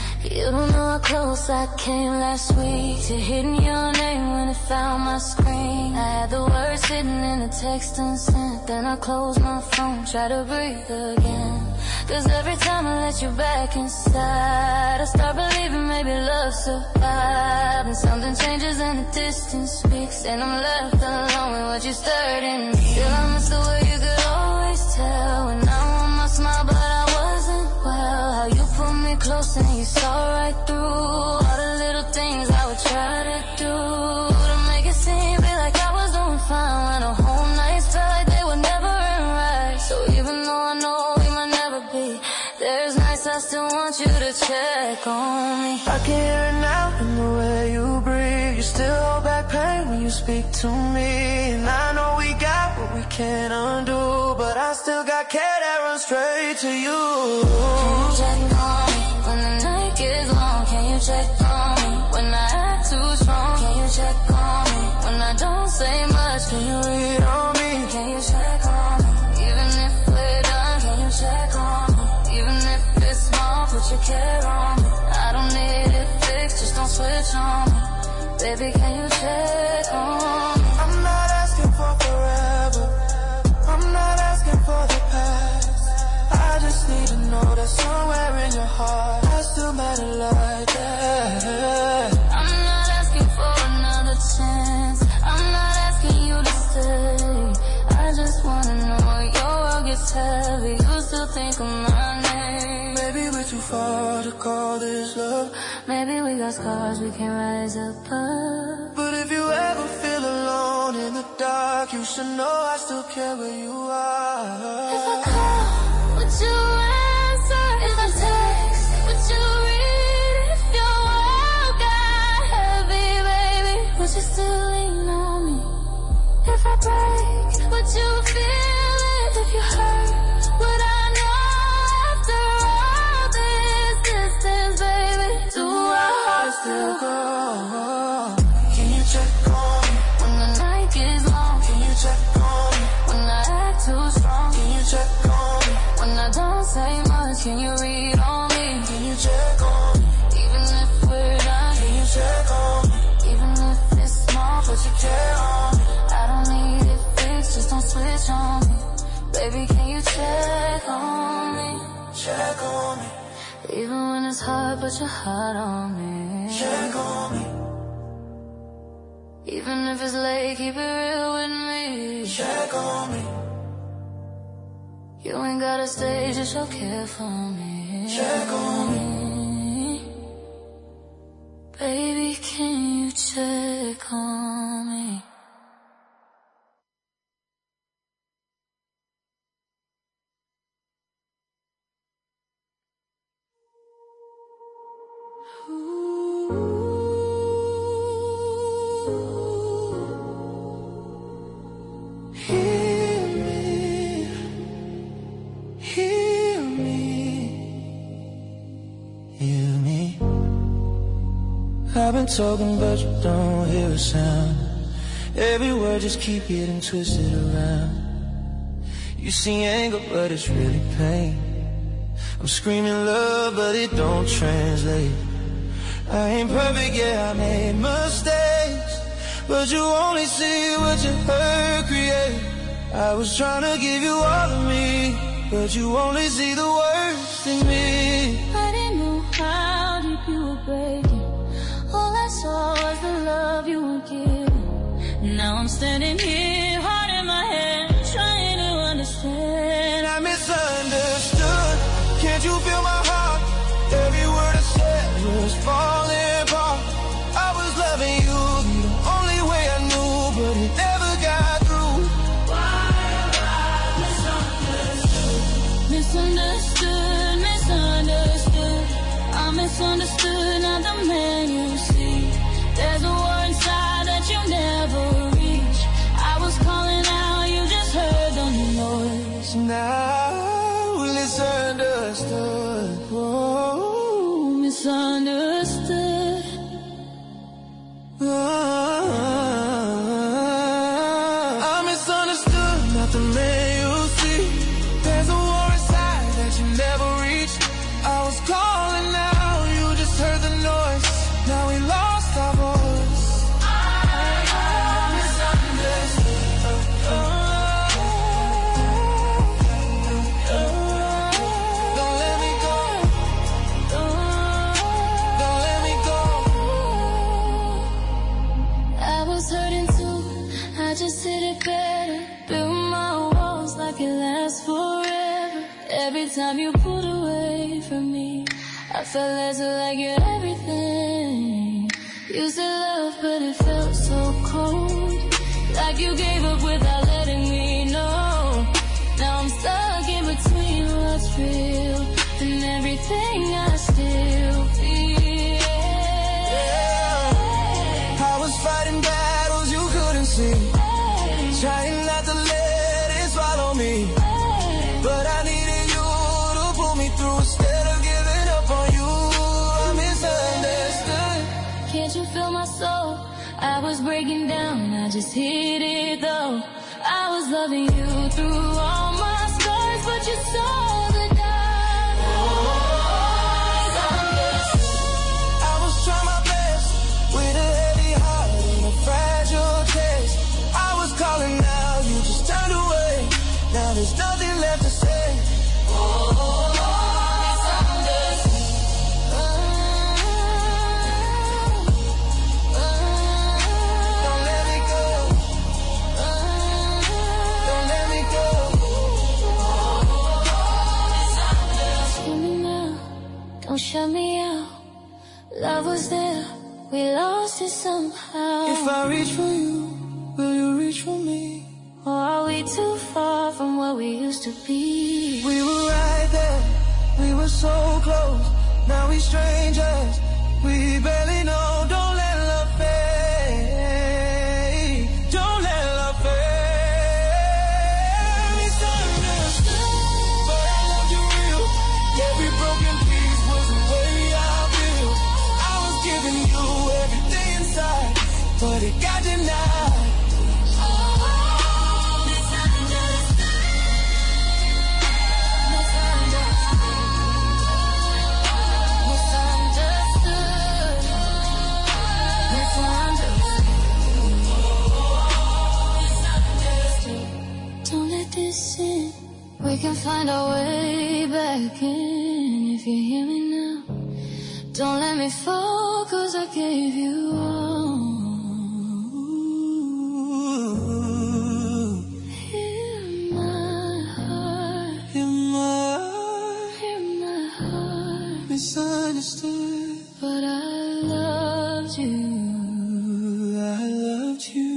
You don't know how close I came last week to hitting your name when it found my screen. I had the words hidden in a text and sent. Then I closed my phone, try to breathe again. Cause every time I let you back inside, I start believing maybe love survived. And something changes and the distance speaks, and I'm left alone with what you stirred in me. Still I miss the way you could always tell when I want my smile but I wasn't well. How you pulled me close and you saw right through all the little things I would try to do to make it seem like I was doing fine, when the whole nights felt like they would never end right. So even though I know we might never be, there's nights I still want you to check on me.
I can hear it now in the way you breathe. You still hold back pain when you speak to me. And I know we got what we can't undo, but I still got care that runs straight to you.
Can you check on me when the night gets long? Can you check on me when I act too strong? Can you check on me when I don't say much? Can you read on me? Can you check on me even if we're done? Can you check on me even if it's small? Put your care on me. I don't need it fixed, just don't switch on me. Baby, can you check on me?
I'm not asking for forever, I'm not asking for the past. I just need to know that somewhere in your heart I still matter like that.
I'm not asking for another chance, I'm not asking you to stay. I just wanna know when your world gets heavy, you still think of my name.
Maybe we're too far to call this love.
Maybe we got scars we can't rise above.
But if you ever feel alone in the dark, you should know I still care where you are.
If I call, would you answer? If I text, would you read? If your world got heavy, baby, would you still lean on me? If I break, would you feel it? If you hurt, would I know after all this distance, baby? Do our hearts still go?
Can you check on me
when the night gets long?
Can you check on me
when I act too strong?
Can you check on me
when I don't say much? Can you read on me?
Can you check on me
even if we're done?
Can you check on me
even if it's small? Put your care on me. I don't need it fixed, just don't switch on me. Baby, can you check on me?
Check on me
even when it's hard, put your heart on me.
Check on me
even if it's late, keep it real with me.
Check on me
You ain't gotta stay, just show care for me.
Check on me
baby, can you check on me?
I've been talking but you don't hear a sound. Every word just keep getting twisted around. You see anger but it's really pain. I'm screaming love but it don't translate. I ain't perfect, yeah, I made mistakes, but you only see what your hurt create. I was trying to give you all of me, but you only see the worst in me.
I didn't know how deep you were breaking. All I saw was the love you were giving. Now I'm standing here, heart in my hand, trying to understand.
I misunderstood, can't you feel my heart? Every word I said was falling apart. I was loving you the only way I knew, but it never got through.
Why have I misunderstood? Misunderstood. I misunderstood, not the man you see. There's a war inside that you never reach. I was calling out, you just heard the noise.
Now it's understood.
last forever. Every time you pulled away from me, I felt less like you're everything. Used to love, but it felt so cold. Like you gave up without letting me know. Now I'm stuck in between what's real and everything I still feel.
I was fighting battles you couldn't see, trying not to let it swallow me, but I needed you to pull me through instead of giving up on you. I misunderstood.
Can't you feel my soul? I was breaking down, I just hit it though. I was loving you through all my scars, but you saw the dark.
I was trying my best with a heavy heart and a fragile chest. I was calling now, you just turned away. Now there's nothing left to say.
Don't shut me out. Love was there, we lost it somehow.
If I reach for you, will you reach for me?
Or are we too far from what we used to be?
We were right there, we were so close. Now we strangers, we barely know. Don't let love fade. Don't let love fade. Misunderstood, but I loved you real. Every broken piece was the way I feel. I was giving you everything inside, but it got denied.
We can find our way back in if you hear me now. Don't let me fall, 'cause I gave you all. Hear my heart,
hear my
heart.
Misunderstood,
but I loved you.
I loved you.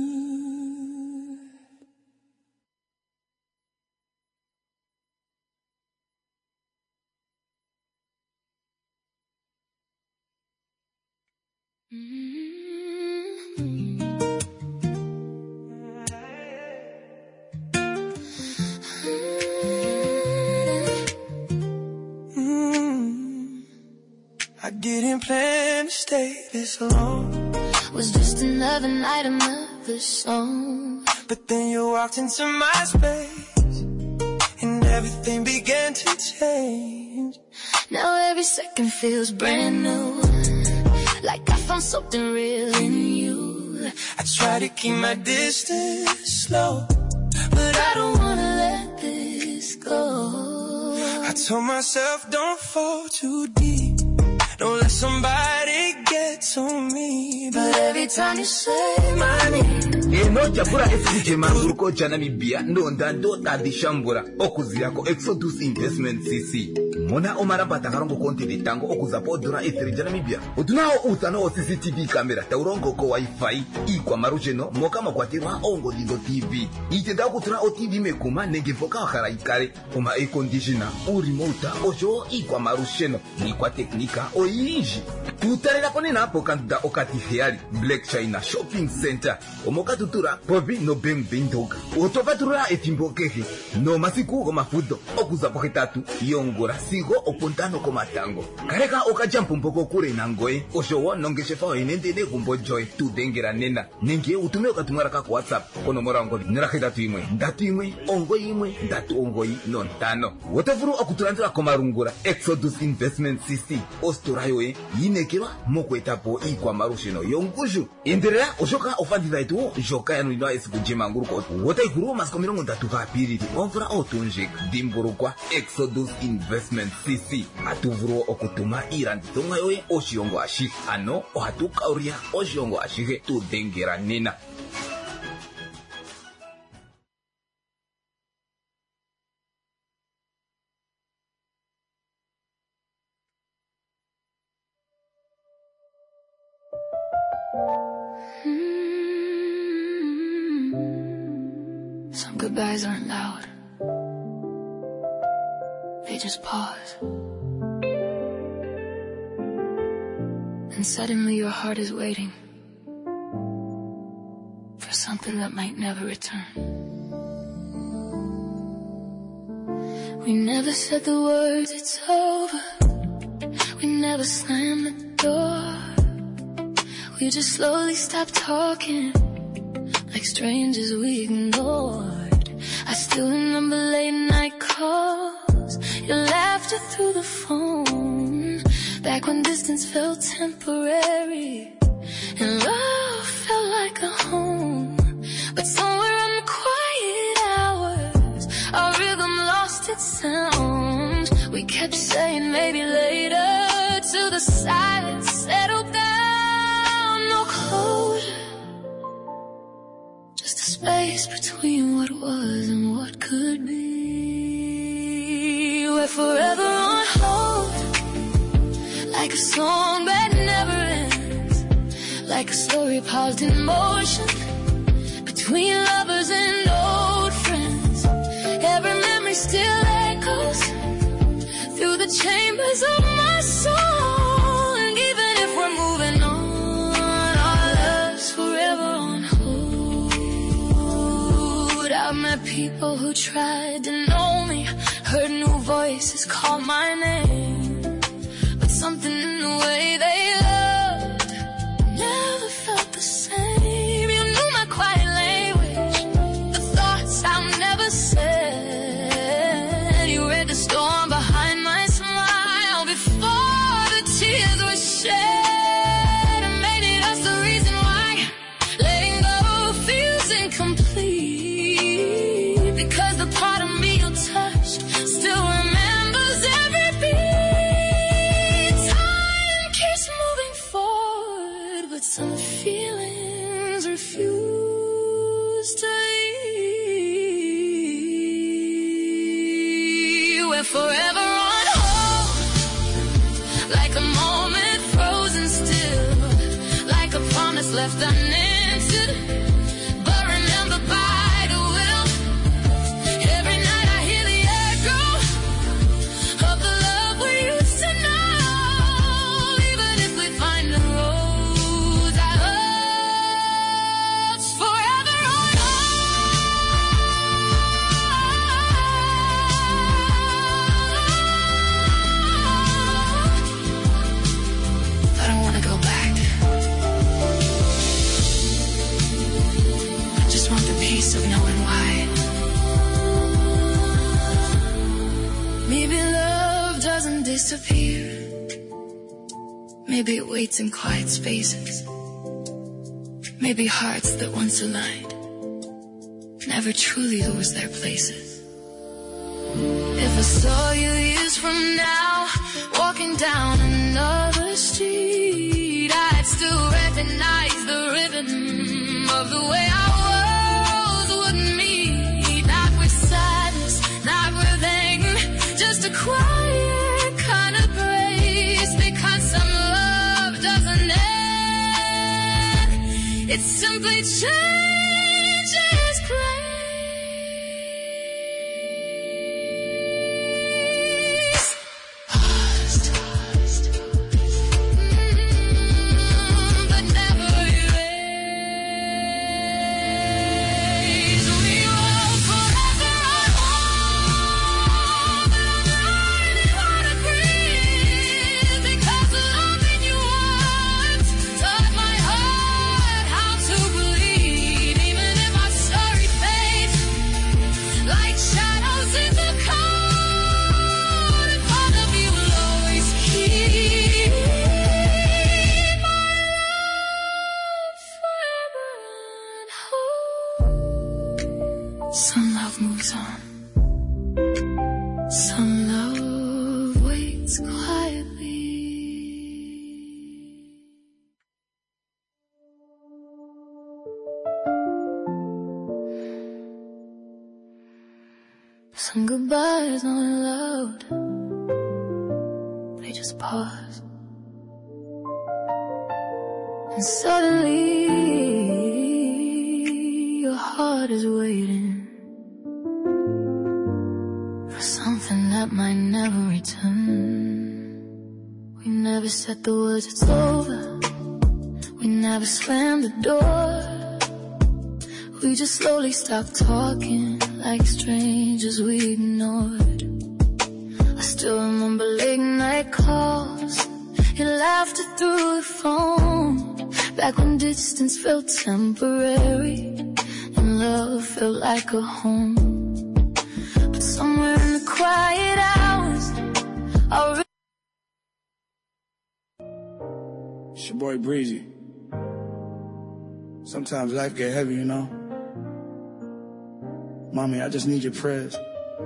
I didn't plan to stay this long.
Was just another night, another song.
But then you walked into my space, and everything began to change.
Now every second feels brand new, like I found something real in you.
I try to keep my distance slow,
but I don't wanna let this go.
I told myself don't fall too deep, don't let somebody get to me.
But every time you say my name,
eno chapura FCJ manguruko cha Namibia ndonda ndota dishambura okuzirako Exodus Investment CC mona omaramba takarongo konti litango okuzapodura FCJ Namibia utunao utano CCTV kamera taurongoko wifi ikwa marujeno mokama kwatirwa ongo dindo TV itenda kutura o TV mekuma negevoka haraikare uma air conditioner o remote ojo ikwa marusheno ikwa teknika oinji tutarela konena hapo kanda okati heali Black China Shopping Center omoka tutura povi no beng bindoga otopatura etimbokehe no masiku koma fudo okuzapo hetatu yongora sigo opontano koma tango kareka okajampo mpoko kure nangoe oshowo nongeshefa enende ne gumbo joy tudengera nena nenge utume okatumara ka WhatsApp kono morango nera hetatu imwe ndatu imwe ongo imwe ndatu ongo nontano wotavuru okuturandira komarungura Exodus Investment CC ostorayo yinekerwa mokwetapo ikwa marushino yonguju enderera oshoka ofandira itu joka yanu ino esikuje manguruko wota ikuru masiko 30 kapiriri omvura otunje dimburukwa Exodus Investment CC atuvuru okutuma iranditonga yoye oshiongo ashi ano ohatuka uria oshiongo ashihe tudengera nena
Some goodbyes aren't loud. They just pause. And suddenly your heart is waiting for something that might never return. We never said the words, it's over. We never slammed the door. We just slowly stopped talking, like strangers we ignored. I still remember late night calls, your laughter through the phone, back when distance felt temporary and love felt like a home. But somewhere in the quiet hours, our rhythm lost its sound. We kept saying maybe later, till the silence settled down. No closure, just a space between what was and what could be. We're forever on hold, like a song that never ends, like a story paused in motion between lovers and old friends. Every memory still echoes through the chambers of my soul. And even if we're moving on, our love's forever on hold. I've met people who tried to know me, heard new voices call my name, but something in the way they loved never felt the same. You knew my quiet language, the thoughts I never said. You read the storm behind my smile before the tears were shed, and made it us the reason why letting go feels incomplete. Because the part of me you touched still remembers every beat. Time keeps moving forward, but some feelings refuse to leave. We're forever on hold, like a moment frozen still, like a promise left unanswered, but remembered by the will. Every night I hear the echo of the love we used to know. Even if we find the roads our love's forever on hold. I don't want to go back. I just want the peace of knowing why. Maybe love doesn't disappear. Maybe it waits in quiet spaces. Maybe hearts that once aligned never truly lose their places. If I saw you years from now, walking down another street, I'd still recognize the rhythm of the way our worlds would meet. Not with sadness, not with anger, just a quiet kind of grace. Because some love doesn't end, it simply changes place. Paused, but never erased. We will forever on hold, but I'm learning how to breathe. Because loving you once taught my heart how to believe. Even if our story fades like shadows in the cold, and part of you will always keep my love forever on hold. Some love moves on. Some love waits quietly. Some goodbyes aren't loud, they just pause. And suddenly your heart is waiting for something that might never return. We never said the words it's over. We never slammed the door. We just slowly stopped talking like strangers we ignored. I still remember late night calls, your laughter through the phone. Back when distance felt temporary and love felt like a home. But somewhere in the quiet hours,
It's your boy Breezy. Sometimes life get heavy, you know. Mommy, I just need your prayers.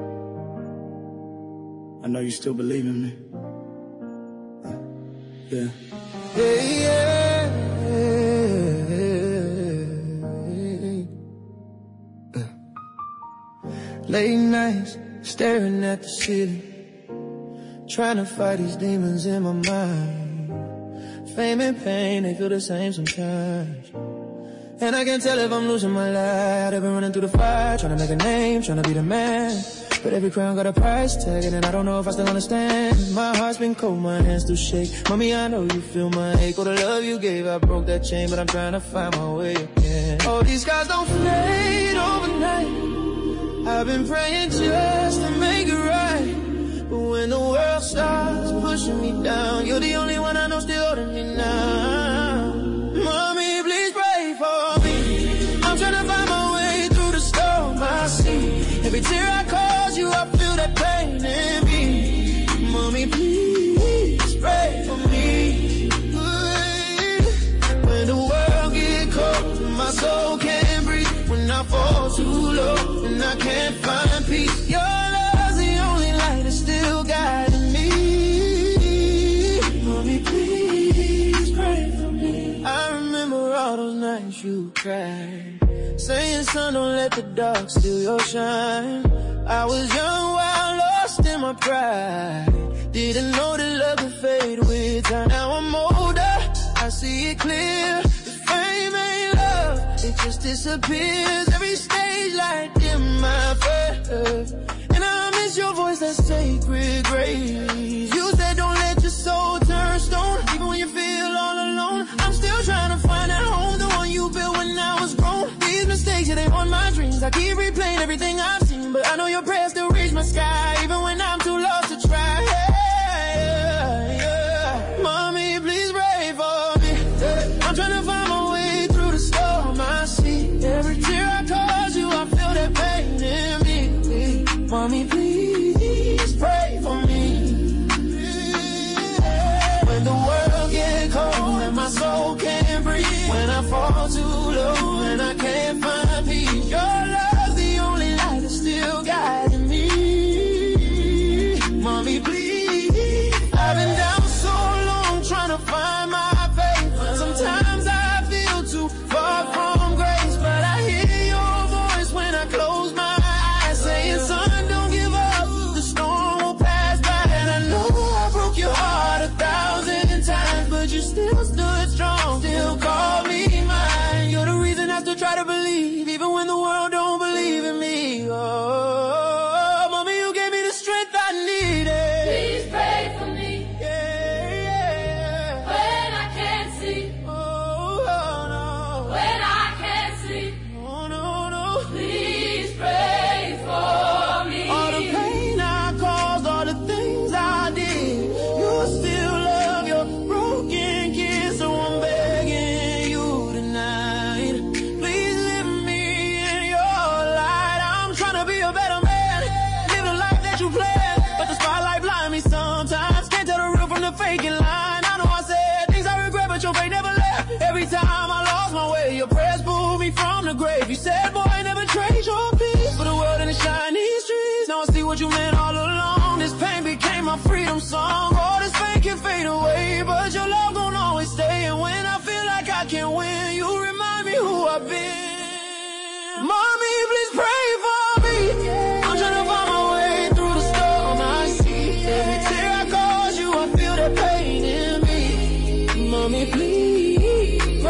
I know you still believe in me. Yeah.
Hey, yeah. Late nights, staring at the city, trying to fight these demons in my mind. Fame and pain, they feel the same sometimes. And I can't tell if I'm losing my life. I've been running through the fire, trying to make a name, trying to be the man. But every crown got a price tag, and I don't know if I still understand. My heart's been cold, my hands still shake. Mommy, I know you feel my ache. All the love you gave, I broke that chain, but I'm trying to find my way again. Oh, these scars don't fade overnight. I've been praying just to make it right. But when the world starts pushing me down, you're the only one I know still holding me now. Mommy, please pray for me. I'm trying to find my way through the storm I see. Every tear I cause you, I feel that pain in me. Mommy, please pray for me. When the world gets cold and my soul can't breathe, when I fall too low and I can't find peace, your love's the only light that's still guiding me. Mommy, please pray for me. I remember all those nights you cried, saying, son, don't let the dark steal your shine. I was young, wild, lost in my pride. Didn't know that love could fade with time. Now I'm older, I see it clear. The fame ain't love, it just disappears. Every stage light in my face, and I miss your voice, that sacred grace. You said don't let your soul turn stone, even when you feel all alone. I'm still trying to find that home, the one you built when I was grown. These mistakes, yeah, they haunt my dreams. I keep replaying everything I've seen, but I know your prayers still reach my sky, even when I'm too lost to try. Mommy, please pray for me. I'm trying to find my way through the storm I see. Every tear I cause you, I feel that pain in me. Mommy, please pray for me. When the world gets cold and my soul can't breathe, when I fall too low and I can't find peace, your love's the only light that's still guiding me. Mommy, please. I've been down so long trying to find my faith. Sometimes I feel too far from grace, but I hear your voice when I close my eyes, saying, son, don't give up, the storm will pass by. And I know I broke your heart 1,000 times, but you still stood strong, still called me mine. You're the reason I still try to believe, even when the world don't believe in me. Oh, mommy, you gave me the strength I needed.
Please pray for me.
Yeah.
When I can't see.
Oh, no.
When I can't see.
Oh, no.
Please pray for me.
All the pain I caused, all the things I did, you still love your broken kids, so I'm begging you tonight, please lift me in your light. I'm trying to be a better man, live the life that you planned, but the spotlight blind me sometimes. Can't tell the real from the faking line. I know I said things I regret, but your faith never left. Every time I lost my way, your prayers pulled me from the grave. You said, boy, never trade your peace for the world and the shiny streets. Now I see what you meant all along. This pain became my freedom song. All this pain can fade away, but your love gon' always stay. And when I feel like I can't win, you remind me who I've been. Mommy, please pray for me. I'm trying to find my way through the storm I see. Every tear I cause you, I feel that pain in me. Mommy, please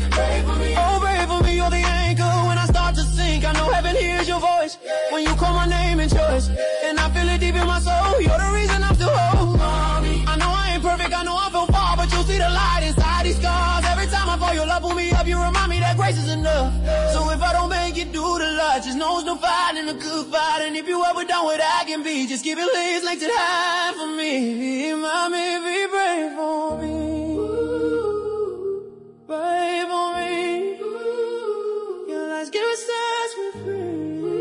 Pray for me. Oh, pray for me. You're the anchor when I start to sink. I know heaven hears your voice when you call my name in choice. And I feel it deep in my soul. You're the reason I'm still whole. Mommy, I know I ain't perfect. I know I feel far, but you'll see the light inside these scars. Every time I fall, your love pull me up. You remind me that grace is enough. So if I don't make it through the light, just know it's no fight in a good fight. And if you ever done what I can be, just keep it laid like to high for me. Mommy, be brave for me. Pray for me. Your lights give us sets me free.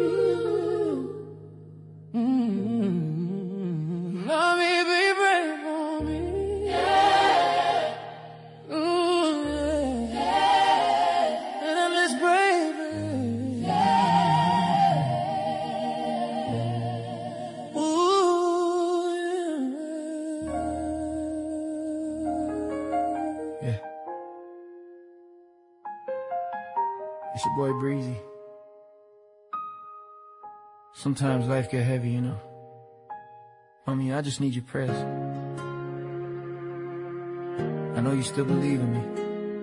Mommy, be brave for me. Yeah. Ooh, yeah. And I'm just brave. Yeah. Ooh, yeah.
Yeah. It's your boy Breezy. Sometimes life get heavy, you know. Mommy, I just need your prayers. I know you still believe in me.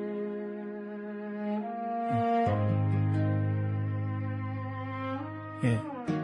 Yeah.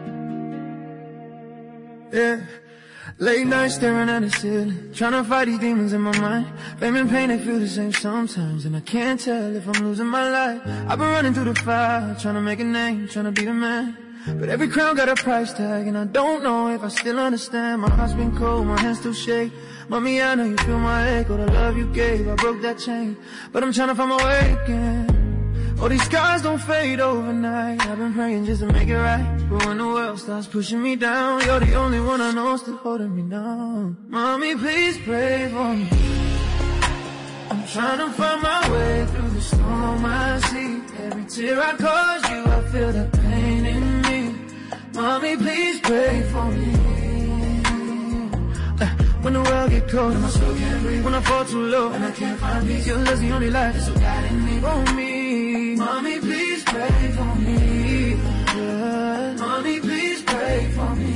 Yeah. Late night staring at the ceiling, trying to fight these demons in my mind. Fame and pain, they feel the same sometimes, and I can't tell if I'm losing my life. I've been running through the fire, trying to make a name, trying to be the man. But every crown got a price tag, and I don't know if I still understand. My heart's been cold, my hands still shake. Mommy, I know you feel my ache, all the love you gave, I broke that chain. But I'm trying to find my way again. All these scars don't fade overnight. I've been praying just to make it right. But when the world starts pushing me down, you're the only one I know still holding me down. Mommy, please pray for me. I'm trying to find my way through the storm on my sea. Every tear I cause you, I feel the pain in me. Mommy, please pray for me. When the world get cold and my soul can't breathe, when I fall too low and I can't find peace, your love's the only light that's so guiding me. For me, mommy, please pray for me. Yeah. Mommy, please pray for me.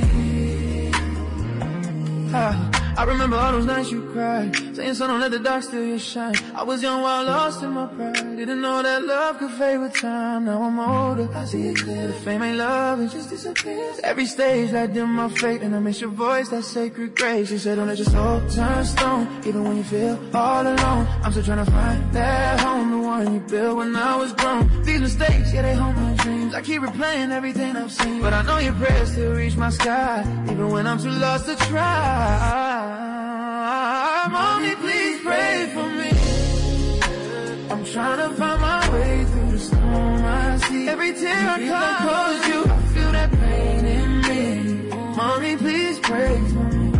I remember all those nights you cried, saying, son, don't let the dark steal your shine. I was young while lost in my pride, didn't know that love could fade with time. Now I'm older, I see it clear. The fame ain't love, it just disappears. Every stage I dim my fate, and I miss your voice, that sacred grace. You said don't let your soul turn stone, even when you feel all alone. I'm still trying to find that home, the one you built when I was grown. These mistakes, yeah, they haunt my dreams. I keep replaying everything I've seen, but I know your prayers still reach my sky, even when I'm too lost to try. Mommy, please pray for me. I'm trying to find my way through the storm I see. Every tear I cause you, I feel that pain in me. Mommy, please pray for me.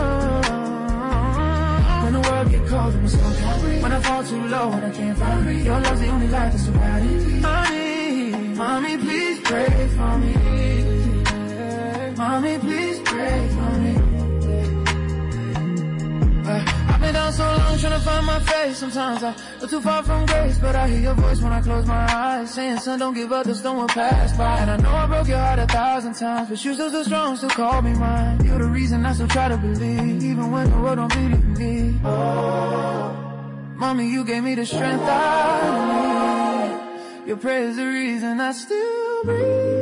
When the world get cold and the sun can't breathe, when I fall too low and I can't find me, your love's the only light that's so guiding me. Mommy, please pray for me. Mommy, please pray for me. I've been down so long trying to find my face. Sometimes I look too far from grace, but I hear your voice when I close my eyes, saying, son, don't give up, the storm will pass by. And I know I broke your heart 1,000 times, but you still so strong, still call me mine. You're the reason I still try to believe, even when the world don't believe in me. Oh, mommy, you gave me the strength I need. Your prayer is the reason I still breathe.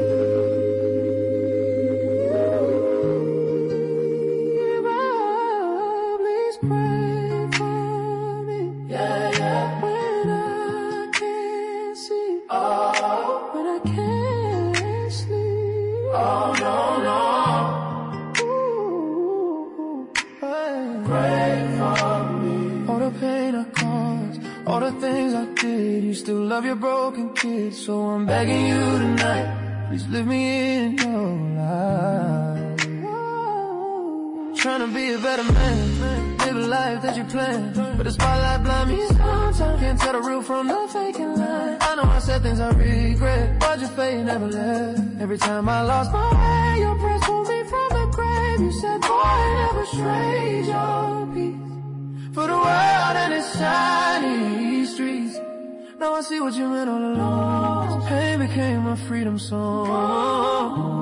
Pray for me, yeah, yeah. When I can't see, oh, when I can't sleep, oh no, no. Ooh, hey. Pray for me. All the pain I caused, all the things I did, you still love your broken kids. So I'm begging you tonight, please leave me in your life. Trying to be a better man, live a life that you plan, but the spotlight blind me sometimes. Can't tell the real from the faking line. I know I said things I regret, but your fate never left. Every time I lost my way, your prayers pulled me from the grave. You said, boy, never trade your peace for the world and its shiny streets. Now I see what you meant all along. Pain became my freedom song.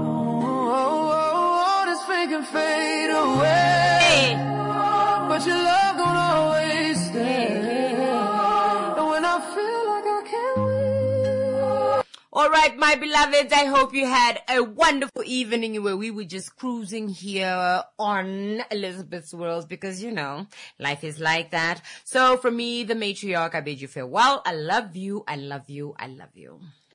Can fade away, but your love gon' always stay. And when I feel like I
All right, my beloveds, I hope you had a wonderful evening where we were just cruising here on Elizabeth's World because, you know, life is like that. So from me, the matriarch, I bid you farewell. I love you. I love you. I love you.